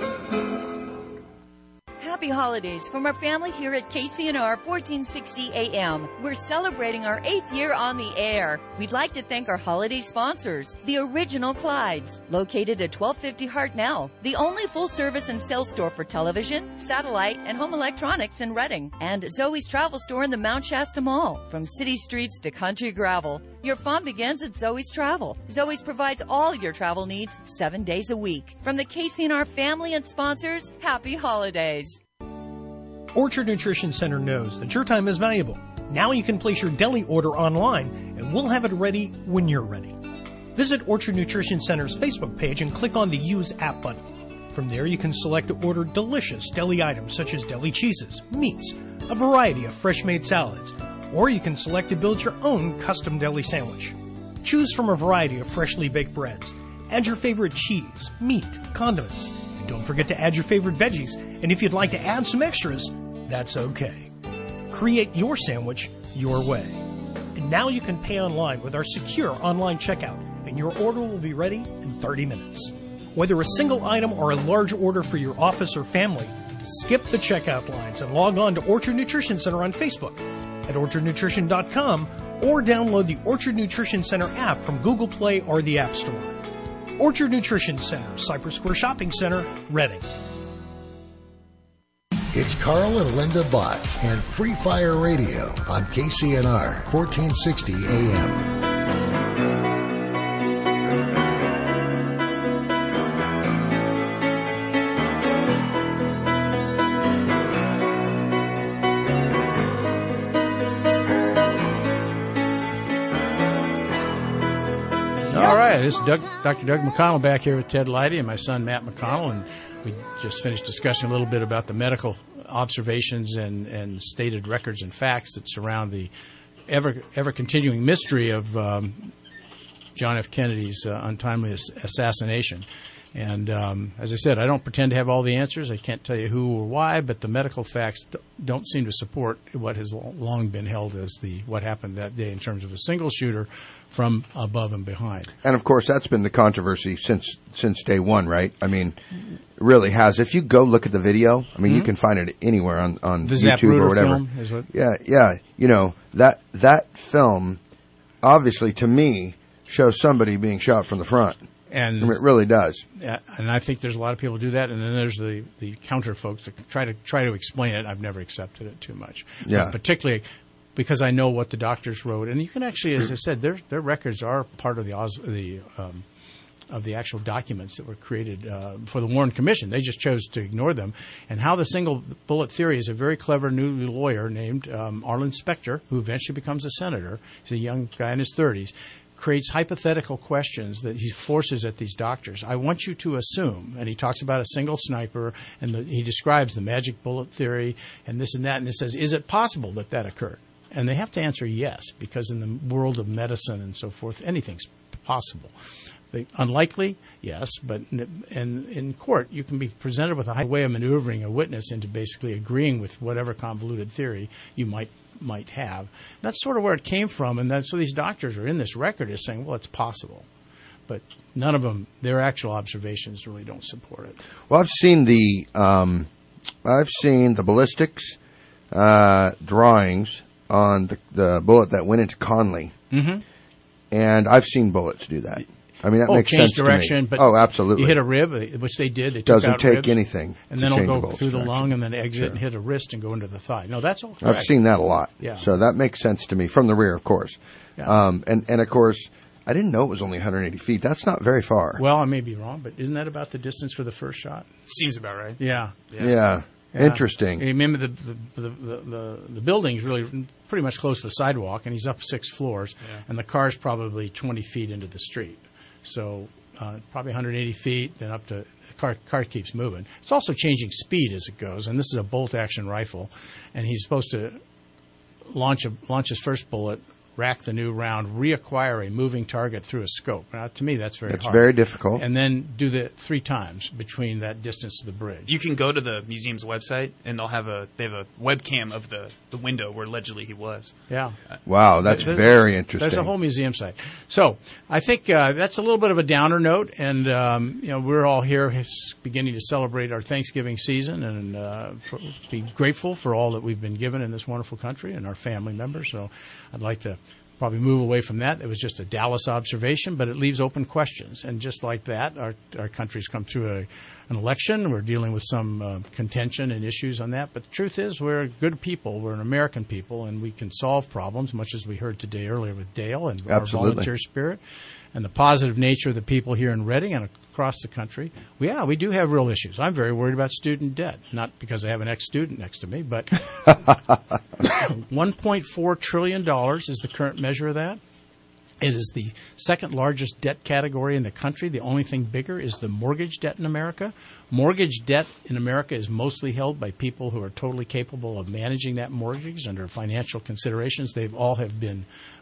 Speaker 13: Happy holidays from our family here at KCNR 1460 AM. We're celebrating our 8th year on the air. We'd like to thank our holiday sponsors, the Original Clydes, located at 1250 Hartnell, the only full-service and sales store for television, satellite, and home electronics in Reading, and Zoe's Travel Store in the Mount Shasta Mall. From city streets to country gravel, your fun begins at Zoe's Travel. Zoe's provides all your travel needs 7 days a week. From the KCNR family and sponsors, happy holidays.
Speaker 5: Orchard Nutrition Center knows that your time is valuable. Now you can place your deli order online, and we'll have it ready when you're ready. Visit Orchard Nutrition Center's Facebook page and click on the Use App button. From there, you can select to order delicious deli items such as deli cheeses, meats, a variety of fresh-made salads, or you can select to build your own custom deli sandwich. Choose from a variety of freshly baked breads. Add your favorite cheese, meat, condiments. Don't forget to add your favorite veggies, and if you'd like to add some extras, that's okay. Create your sandwich your way. And now you can pay online with our secure online checkout, and your order will be ready in 30 minutes. Whether a single item or a large order for your office or family, skip the checkout lines and log on to Orchard Nutrition Center on Facebook at orchardnutrition.com or download the Orchard Nutrition Center app from Google Play or the App Store. Orchard Nutrition Center, Cypress Square Shopping Center, Reading.
Speaker 15: It's Carl and Linda Bott and Free Fire Radio on KCNR 1460 AM.
Speaker 6: All right, this is Dr. Doug McConnell back here with Ted Leidy and my son Matt McConnell, and we just finished discussing a little bit about the medical observations and stated records and facts that surround the ever continuing mystery of John F. Kennedy's untimely assassination. And as I said, I don't pretend to have all the answers. I can't tell you who or why, but the medical facts don't seem to support what has long been held as what happened that day in terms of a single shooter from above and behind.
Speaker 1: And, of course, that's been the controversy since day one, right? I mean, it really has. If you go look at the video, I mean, you can find it anywhere on
Speaker 6: the
Speaker 1: YouTube or whatever.
Speaker 6: Film is what?
Speaker 1: Yeah. You know, that film, obviously, to me, shows somebody being shot from the front.
Speaker 6: And
Speaker 1: I mean, it really does.
Speaker 6: And I think there's a lot of people who do that. And then there's the counter folks that try to explain it. I've never accepted it too much. So
Speaker 1: Yeah.
Speaker 6: particularly because I know what the doctors wrote. And you can actually, as I said, their records are part of the actual documents that were created for the Warren Commission. They just chose to ignore them. And how the single bullet theory is a very clever new lawyer named Arlen Specter, who eventually becomes a senator. He's a young guy in his 30s. Creates hypothetical questions that he forces at these doctors. I want you to assume, and he talks about a single sniper, and he describes the magic bullet theory and this and that, and it says, is it possible that occurred? And they have to answer yes, because in the world of medicine and so forth, anything's possible. Unlikely, yes, but in court, you can be presented with a high way of maneuvering a witness into basically agreeing with whatever convoluted theory you might have. That's sort of where it came from, and so these doctors are in this record is saying, well, it's possible. But none of them, their actual observations really don't support it.
Speaker 1: Well, I've seen the ballistics drawings on the bullet that went into Conley, and I've seen bullets do that. I mean, that makes sense
Speaker 6: direction,
Speaker 1: to me.
Speaker 6: But
Speaker 1: absolutely.
Speaker 6: You hit a rib, which they did. They
Speaker 1: doesn't
Speaker 6: took out
Speaker 1: take
Speaker 6: ribs,
Speaker 1: anything,
Speaker 6: and
Speaker 1: to
Speaker 6: then
Speaker 1: change
Speaker 6: it'll
Speaker 1: the
Speaker 6: go
Speaker 1: bullet's
Speaker 6: through the
Speaker 1: direction.
Speaker 6: lung and then exit
Speaker 1: Sure.
Speaker 6: and hit a wrist and go into the thigh. No, that's all correct.
Speaker 1: I've seen that a lot.
Speaker 6: Yeah.
Speaker 1: So that makes sense to me from the rear, of course.
Speaker 6: Yeah.
Speaker 1: And of course, I didn't know it was only 180 feet. That's not very far.
Speaker 6: Well, I may be wrong, but isn't that about the distance for the first shot?
Speaker 9: Seems about right.
Speaker 6: Yeah.
Speaker 1: Yeah. Interesting.
Speaker 6: And remember, the building's really pretty much close to the sidewalk, and he's up 6 floors, and the car's probably 20 feet into the street. So probably 180 feet, then up to the car keeps moving. It's also changing speed as it goes, and this is a bolt-action rifle, and he's supposed to launch his first bullet, rack the new round, reacquire a moving target through a scope. Now, to me, that's very hard.
Speaker 1: That's very difficult.
Speaker 6: And then do that 3 times between that distance to the bridge.
Speaker 9: You can go to the museum's website, and they have a webcam of the window where allegedly he was.
Speaker 6: Yeah.
Speaker 1: Wow, that's very interesting.
Speaker 6: There's a whole museum site. So I think that's a little bit of a downer note, and we're all here beginning to celebrate our Thanksgiving season and be grateful for all that we've been given in this wonderful country and our family members. So I'd like to probably move away from that. It was just a Dallas observation, but it leaves open questions. And just like that, our country's come through an election. We're dealing with some contention and issues on that. But the truth is, we're good people. We're an American people, and we can solve problems, much as we heard today earlier with Dale and our volunteer spirit and the positive nature of the people here in Reading and across the country. We do have real issues. I'm very worried about student debt, not because I have an ex-student next to me, but $1.4 trillion is the current measure of that. It is the second largest debt category in the country. The only thing bigger is the mortgage debt in America. Mortgage debt in America is mostly held by people who are totally capable of managing that mortgage under financial considerations. They all have been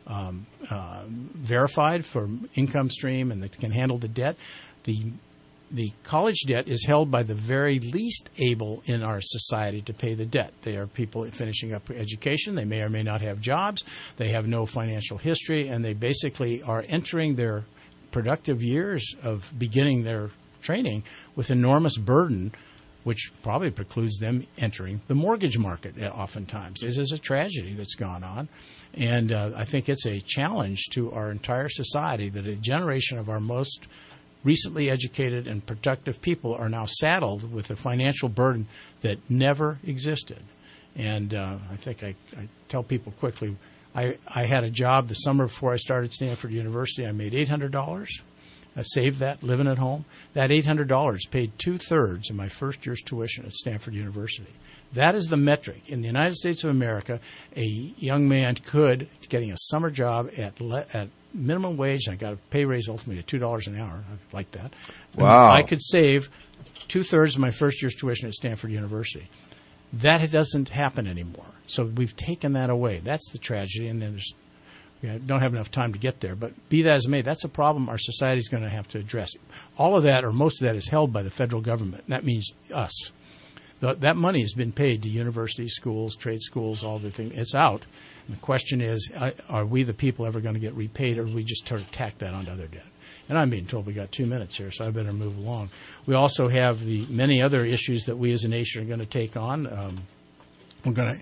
Speaker 6: verified for income stream and that can handle the debt. The college debt is held by the very least able in our society to pay the debt. They are people finishing up education. They may or may not have jobs. They have no financial history, and they basically are entering their productive years of beginning their training with enormous burden, which probably precludes them entering the mortgage market oftentimes. This is a tragedy that's gone on, and I think it's a challenge to our entire society that a generation of our most recently educated and productive people are now saddled with a financial burden that never existed. And I think I tell people quickly, I had a job the summer before I started Stanford University. I made $800. I saved that, living at home. That $800 paid 2/3 of my first year's tuition at Stanford University. That is the metric. In the United States of America, a young man could, getting a summer job at minimum wage, and I got a pay raise ultimately to $2 an hour. I like that.
Speaker 1: Wow.
Speaker 6: I could save 2/3 of my first year's tuition at Stanford University. That doesn't happen anymore. So we've taken that away. That's the tragedy, and then we don't have enough time to get there. But be that as it may, that's a problem our society is going to have to address. All of that, or most of that, is held by the federal government. That means us. That money has been paid to universities, schools, trade schools, all the things. It's out. And the question is, are we the people ever going to get repaid, or do we just sort of tack that onto other debt? And I'm being told we got 2 minutes here, so I better move along. We also have the many other issues that we as a nation are going to take on. We're going to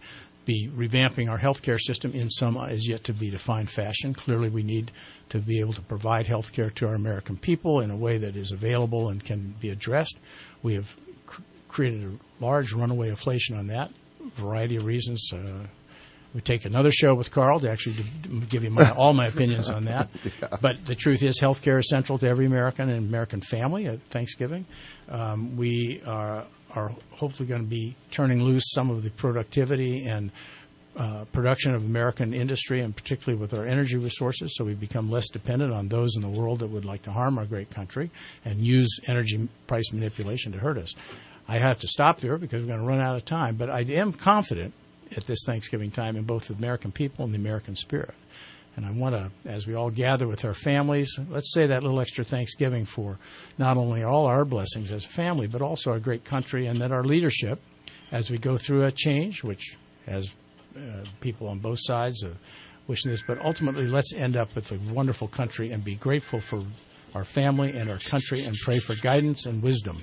Speaker 6: be revamping our healthcare system in some as yet to be defined fashion. Clearly, we need to be able to provide healthcare to our American people in a way that is available and can be addressed. We have created a large runaway inflation on that, a variety of reasons. We take another show with Carl to actually give you all my opinions on that. Yeah. But the truth is, healthcare is central to every American and American family at Thanksgiving. We are hopefully going to be turning loose some of the productivity and production of American industry, and particularly with our energy resources, so we become less dependent on those in the world that would like to harm our great country and use energy price manipulation to hurt us. I have to stop there because we're going to run out of time, but I am confident at this Thanksgiving time in both the American people and the American spirit. And I want to, as we all gather with our families, let's say that little extra Thanksgiving for not only all our blessings as a family, but also our great country, and that our leadership, as we go through a change, which has people on both sides wishing this, but ultimately let's end up with a wonderful country and be grateful for our family and our country and pray for guidance and wisdom.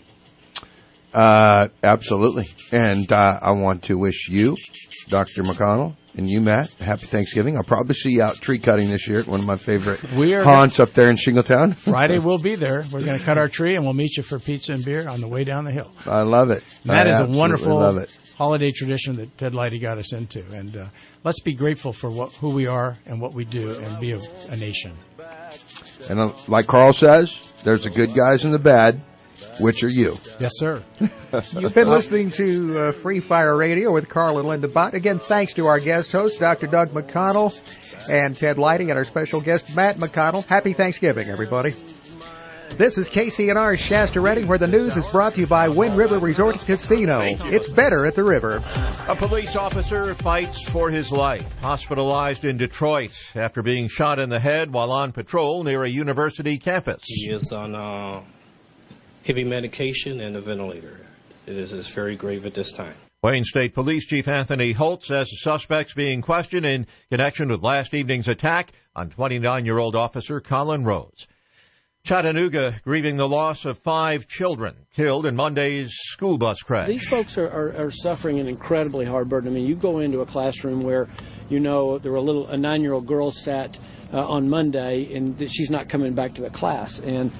Speaker 1: Absolutely. And I want to wish you, Dr. McConnell, and you, Matt, happy Thanksgiving. I'll probably see you out tree cutting this year at one of my favorite haunts up there in Shingletown.
Speaker 6: Friday we'll be there. We're going to cut our tree, and we'll meet you for pizza and beer on the way down the hill.
Speaker 1: I love it.
Speaker 6: That is a wonderful holiday tradition that Ted Leidy got us into. And let's be grateful for who we are and what we do and be a nation.
Speaker 1: And like Carl says, there's the good guys and the bad. Which are you?
Speaker 6: Yes, sir.
Speaker 7: You've been listening to Free Fire Radio with Carl and Linda Bott. Again, thanks to our guest hosts, Dr. Doug McConnell and Ted Leidy, and our special guest, Matt McConnell. Happy Thanksgiving, everybody. This is KCNR Shasta Redding, where the news is brought to you by Wind River Resort Casino. It's better at the river.
Speaker 8: A police officer fights for his life, hospitalized in Detroit after being shot in the head while on patrol near a university campus.
Speaker 10: He is on heavy medication and a ventilator. It is very grave at this time.
Speaker 8: Wayne State Police Chief Anthony Holt says the suspect's being questioned in connection with last evening's attack on 29-year-old officer Colin Rose. Chattanooga grieving the loss of 5 children killed in Monday's school bus crash.
Speaker 12: These folks are suffering an incredibly hard burden. I mean, you go into a classroom where, you know, there were a 9-year-old girl sat on Monday, and she's not coming back to the class. And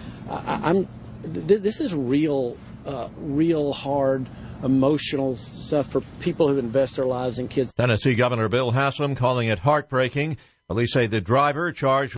Speaker 12: this is real hard, emotional stuff for people who invest their lives in kids.
Speaker 8: Tennessee Governor Bill Haslam calling it heartbreaking. Police say the driver charged